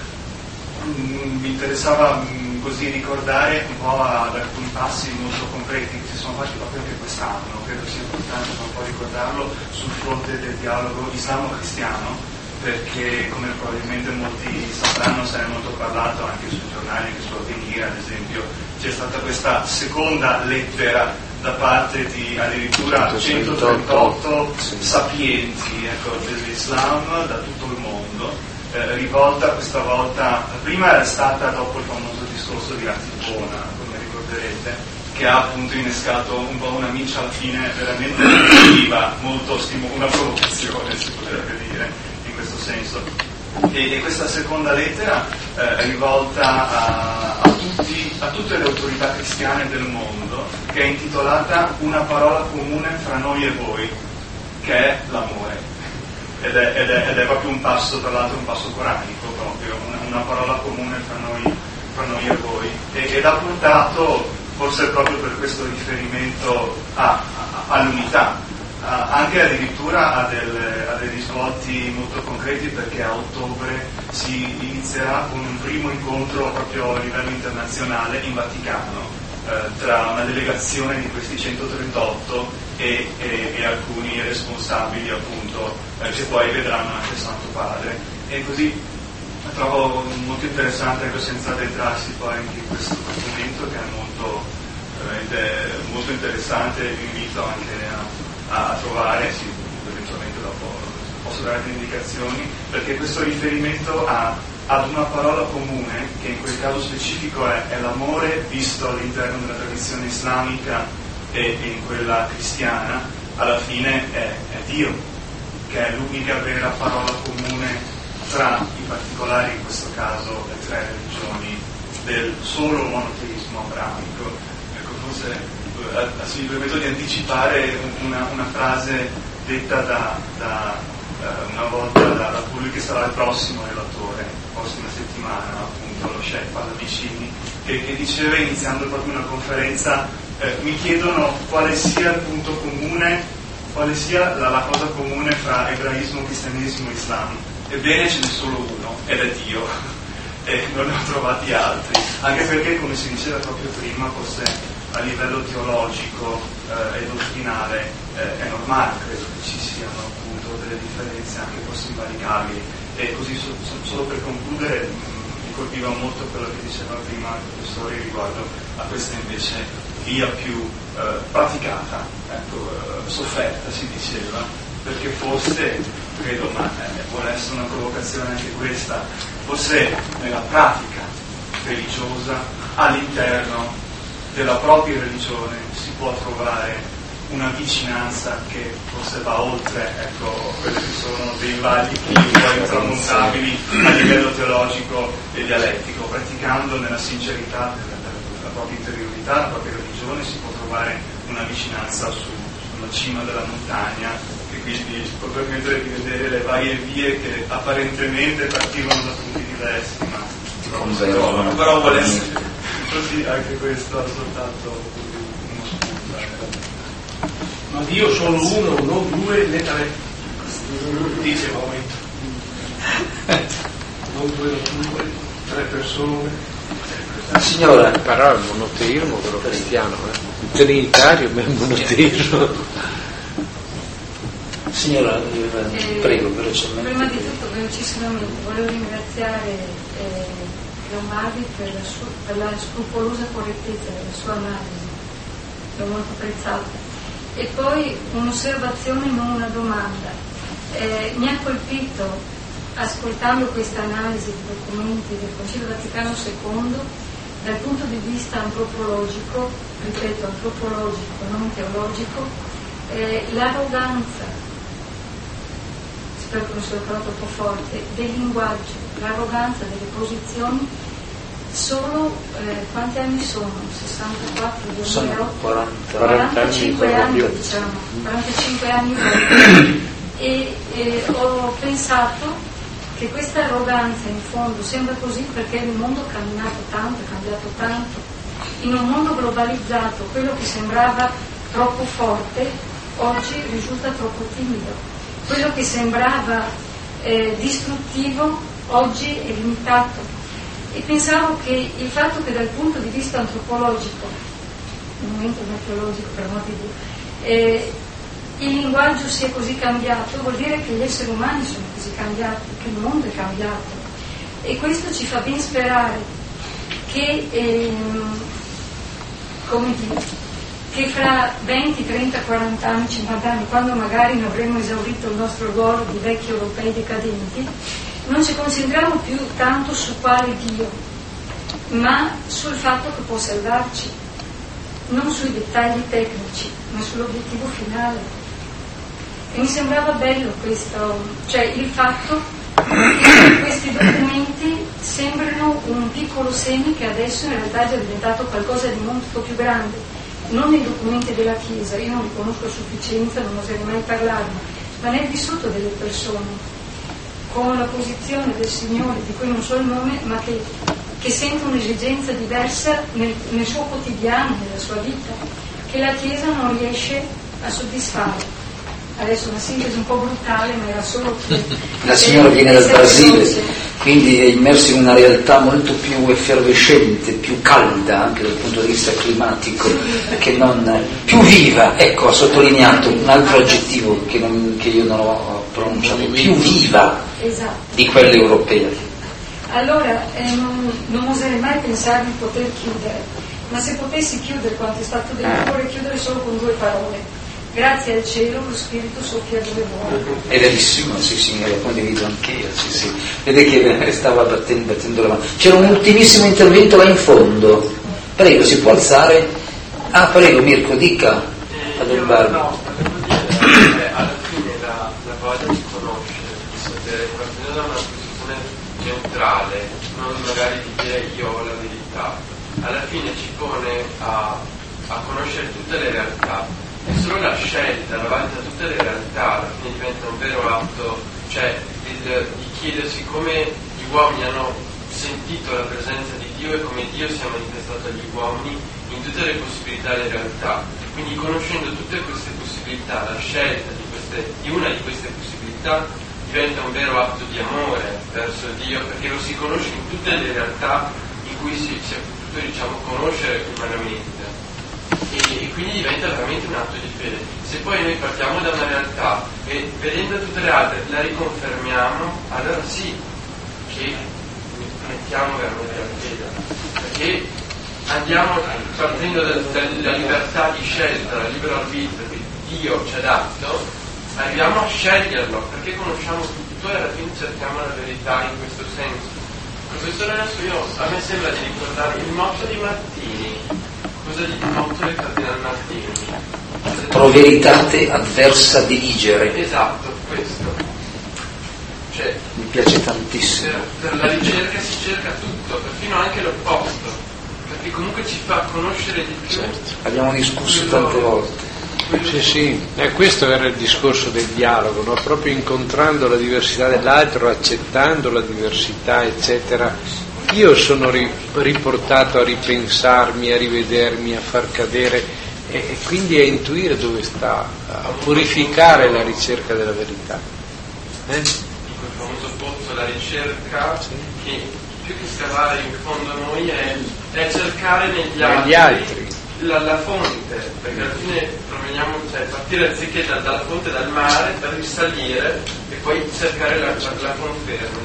mi interessava così ricordare un po' ad alcuni passi molto concreti che si sono fatti proprio anche quest'anno. Credo sia importante un po' ricordarlo sul fronte del dialogo islamo-cristiano, perché come probabilmente molti sapranno, se ne è molto parlato anche sui giornali, anche su Avvenire ad esempio, c'è stata questa seconda lettera da parte di addirittura 138 sapienti dell'Islam da tutto il mondo, rivolta questa volta, la prima era stata dopo il famoso discorso di Ratisbona, come ricorderete, che ha appunto innescato un po' una miccia alla fine veramente positiva, molto una provocazione si potrebbe dire in questo senso. E questa seconda lettera è rivolta a tutte le autorità cristiane del mondo, che è intitolata Una parola comune fra noi e voi, che è l'amore, ed è proprio un passo, tra l'altro un passo coranico proprio, una parola comune fra noi e voi, ed ha portato forse proprio per questo riferimento all'unità, anche addirittura a dei risvolti molto concreti, perché a ottobre si inizierà con un primo incontro proprio a livello internazionale in Vaticano tra una delegazione di questi 138 e alcuni responsabili appunto che poi vedranno anche il Santo Padre, e così trovo molto interessante, anche senza addentrarsi poi anche in questo documento che è molto interessante, vi invito anche a trovare, sì, eventualmente dopo posso dare delle indicazioni, perché questo riferimento ad una parola comune, che in quel caso specifico è l'amore visto all'interno della tradizione islamica e in quella cristiana, alla fine è Dio, che è l'unica vera parola comune tra, in particolare in questo caso, le tre religioni del solo monoteismo abramico. Ecco, forse mi permetto di anticipare una frase detta da una volta da colui che sarà il prossimo relatore, prossima settimana, appunto lo chef Pallavicini, che diceva, iniziando proprio una conferenza, mi chiedono quale sia il punto comune, quale sia la cosa comune fra ebraismo, cristianesimo e islam. Ebbene, ce n'è solo uno, ed è Dio, e non ne ho trovati altri, anche perché, come si diceva proprio prima, forse a livello teologico e dottrinale è normale, credo che ci siano appunto delle differenze anche forse invalicabili. E così solo per concludere, mi colpiva molto quello che diceva prima il professore riguardo a questa invece via più praticata, sofferta si diceva, perché forse, credo, ma vuole essere una provocazione anche questa, forse nella pratica religiosa all'interno della propria religione si può trovare una vicinanza che forse va oltre quelli che sono dei valichi un po' intramontabili a livello teologico e dialettico. Praticando nella sincerità della propria interiorità, la propria religione, si può trovare una vicinanza sulla cima della montagna, e quindi può permettere di vedere le varie vie che apparentemente partivano da punti diversi, ma però vuole essere così. Anche questo è soltanto uno spunto. Ma Dio solo uno, non due né tre, dice Maometto. Non due, tre persone. Signora, però il monoteismo quello cristiano, trinitario, ma il monoteismo. Signora, prego velocemente. Prima di tutto, velocissimamente, volevo ringraziare Lombardi per la scrupolosa correttezza della sua analisi, l'ho molto apprezzata. E poi un'osservazione, non una domanda. Mi ha colpito, ascoltando questa analisi dei documenti del Concilio Vaticano II, dal punto di vista antropologico, ripeto, antropologico, non teologico, l'arroganza, spero che non sia troppo forte, del linguaggio, l'arroganza delle posizioni. Solo quanti anni sono? 64, 2008? 45 anni, diciamo, 45 anni dopo. E ho pensato che questa arroganza in fondo sembra così perché il mondo è cambiato tanto. In un mondo globalizzato quello che sembrava troppo forte oggi risulta troppo timido. Quello che sembrava distruttivo oggi è limitato. E pensavo che il fatto che dal punto di vista antropologico, nel momento non teologico per amor di Dio, il linguaggio sia così cambiato, vuol dire che gli esseri umani sono così cambiati, che il mondo è cambiato. E questo ci fa ben sperare che, come dire, che fra 20, 30, 40 anni, 50 anni, quando magari non avremo esaurito il nostro ruolo di vecchi europei decadenti, non ci concentriamo più tanto su quale Dio, ma sul fatto che può salvarci, non sui dettagli tecnici, ma sull'obiettivo finale. E mi sembrava bello questo, cioè il fatto che questi documenti sembrano un piccolo seme che adesso in realtà è già diventato qualcosa di molto più grande, non nei documenti della Chiesa, io non li conosco a sufficienza, non oserei mai parlarne, ma nel vissuto delle persone, con la posizione del Signore, di cui non so il nome, ma che sente un'esigenza diversa nel suo quotidiano, nella sua vita, che la Chiesa non riesce a soddisfare. Adesso una sintesi un po' brutale, ma era solo che la signora viene dal Brasile, quindi è immersa in una realtà molto più effervescente, più calda anche dal punto di vista climatico, che non più viva. Ecco, ha sottolineato un altro aggettivo che io non ho pronunciato, più viva di quella europea. Allora, non oserei mai pensare di poter chiudere, ma se potessi chiudere quanto è stato detto, vorrei chiudere solo con due parole. Grazie al cielo lo spirito soffia dove vuole. È verissimo, sì, lo condivido anch'io, sì. Vede che stava battendo la mano. C'era un ultimissimo intervento là in fondo. Prego, si può alzare? Ah, prego Mirko, dica ad Lombardi. No, alla fine la voglia di conoscere, di sapere, partendo da una posizione neutrale, non magari di dire io ho la verità, alla fine ci pone a conoscere tutte le realtà. solo la scelta davanti a tutte le realtà alla fine diventa un vero atto, cioè di chiedersi come gli uomini hanno sentito la presenza di Dio e come Dio si è manifestato agli uomini in tutte le possibilità e le realtà. Quindi conoscendo tutte queste possibilità, la scelta di una di queste possibilità diventa un vero atto di amore verso Dio, perché lo si conosce in tutte le realtà in cui si è potuto conoscere umanamente, e quindi diventa veramente un atto di fede. Se poi noi partiamo da una realtà e vedendo tutte le altre la riconfermiamo, allora sì che mettiamo veramente la fede, perché andiamo partendo dalla libertà di scelta, dal libero arbitrio che Dio ci ha dato, arriviamo a sceglierlo, perché conosciamo tutto e alla fine cerchiamo la verità in questo senso. Professore, adesso a me sembra di ricordare il motto di Martini. Cosa dice il motto del Cardinal Martini? Pro veritate adversa diligere. Esatto, questo. Cioè, mi piace tantissimo. Per la ricerca si cerca tutto, perfino anche l'opposto, perché comunque ci fa conoscere di più. Certo, abbiamo discusso tante volte. Sì, questo era il discorso del dialogo, no? Proprio incontrando la diversità dell'altro, accettando la diversità, eccetera. Io sono riportato a ripensarmi, a rivedermi, a far cadere e quindi a intuire dove sta, a purificare la ricerca della verità. Il famoso pozzo, la ricerca, sì, che più che scavare in fondo a noi è cercare negli altri. La fonte, perché alla fine proveniamo, cioè partire anziché dalla fonte, dal mare, per risalire e poi cercare la conferma.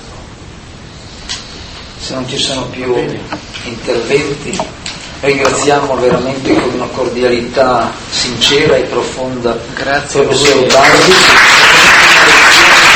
Se non ci sono più interventi, ringraziamo veramente con una cordialità sincera e profonda il professor Barbi.